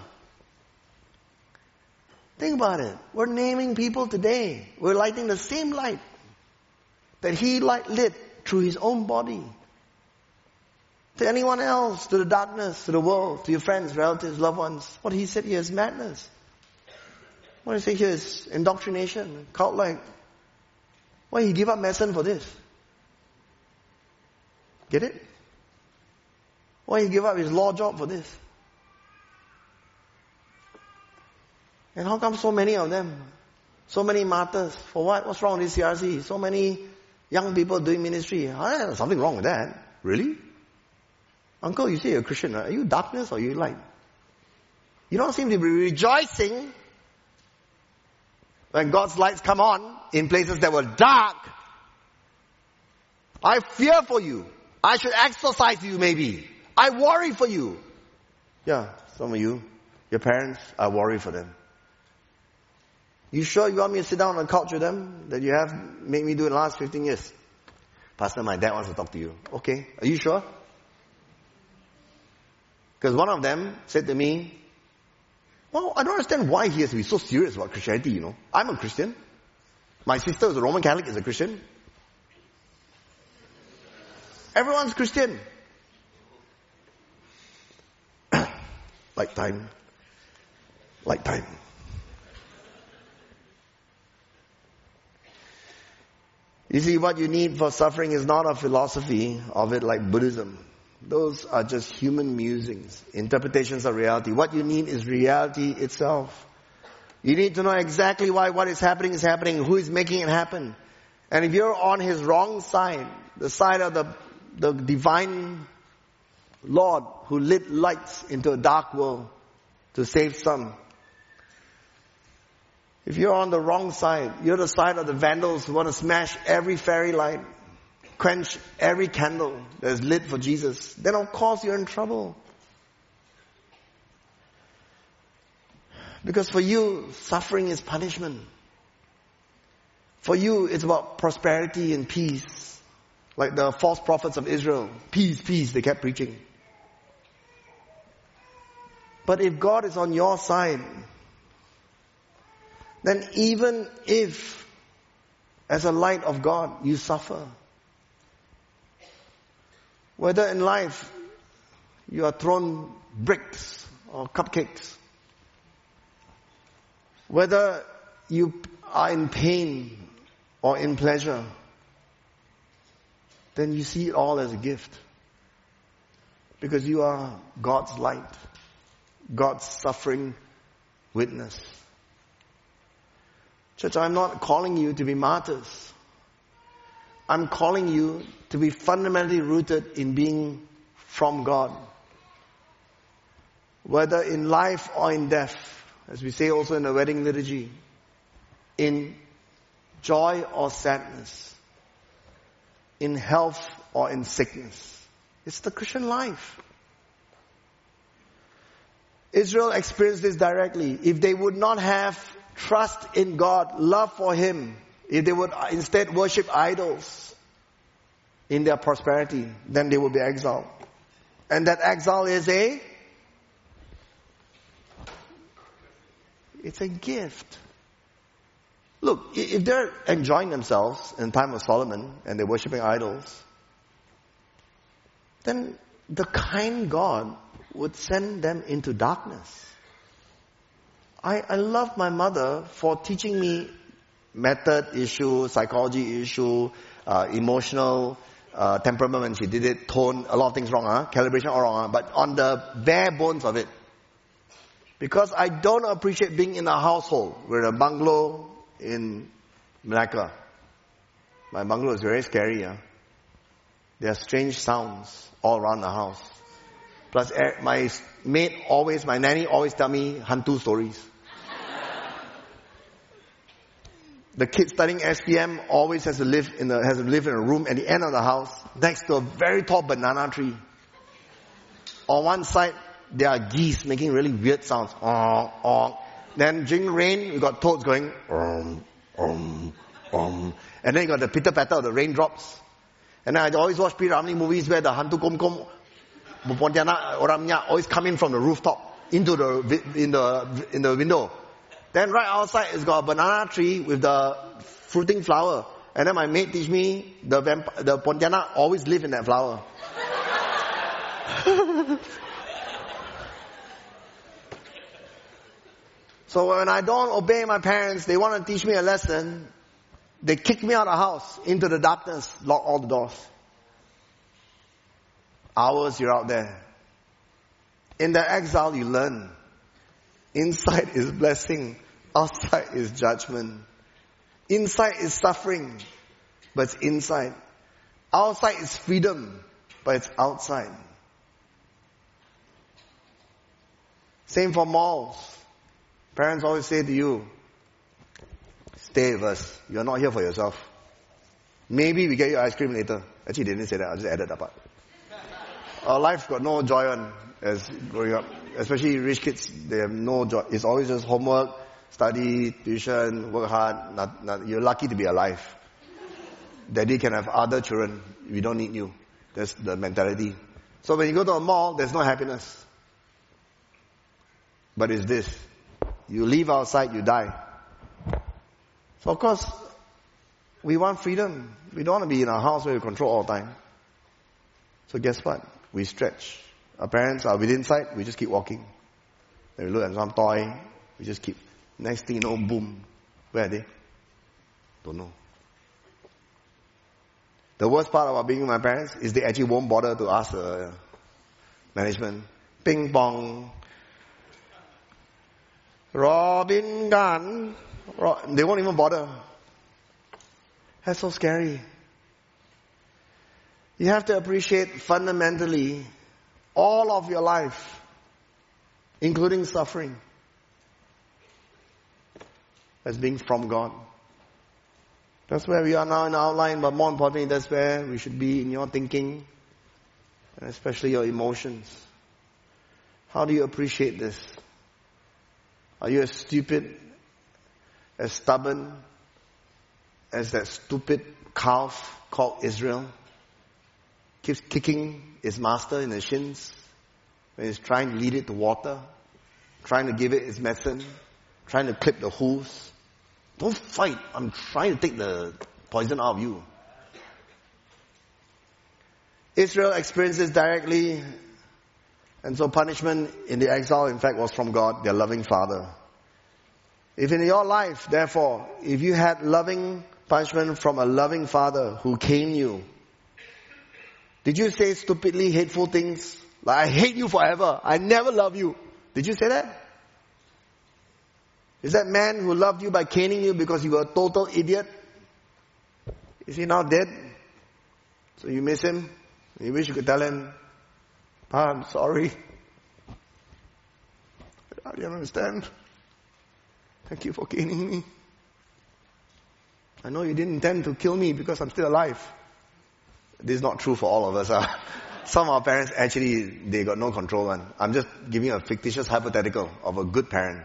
Think about it. We're naming people today. We're lighting the same light that he light lit through his own body. To anyone else, to the darkness, to the world, to your friends, relatives, loved ones. What he said here is madness. What he said here is indoctrination, cult-like. Why he give up medicine for this? Get it? Why he give up his law job for this? And how come so many of them? So many martyrs. For what? What's wrong with this C R C? So many young people doing ministry. Ah, there's something wrong with that. Really? Uncle, you say you're a Christian, right? Are you darkness or are you light? You don't seem to be rejoicing when God's lights come on in places that were dark. I fear for you. I should exercise you maybe. I worry for you. Yeah, some of you, your parents, I worry for them. You sure you want me to sit down on a couch with them that you have made me do in the last fifteen years? Pastor, my dad wants to talk to you. Okay, are you sure? Because one of them said to me, well, I don't understand why he has to be so serious about Christianity, you know. I'm a Christian. My sister is a Roman Catholic, is a Christian. Everyone's Christian. Like time. Like time. You see, what you need for suffering is not a philosophy of it like Buddhism. Those are just human musings, interpretations of reality. What you need is reality itself. You need to know exactly why what is happening is happening, who is making it happen. And if you're on his wrong side, the side of the, the divine Lord who lit lights into a dark world to save some, if you're on the wrong side, you're the side of the vandals who want to smash every fairy light, quench every candle that is lit for Jesus, then of course you're in trouble. Because for you, suffering is punishment. For you, it's about prosperity and peace. Like the false prophets of Israel. Peace, peace, they kept preaching. But if God is on your side, then even if, as a light of God, you suffer, whether in life you are thrown bricks or cupcakes, whether you are in pain or in pleasure, then you see it all as a gift. Because you are God's light, God's suffering witness. Church, I'm not calling you to be martyrs. I'm calling you to be fundamentally rooted in being from God. Whether in life or in death, as we say also in the wedding liturgy, in joy or sadness, in health or in sickness. It's the Christian life. Israel experienced this directly. If they would not have trust in God, love for Him, if they would instead worship idols in their prosperity, then they would be exiled. And that exile is a it's a gift. Look, if they're enjoying themselves in the time of Solomon and they're worshipping idols, then the kind God would send them into darkness. I, I love my mother for teaching me method issue, psychology issue, uh, emotional uh, temperament when she did it, tone, a lot of things wrong, huh? Calibration all wrong, huh? But on the bare bones of it. Because I don't appreciate being in a household. We're in a bungalow in Malacca. My bungalow is very scary. Huh? There are strange sounds all around the house. Plus, my maid always, my nanny always tell me hantu stories. The kid studying S P M always has to live in the has to live in a room at the end of the house next to a very tall banana tree. On one side, there are geese making really weird sounds. Oh, oh. Then during rain, we got toads going um, um, um. And then you got the pitter patter of the raindrops. And then I always watch P. Ramlee movies where the hantu kom kom Pontianak orangnya always come in from the rooftop into the in the in the window. Then right outside it's got a banana tree with the fruiting flower. And then my mate teach me the vamp- the Pontianak always live in that flower. So when I don't obey my parents, they want to teach me a lesson. They kick me out of the house into the darkness, lock all the doors. Hours you're out there. In the exile you learn. Inside is blessing. Outside is judgment. Inside is suffering. But it's inside. Outside is freedom. But it's outside. Same for malls. Parents always say to you, stay with us. You're not here for yourself. Maybe we get you ice cream later. Actually, they didn't say that. I just added that part. Our life got no joy on as growing up. Especially rich kids, they have no joy. It's always just homework, study, tuition, work hard. Not, not, you're lucky to be alive. Daddy can have other children. We don't need you. That's the mentality. So when you go to a mall, there's no happiness. But it's this. You leave outside, you die. So of course, we want freedom. We don't want to be in our house where we control all the time. So guess what? We stretch. Our parents are within sight, we just keep walking. Then we look at some toy, we just keep. Next thing you know, boom. Where are they? Don't know. The worst part about being with my parents is they actually won't bother to ask the management. Ping pong. Robin Gun. They won't even bother. That's so scary. You have to appreciate fundamentally all of your life, including suffering, as being from God. That's where we are now in our outline, but more importantly, that's where we should be in your thinking, and especially your emotions. How do you appreciate this? Are you as stupid, as stubborn, as that stupid calf called Israel? Keeps kicking his master in the shins when he's trying to lead it to water, trying to give it its medicine, trying to clip the hooves. Don't fight. I'm trying to take the poison out of you. Israel experienced this directly, and so punishment in the exile, in fact, was from God, their loving Father. If in your life, therefore, if you had loving punishment from a loving Father who caned you, did you say stupidly hateful things? Like, I hate you forever. I never love you. Did you say that? Is that man who loved you by caning you because you were a total idiot? Is he now dead? So you miss him? You wish you could tell him, Pa, I'm sorry. I didn't understand. Thank you for caning me. I know you didn't intend to kill me because I'm still alive. This is not true for all of us. Huh? Some of our parents actually, they got no control on. I'm just giving a fictitious hypothetical of a good parent.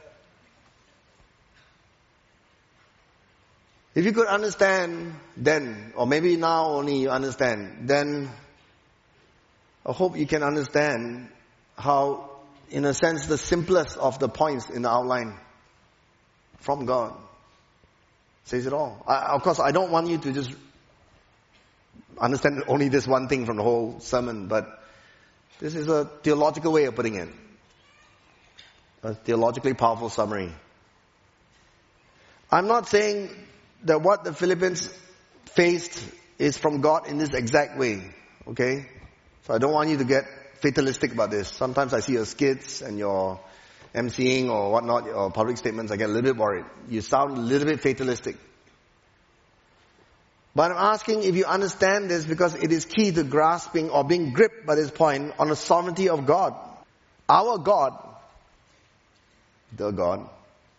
If you could understand then, or maybe now only you understand, then I hope you can understand how, in a sense, the simplest of the points in the outline from God says it all. I, of course, I don't want you to just understand only this one thing from the whole sermon, but this is a theological way of putting it. A theologically powerful summary. I'm not saying that what the Philippians faced is from God in this exact way. Okay? So I don't want you to get fatalistic about this. Sometimes I see your skits and your emceeing or whatnot, or public statements, I get a little bit worried. You sound a little bit fatalistic. But I'm asking if you understand this because it is key to grasping or being gripped by this point on the sovereignty of God. Our God, the God,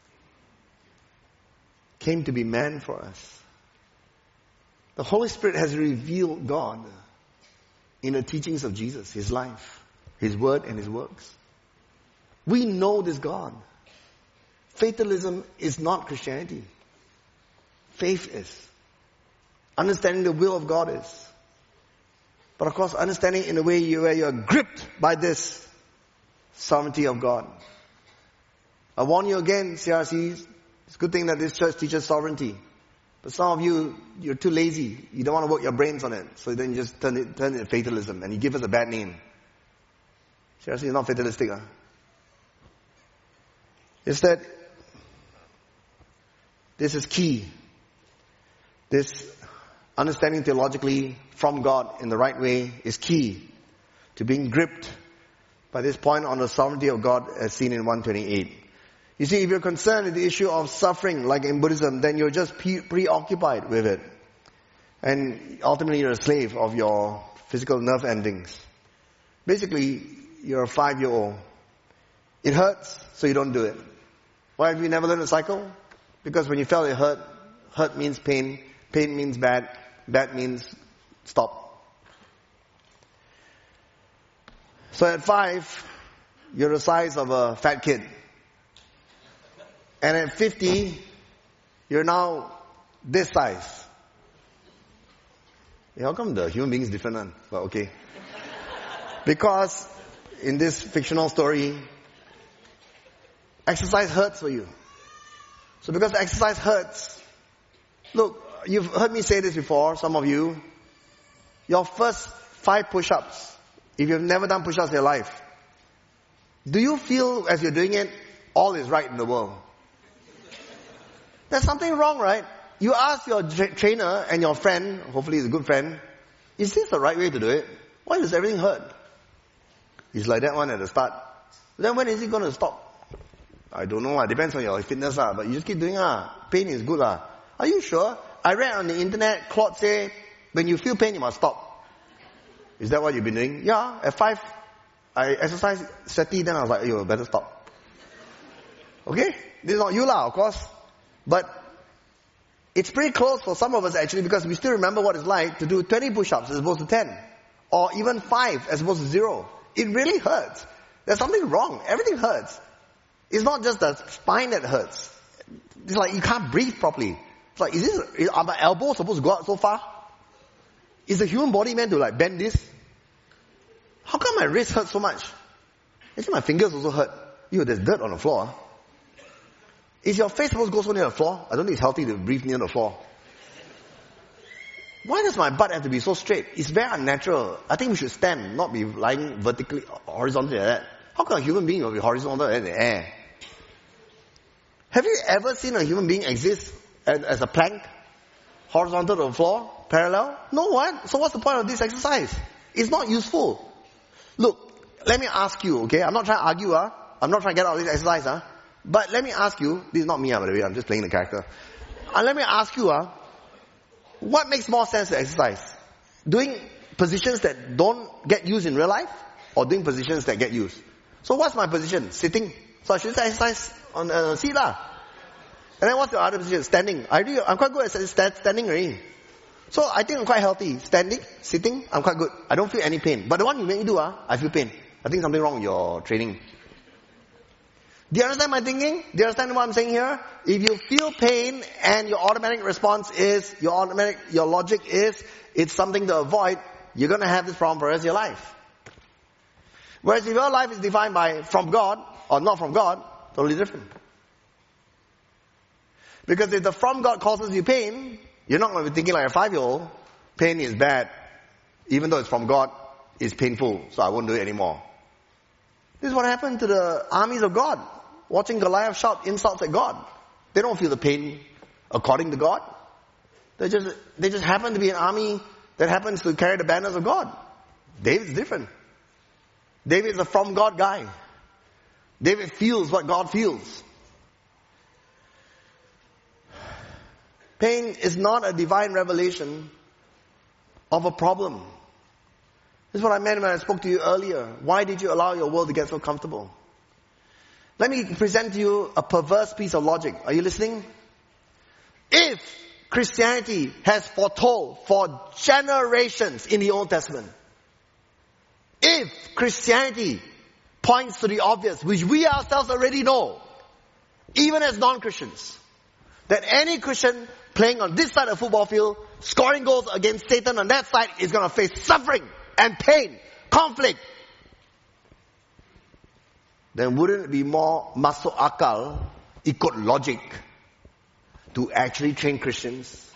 came to be man for us. The Holy Spirit has revealed God in the teachings of Jesus, His life, His word and His works. We know this God. Fatalism is not Christianity. Faith is. Understanding the will of God is. But of course, understanding in a way you, where you're gripped by this sovereignty of God. I warn you again, C R C, it's a good thing that this church teaches sovereignty. But some of you, you're too lazy. You don't want to work your brains on it. So then you just turn it, turn it to fatalism and you give us a bad name. C R C is not fatalistic, huh? Instead, this is key. This understanding theologically from God in the right way is key to being gripped by this point on the sovereignty of God as seen in one twenty-eight. You see, if you're concerned with the issue of suffering like in Buddhism, then you're just pre- preoccupied with it. And ultimately you're a slave of your physical nerve endings. Basically, you're a five-year-old. It hurts, so you don't do it. Why have you never learned to cycle? Because when you felt it hurt, hurt means pain, pain means bad, bad means stop. So at five, you're the size of a fat kid. And at fifty, you're now this size. Yeah, how come the human being is different? Huh? But okay. Because in this fictional story, exercise hurts for you. So because exercise hurts, look, you've heard me say this before, some of you. Your first five push-ups, if you've never done push-ups in your life, do you feel as you're doing it, all is right in the world? There's something wrong, right? you ask your tra- trainer and your friend, hopefully he's a good friend, is this the right way to do it? Why does everything hurt? He's like that one at the start. Then when is it going to stop? I don't know. It depends on your fitness, uh, but you just keep doing it. Pain is good. Uh. Are you sure? I read on the internet, Claude say, when you feel pain, you must stop. Is that what you've been doing? Yeah. At five, I exercised sweaty, then I was like, you better stop. Okay? This is not you lah, of course. But it's pretty close for some of us actually, because we still remember what it's like to do twenty push-ups as opposed to ten. Or even five as opposed to zero. It really hurts. There's something wrong. Everything hurts. It's not just the spine that hurts. It's like you can't breathe properly. It's like, is this, is, are my elbows supposed to go out so far? Is the human body meant to like bend this? How come my wrist hurts so much? Actually my fingers also hurt. Ew, there's dirt on the floor. Is your face supposed to go so near the floor? I don't think it's healthy to breathe near the floor. Why does my butt have to be so straight? It's very unnatural. I think we should stand, not be lying vertically, horizontally like that. How can a human being be horizontal in the air? Have you ever seen a human being exist as, as a plank? Horizontal to the floor? Parallel? No what? So what's the point of this exercise? It's not useful. Look, let me ask you, okay? I'm not trying to argue, huh? I'm not trying to get out of this exercise, huh? But let me ask you, this is not me, by the way, I'm just playing the character. And let me ask you, huh? What makes more sense to exercise? Doing positions that don't get used in real life? Or doing positions that get used? So what's my position? Sitting. So I should exercise on a seat lah. And then what's the other position? Standing. I do, I'm quite good at stand, standing already. So I think I'm quite healthy. Standing, sitting, I'm quite good. I don't feel any pain. But the one you make me do, ah, I feel pain. I think something wrong with your training. Do you understand my thinking? Do you understand what I'm saying here? If you feel pain and your automatic response is, your automatic, your logic is, it's something to avoid, you're going to have this problem for the rest of your life. Whereas if your life is defined by from God or not from God, totally different. Because if the from God causes you pain, you're not going to be thinking like a five-year-old, pain is bad. Even though it's from God, it's painful, so I won't do it anymore. This is what happened to the armies of God. Watching Goliath shout insults at God. They don't feel the pain according to God. They just, they just happen to be an army that happens to carry the banners of God. David's different. David is a from God guy. David feels what God feels. Pain is not a divine revelation of a problem. This is what I meant when I spoke to you earlier. Why did you allow your world to get so comfortable? Let me present to you a perverse piece of logic. Are you listening? If Christianity has foretold for generations in the Old Testament, if Christianity points to the obvious, which we ourselves already know, even as non-Christians, that any Christian playing on this side of the football field, scoring goals against Satan on that side, is going to face suffering and pain, conflict, then wouldn't it be more masuk akal, ikut logic, to actually train Christians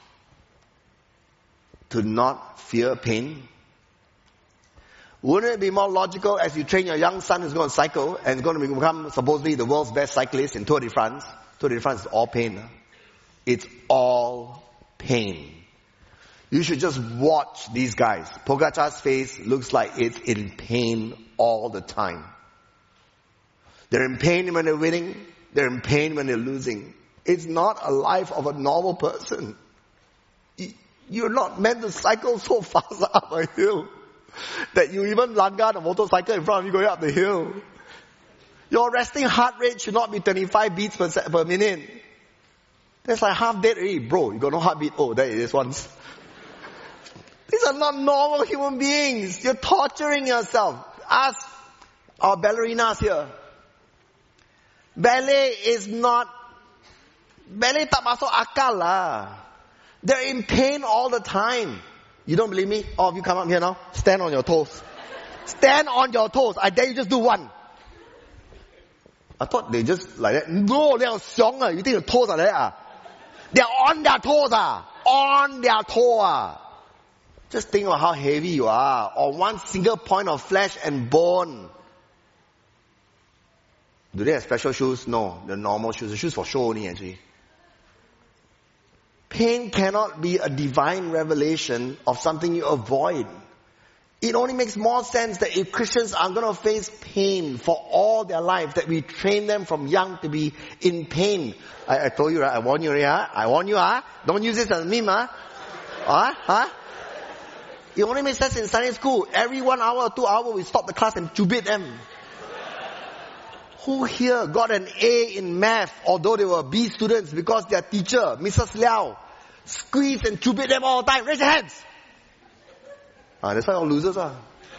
to not fear pain? Wouldn't it be more logical as you train your young son who's going to cycle and is going to become supposedly the world's best cyclist in Tour de France? Tour de France is all pain. Huh? It's all pain. You should just watch these guys. Pogacar's face looks like it's in pain all the time. They're in pain when they're winning. They're in pain when they're losing. It's not a life of a normal person. You're not meant to cycle so fast up a hill that you even langgar the motorcycle in front of you going up the hill. Your resting heart rate should not be twenty-five beats per, se- per minute. That's like half dead already. Bro, you got no heartbeat. Oh, there it is once. These are not normal human beings. You're torturing yourself. Ask our ballerinas here. Ballet is not, ballet tak masuk akal lah. They're in pain all the time. You don't believe me? All of you come up here now. Stand on your toes. Stand on your toes. I dare you just do one. I thought they just like that. No, they're strong. You think the toes are there? Ah? They're on their toes. Ah. On their toe. Ah. Just think of how heavy you are. On one single point of flesh and bone. Do they have special shoes? No, they're normal shoes. The shoes for show only actually. Pain cannot be a divine revelation of something you avoid. It only makes more sense that if Christians are going to face pain for all their life, that we train them from young to be in pain. I, I told you, right? I warn you, yeah? I warn you, ah. Don't use this as a meme, ah. Ah, huh? It only makes sense in Sunday school. Every one hour or two hours, we stop the class and chubit them. Who here got an A in math, although they were B students, because their teacher, Missus Liao, squeezed and chubit them all the time? Raise your hands. Ah, that's why all losers are.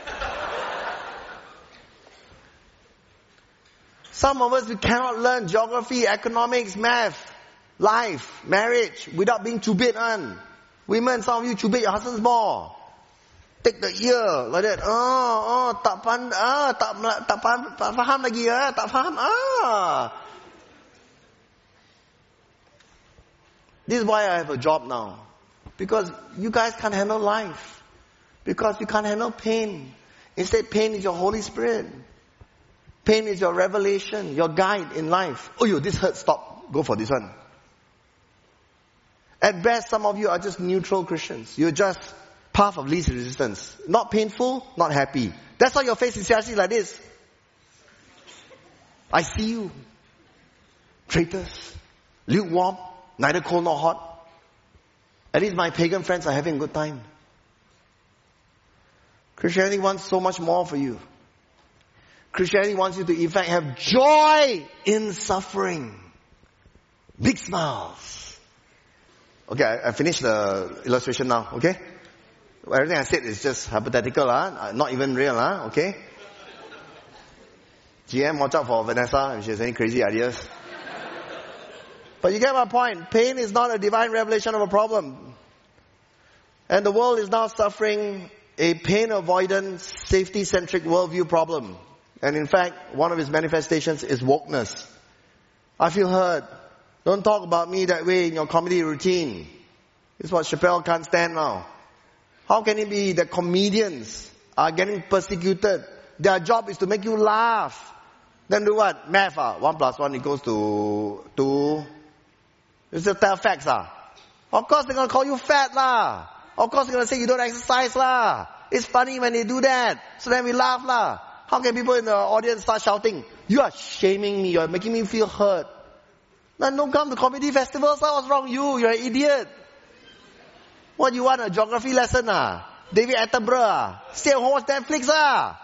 Some of us, we cannot learn geography, economics, math, life, marriage, without being chubit on. Women, some of you chubit your husbands more. Take the ear, like that. Oh, oh, tak pan, ah, tak, tak, tak, tak faham lagi, ah, tak faham, ah. This is why I have a job now. Because you guys can't handle life. Because you can't handle pain. Instead, pain is your Holy Spirit. Pain is your revelation, your guide in life. Oh, yo, this hurts, stop. Go for this one. At best, some of you are just neutral Christians. You're just path of least resistance. Not painful, not happy. That's why your face is seriously like this. I see you. Traitors. Lukewarm. Neither cold nor hot. At least my pagan friends are having a good time. Christianity wants so much more for you. Christianity wants you to in fact have joy in suffering. Big smiles. Okay, I, I finished the illustration now, okay? Everything I said is just hypothetical, huh? Not even real, huh? Okay? G M, watch out for Vanessa if she has any crazy ideas. But you get my point. Pain is not a divine revelation of a problem. And the world is now suffering a pain avoidance, safety-centric worldview problem. And in fact, one of its manifestations is wokeness. I feel hurt. Don't talk about me that way in your comedy routine. It's what Chappelle can't stand now. How can it be that comedians are getting persecuted? Their job is to make you laugh. Then do what? Math, ah. One plus one equals to two. It's just tell facts, ah. Of course they're gonna call you fat, lah. Of course they're gonna say you don't exercise, lah. It's funny when they do that. So then we laugh, lah. How can people in the audience start shouting, you are shaming me, you're making me feel hurt? Then don't come to comedy festivals, lah. What's wrong with you? You're an idiot. What, you want a geography lesson, ah? David Attenborough, ah? Stay at home, watch Netflix, ah?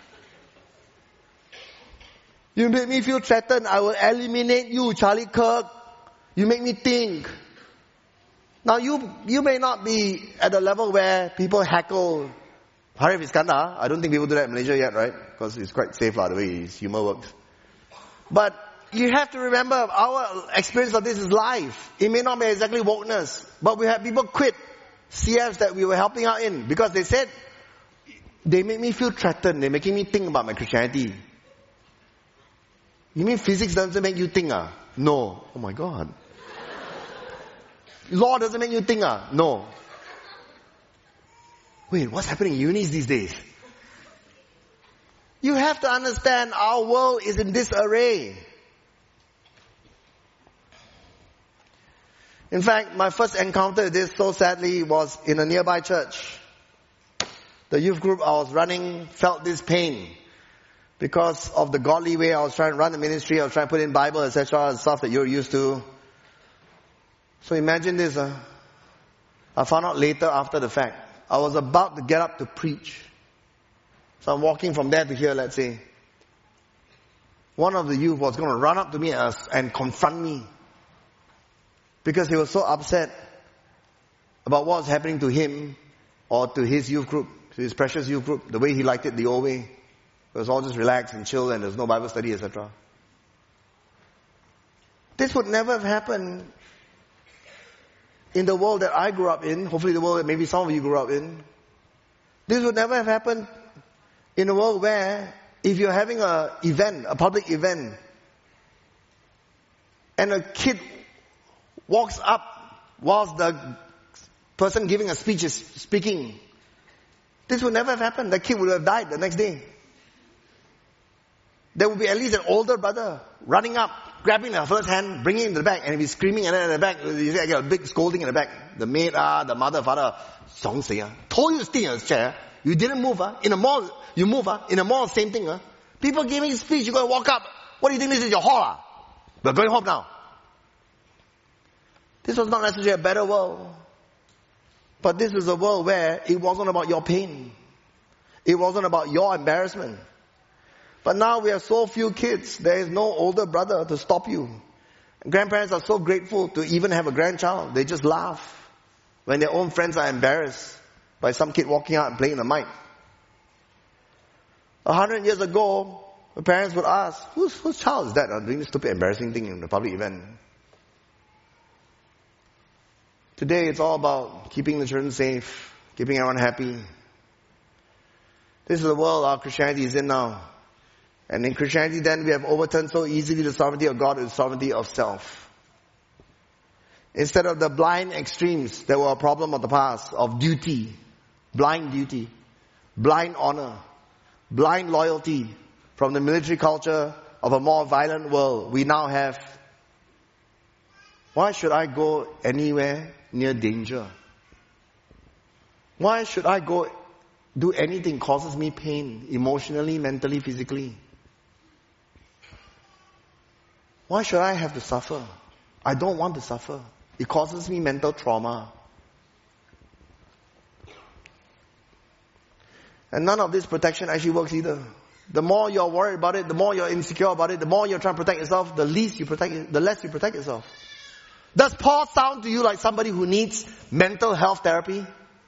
You make me feel threatened, I will eliminate you, Charlie Kirk. You make me think. Now you, you may not be at the level where people heckle Harif Iskandar. I don't think people do that in Malaysia yet, right? Because it's quite safe, lah, the way his humor works. But you have to remember, our experience of this is life. It may not be exactly wokeness, but we have people quit C Fs that we were helping out in because they said, they make me feel threatened. They're making me think about my Christianity. You mean physics doesn't make you think, ah? No. Oh my God. Law doesn't make you think, ah? No. Wait, what's happening in unis these days? You have to understand our world is in disarray. In fact, my first encounter with this, so sadly, was in a nearby church. The youth group I was running felt this pain because of the godly way I was trying to run the ministry. I was trying to put in Bible, et cetera, stuff that you're used to. So imagine this. Uh, I found out later after the fact. I was about to get up to preach. So I'm walking from there to here, let's say. One of the youth was going to run up to me and confront me. Because he was so upset about what was happening to him or to his youth group, to his precious youth group, the way he liked it the old way. It was all just relaxed and chill and there's no Bible study, et cetera. This would never have happened in the world that I grew up in, hopefully the world that maybe some of you grew up in. This would never have happened in a world where if you're having an event, a public event, and a kid walks up whilst the person giving a speech is speaking, this would never have happened. The kid would have died the next day. There would be at least an older brother running up grabbing the first hand, bringing him to the back, and he's screaming, and then in the back, you get a big scolding in the back. The maid, ah, the mother, father, song say, ah, told you to stay in your chair. You didn't move, ah. In the mall, you move, ah. In the mall, same thing, ah. People giving speech, you're going to walk up. What do you think this is, your hall, ah? We're going home now. This was not necessarily a better world. But this was a world where it wasn't about your pain. It wasn't about your embarrassment. But now we have so few kids, there is no older brother to stop you. Grandparents are so grateful to even have a grandchild. They just laugh when their own friends are embarrassed by some kid walking out and playing the mic. A hundred years ago, the parents would ask, whose, whose child is that uh, doing this stupid embarrassing thing in a public event? Today it's all about keeping the children safe, keeping everyone happy. This is the world our Christianity is in now. And in Christianity then we have overturned so easily the sovereignty of God to the sovereignty of self. Instead of the blind extremes that were a problem of the past, of duty, blind duty, blind honor, blind loyalty from the military culture of a more violent world, we now have, why should I go anywhere near danger? Why should I go do anything causes me pain, emotionally, mentally, physically? Why should I have to suffer? I don't want to suffer. It causes me mental trauma. And none of this protection actually works either. The more you're worried about it, the more you're insecure about it, the more you're trying to protect yourself, the least you protect it, the less you protect yourself. Does Paul sound to you like somebody who needs mental health therapy?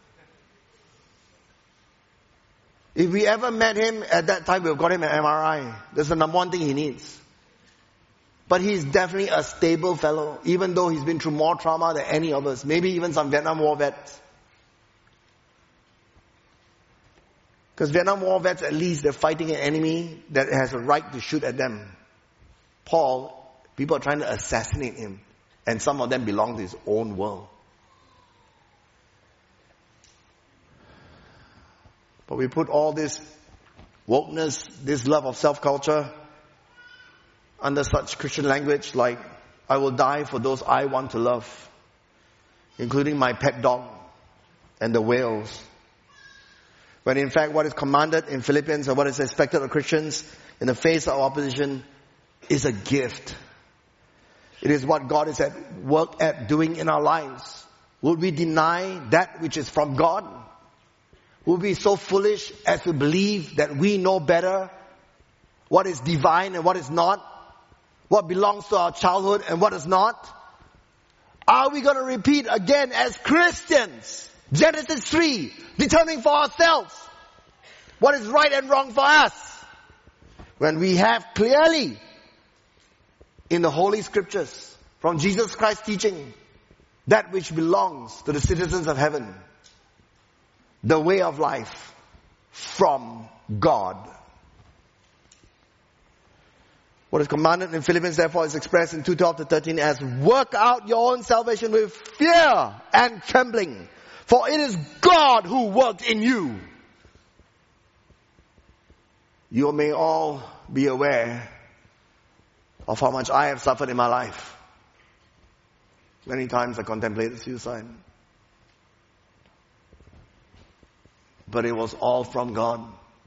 If we ever met him at that time, we've got him an M R I. That's the number one thing he needs. But he's definitely a stable fellow, even though he's been through more trauma than any of us. Maybe even some Vietnam War vets. Because Vietnam War vets, at least they're fighting an enemy that has a right to shoot at them. Paul, people are trying to assassinate him. And some of them belong to his own world. But we put all this wokeness, this love of self-culture, under such Christian language like, I will die for those I want to love, including my pet dog and the whales. When in fact what is commanded in Philippians or what is expected of Christians in the face of opposition is a gift. It is what God is at work at doing in our lives. Would we deny that which is from God? Would we be so foolish as to believe that we know better what is divine and what is not? What belongs to our childhood and what is not? Are we going to repeat again as Christians? Genesis three, determining for ourselves what is right and wrong for us. When we have clearly in the Holy Scriptures from Jesus Christ's teaching that which belongs to the citizens of heaven. The way of life from God. What is commanded in Philippians therefore is expressed in two twelve to thirteen as work out your own salvation with fear and trembling. For it is God who worked in you. You may all be aware of how much I have suffered in my life. Many times I contemplated suicide. But it was all from God.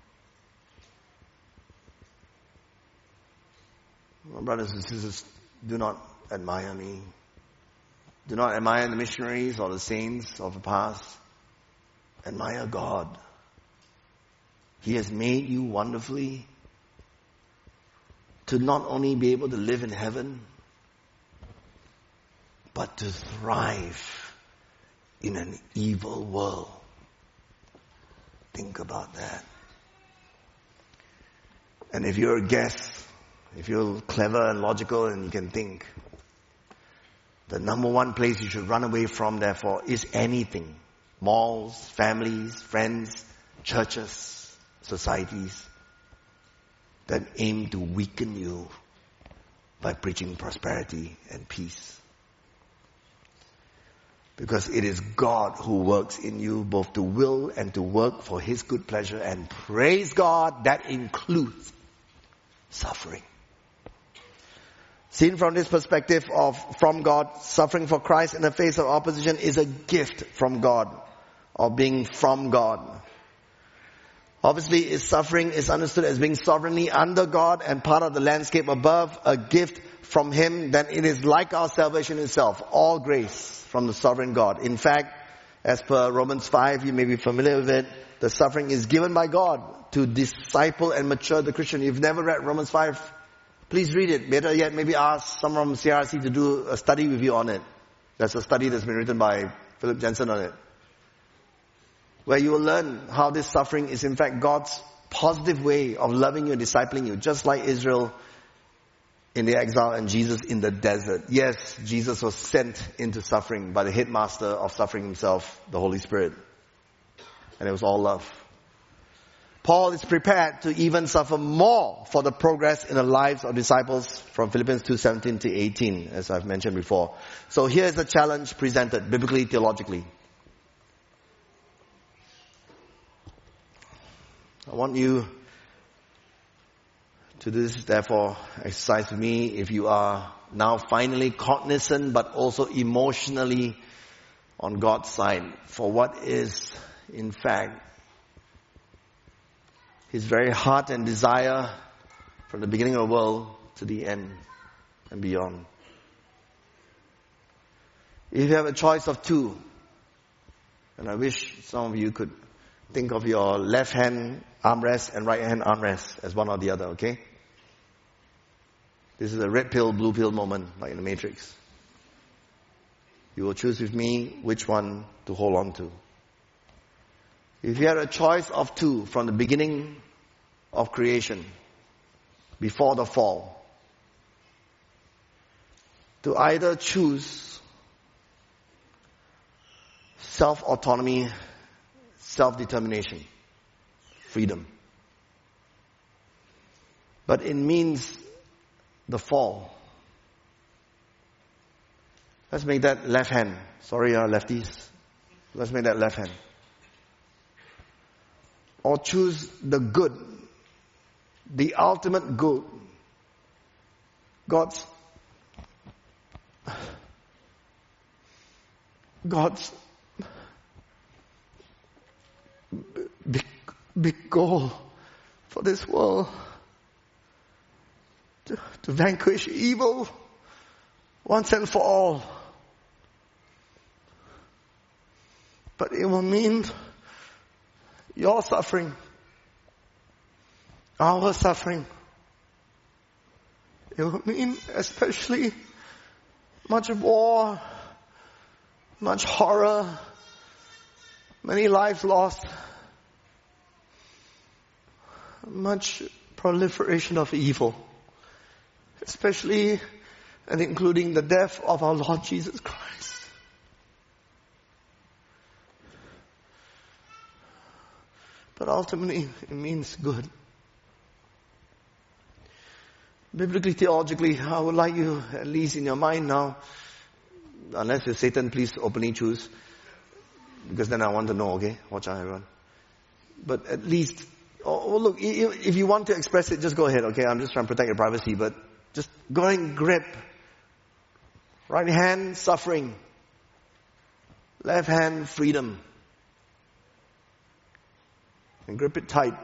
My brothers and sisters, do not admire me. Do not admire the missionaries or the saints of the past. Admire God. He has made you wonderfully to not only be able to live in heaven, but to thrive in an evil world. Think about that. And if you're a guest, if you're clever and logical and you can think, the number one place you should run away from, therefore, is anything. Malls, families, friends, churches, societies that aim to weaken you by preaching prosperity and peace. Because it is God who works in you both to will and to work for His good pleasure. And praise God, that includes suffering. Seen from this perspective of from God, suffering for Christ in the face of opposition is a gift from God, or being from God. Obviously, his suffering is understood as being sovereignly under God and part of the landscape above, a gift from Him. Then it is like our salvation itself, all grace from the sovereign God. In fact, as per Romans five, you may be familiar with it, the suffering is given by God to disciple and mature the Christian. If you've never read Romans five, please read it. Better yet, maybe ask someone from C R C to do a study with you on it. There's a study that's been written by Philip Jensen on it, where you will learn how this suffering is in fact God's positive way of loving you and discipling you, just like Israel in the exile and Jesus in the desert. Yes, Jesus was sent into suffering by the headmaster of suffering himself, the Holy Spirit. And it was all love. Paul is prepared to even suffer more for the progress in the lives of disciples from Philippians two seventeen to eighteen, as I've mentioned before. So here's the challenge presented biblically, theologically. I want you to do this, therefore, exercise with me if you are now finally cognizant but also emotionally on God's side for what is, in fact, His very heart and desire from the beginning of the world to the end and beyond. If you have a choice of two, and I wish some of you could think of your left hand armrest and right hand armrest as one or the other, okay? This is a red pill, blue pill moment, like in the Matrix. You will choose with me which one to hold on to. If you had a choice of two from the beginning of creation, before the fall, to either choose self-autonomy, self-determination, freedom. But it means the fall. Let's make that left hand. Sorry, uh, lefties. Let's make that left hand. Or choose the good, the ultimate good. God's God's big, big goal for this world. To, to vanquish evil once and for all. But it will mean your suffering, our suffering. It will mean especially much war, much horror, many lives lost, much proliferation of evil, especially and including the death of our Lord Jesus Christ. But ultimately, it means good. Biblically, theologically, I would like you, at least in your mind now, unless you're Satan, please openly choose, because then I want to know, okay? Watch out, everyone. But at least, oh, look, if you want to express it, just go ahead, okay? I'm just trying to protect your privacy, but just go and grip. Right hand, suffering. Left hand, freedom. And grip it tight.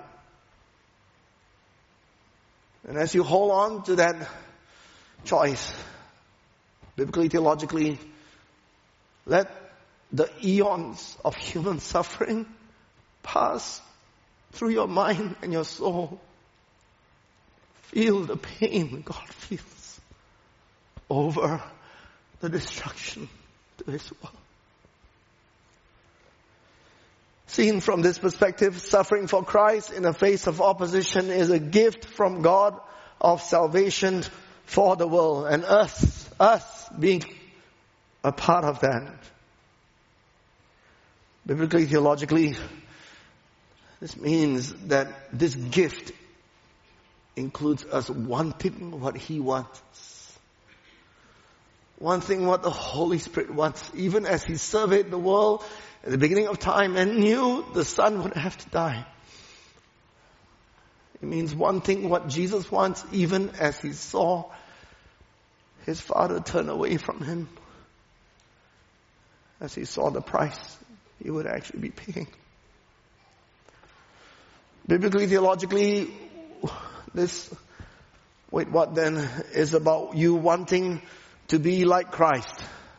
And as you hold on to that choice, biblically, theologically, let the eons of human suffering pass through your mind and your soul. Feel the pain God feels over the destruction to His world. Seen from this perspective, suffering for Christ in the face of opposition is a gift from God of salvation for the world, and us, us being a part of that. Biblically, theologically, this means that this gift includes us wanting what He wants. Wanting what the Holy Spirit wants, even as He surveyed the world at the beginning of time and knew the Son would have to die. It means wanting what Jesus wants, even as He saw his father turned away from him as he saw the price he would actually be paying. Biblically, theologically, this, wait, what then, is about you wanting to be like Christ.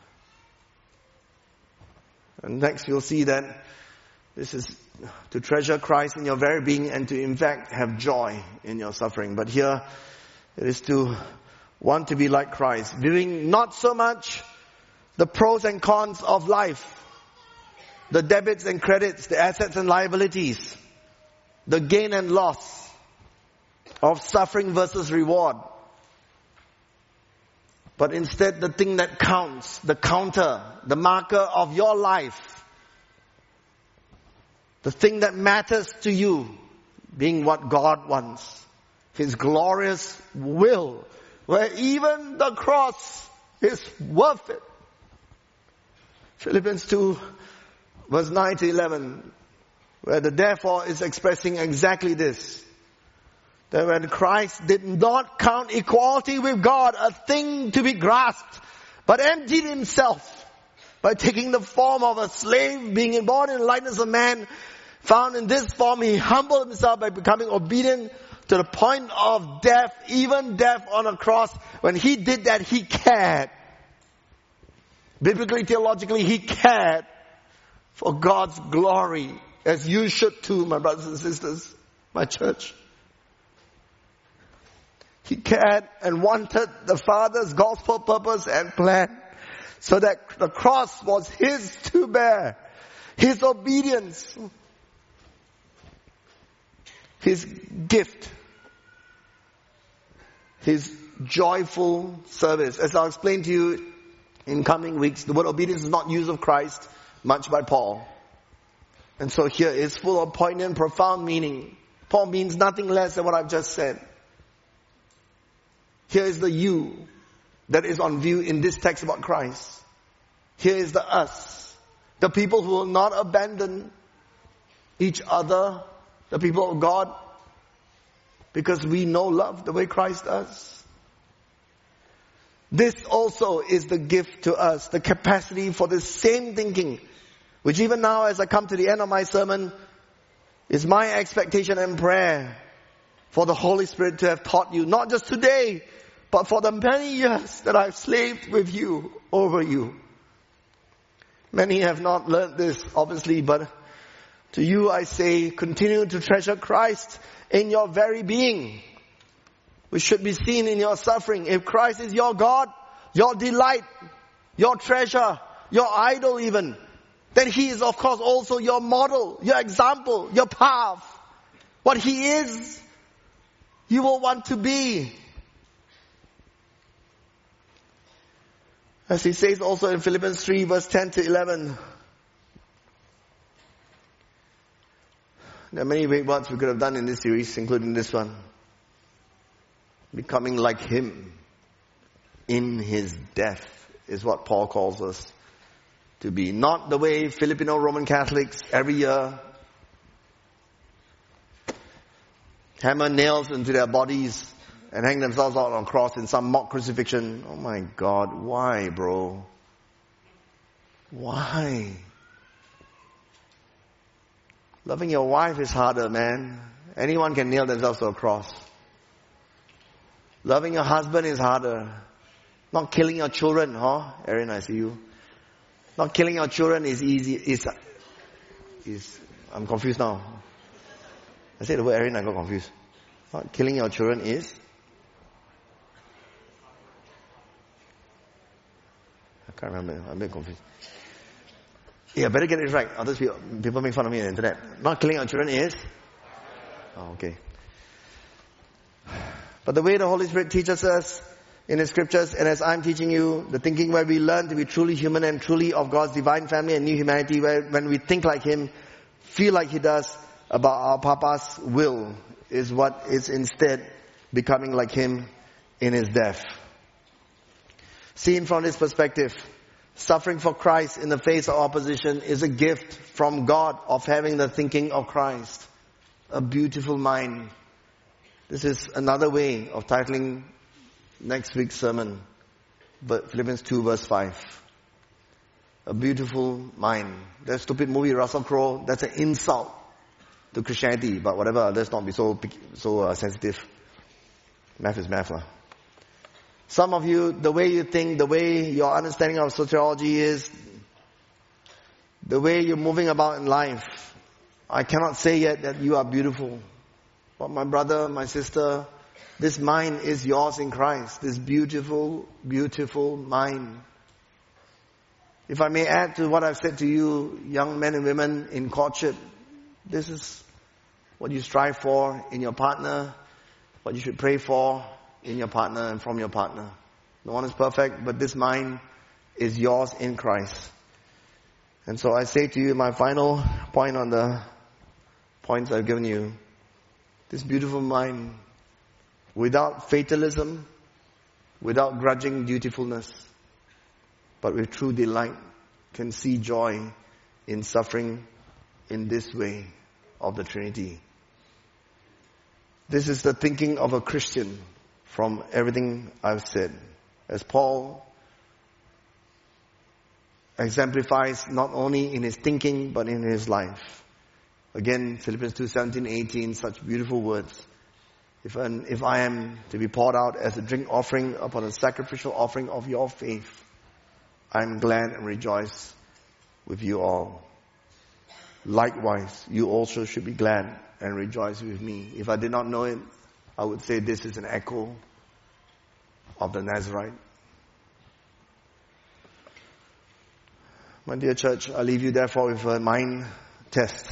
And next you'll see that this is to treasure Christ in your very being and to in fact have joy in your suffering. But here it is to want to be like Christ, viewing not so much the pros and cons of life, the debits and credits, the assets and liabilities, the gain and loss of suffering versus reward. But instead the thing that counts, the counter, the marker of your life, the thing that matters to you, being what God wants, His glorious will, where even the cross is worth it. Philippians two, verse nine to eleven, where the therefore is expressing exactly this. That when Christ did not count equality with God a thing to be grasped, but emptied himself by taking the form of a slave, being born in the likeness of man, found in this form, he humbled himself by becoming obedient to the point of death, even death on a cross. When he did that, he cared. Biblically, theologically, he cared for God's glory, as you should too, my brothers and sisters, my church. He cared and wanted the Father's gospel purpose and plan, so that the cross was his to bear, his obedience, his gift, his joyful service. As I'll explain to you in coming weeks, the word obedience is not used of Christ much by Paul. And so here is full of poignant, profound meaning. Paul means nothing less than what I've just said. Here is the you that is on view in this text about Christ. Here is the us. The people who will not abandon each other, the people of God, because we know love the way Christ does. This also is the gift to us, the capacity for this same thinking, which even now as I come to the end of my sermon, is my expectation and prayer for the Holy Spirit to have taught you, not just today, but for the many years that I've slaved with you, over you. Many have not learned this, obviously, but to you I say, continue to treasure Christ in your very being, which should be seen in your suffering. If Christ is your God, your delight, your treasure, your idol even, then He is of course also your model, your example, your path. What He is, you will want to be. As he says also in Philippians three, verse ten to eleven. There are many great words we could have done in this series, including this one. Becoming like Him in His death is what Paul calls us to be. Not the way Filipino Roman Catholics every year hammer nails into their bodies and hang themselves out on a cross in some mock crucifixion. Oh my God, why, bro? Why? Loving your wife is harder, man. Anyone can nail themselves to a cross. Loving your husband is harder. Not killing your children, huh? Erin, I see you. Not killing your children is easy. Is, is I'm confused now. I said the word Erin, I got confused. Not killing your children is? I can't remember. I'm a bit confused. Yeah, better get it right. Others people, people make fun of me on the internet. Not killing our children is? Oh, okay. But the way the Holy Spirit teaches us in His scriptures, and as I'm teaching you, the thinking where we learn to be truly human and truly of God's divine family and new humanity, where when we think like Him, feel like He does about our Papa's will, is what is instead becoming like Him in His death. Seen from this perspective, suffering for Christ in the face of opposition is a gift from God of having the thinking of Christ. A beautiful mind. This is another way of titling next week's sermon. But Philippians two verse five. A beautiful mind. That stupid movie, Russell Crowe, that's an insult to Christianity. But whatever, let's not be so so uh, sensitive. Math is math. Lah. Some of you, the way you think, the way your understanding of sociology is, the way you're moving about in life, I cannot say yet that you are beautiful. But my brother, my sister, this mind is yours in Christ. This beautiful, beautiful mind. If I may add to what I've said to you, young men and women in courtship, this is what you strive for in your partner, what you should pray for in your partner and from your partner. No one is perfect, but this mind is yours in Christ. And so I say to you, my final point on the points I've given you, this beautiful mind, without fatalism, without grudging dutifulness, but with true delight, can see joy in suffering in this way of the Trinity. This is the thinking of a Christian from everything I've said. As Paul exemplifies not only in his thinking, but in his life. Again, Philippians two seventeen, eighteen, such beautiful words. If, an, if I am to be poured out as a drink offering upon a sacrificial offering of your faith, I am glad and rejoice with you all. Likewise, you also should be glad and rejoice with me. If I did not know it, I would say this is an echo of the Nazarite. My dear church, I leave you therefore with a mind test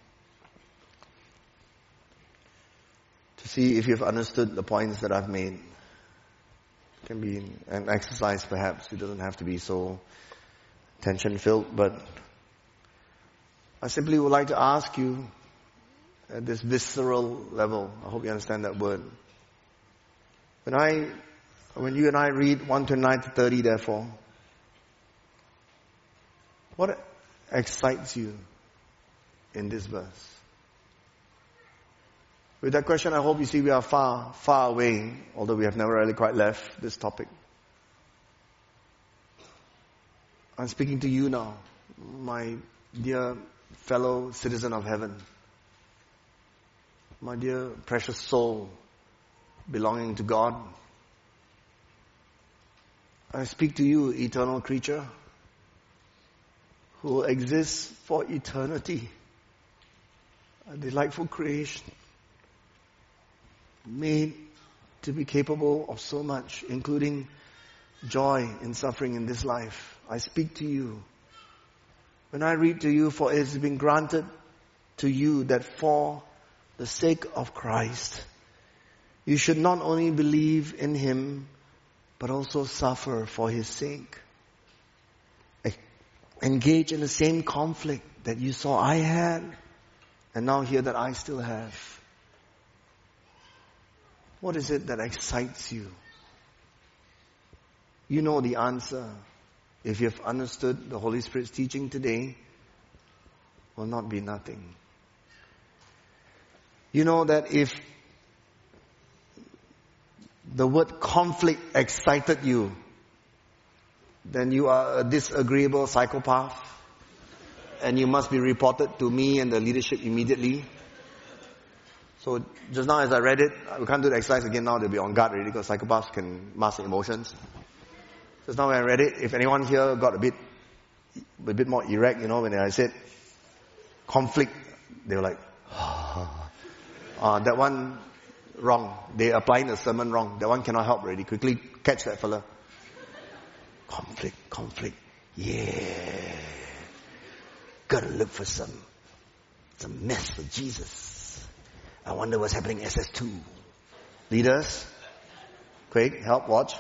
to see if you've understood the points that I've made. It can be an exercise perhaps. It doesn't have to be so tension-filled, but I simply would like to ask you at this visceral level, I hope you understand that word. When I, when you and I read one twenty-nine to thirty therefore, what excites you in this verse? With that question, I hope you see we are far, far away, although we have never really quite left this topic. I'm speaking to you now, my dear fellow citizen of heaven, my dear precious soul belonging to God. I speak to you, eternal creature, who exists for eternity, a delightful creation, made to be capable of so much, including joy in suffering in this life. I speak to you. When I read to you, for it has been granted to you that for the sake of Christ, you should not only believe in Him, but also suffer for His sake. Engage in the same conflict that you saw I had, and now hear that I still have. What is it that excites you? You know the answer. If you've understood the Holy Spirit's teaching today, will not be nothing. You know that if the word conflict excited you, then you are a disagreeable psychopath, and you must be reported to me and the leadership immediately. So just now as I read it, we can't do the exercise again now, they'll be on guard already because psychopaths can mask emotions. Just now when I read it, if anyone here got a bit a bit more erect, you know, when I said conflict, they were like, uh, that one wrong. They applying the sermon wrong. That one cannot help already. Quickly catch that fella. Conflict, conflict. Yeah. Gotta look for some, some mess for Jesus. I wonder what's happening in S S two. Leaders, quick, help, watch.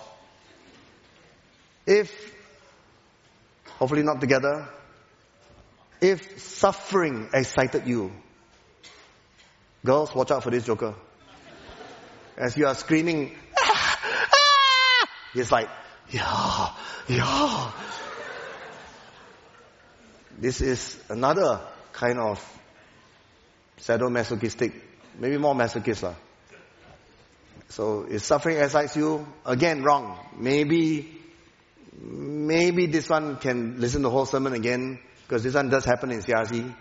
If, hopefully not together, if suffering excited you, girls, watch out for this joker. As you are screaming, ah, ah, it's like, yeah, yeah. This is another kind of sadomasochistic, maybe more masochist. Lah. So if suffering excites you, again wrong. Maybe maybe this one can listen to the whole sermon again, because this one does happen in C R C.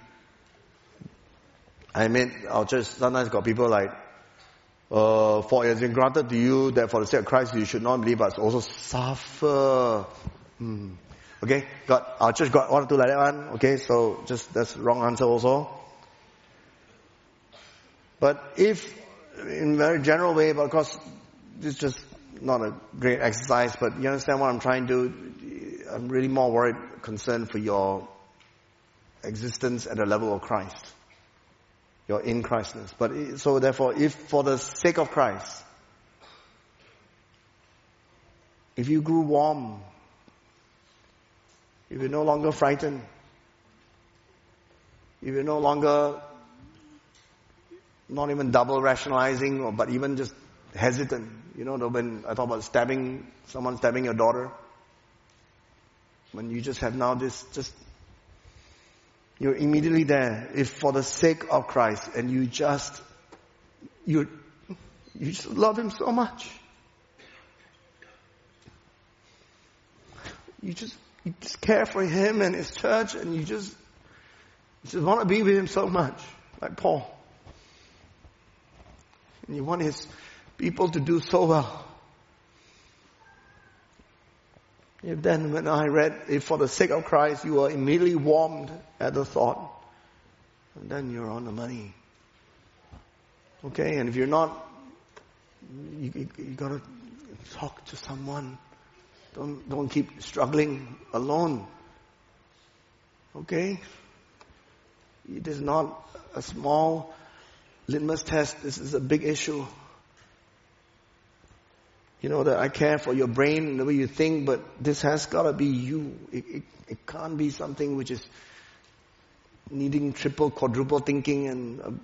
I mean, our church sometimes got people like, uh, for it has been granted to you that for the sake of Christ you should not believe but also suffer. Hmm. Okay, got, our church got one or two like that one. Okay, so just, that's wrong answer also. But if, in a very general way, but of course, this is just not a great exercise, but you understand what I'm trying to do? I'm really more worried, concerned for your existence at the level of Christ. Your in Christness. But so therefore, if for the sake of Christ, if you grew warm, if you're no longer frightened, if you're no longer not even double rationalizing, or but even just hesitant, you know, when I talk about stabbing, someone stabbing your daughter, when you just have now this, just, you're immediately there, if for the sake of Christ, and you just, you, you just love Him so much. You just, you just care for Him and His church, and you just, you just want to be with Him so much, like Paul. And you want His people to do so well. If then when I read, if for the sake of Christ you are immediately warmed at the thought, then you're on the money. Okay, and if you're not, you, you, you gotta talk to someone. Don't, don't keep struggling alone. Okay? It is not a small litmus test. This is a big issue. You know that I care for your brain and the way you think, but this has got to be you. It, it, it can't be something which is needing triple, quadruple thinking and uh,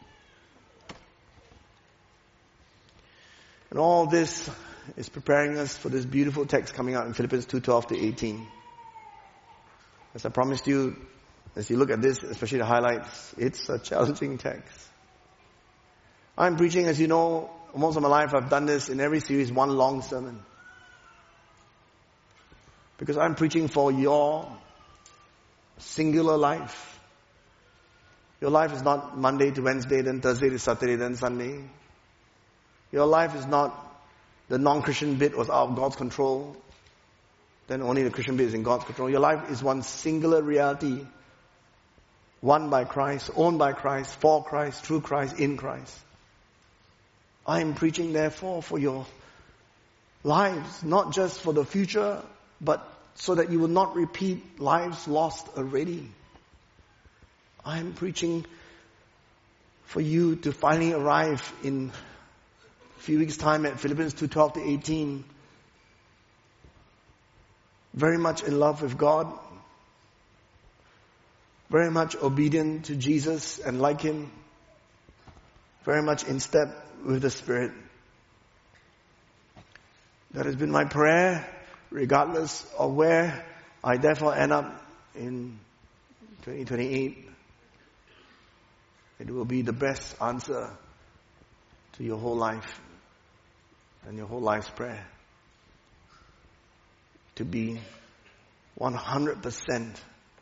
and all this is preparing us for this beautiful text coming out in Philippians two twelve to eighteen. As I promised you, as you look at this, especially the highlights, it's a challenging text. I'm preaching, as you know, most of my life I've done this in every series, one long sermon. Because I'm preaching for your singular life. Your life is not Monday to Wednesday, then Thursday to Saturday, then Sunday. Your life is not the non-Christian bit was out of God's control, then only the Christian bit is in God's control. Your life is one singular reality, won by Christ, owned by Christ, for Christ, through Christ, in Christ. I am preaching therefore for your lives, not just for the future, but so that you will not repeat lives lost already. I am preaching for you to finally arrive in a few weeks' time at Philippians two twelve to eighteen. Very much in love with God. Very much obedient to Jesus and like Him. Very much in step with the Spirit. That has been my prayer, regardless of where I therefore end up in twenty twenty-eight. It will be the best answer to your whole life and your whole life's prayer. To be one hundred percent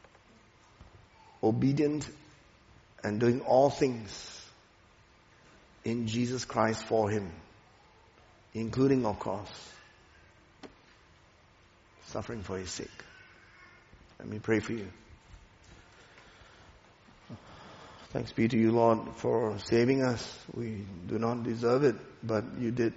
obedient and doing all things in Jesus Christ for Him, including, of course, suffering for His sake. Let me pray for you. Thanks be to you, Lord, for saving us. We do not deserve it, but you did.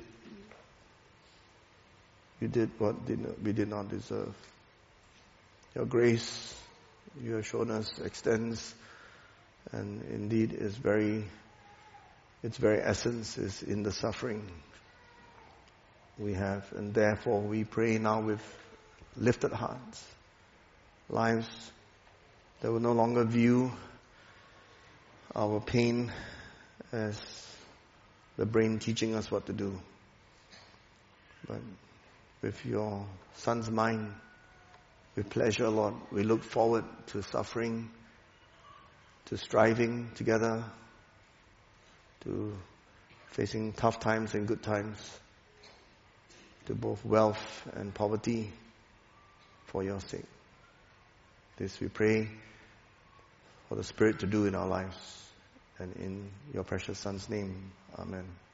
You did what did not, we did not deserve. Your grace, you have shown us, extends, and indeed is very, its very essence is in the suffering we have. And therefore we pray now with lifted hearts, lives that will no longer view our pain as the brain teaching us what to do, but with your Son's mind, with pleasure, Lord, we look forward to suffering, to striving together, to facing tough times and good times, to both wealth and poverty, for your sake. This we pray for the Spirit to do in our lives. And in your precious Son's name, amen.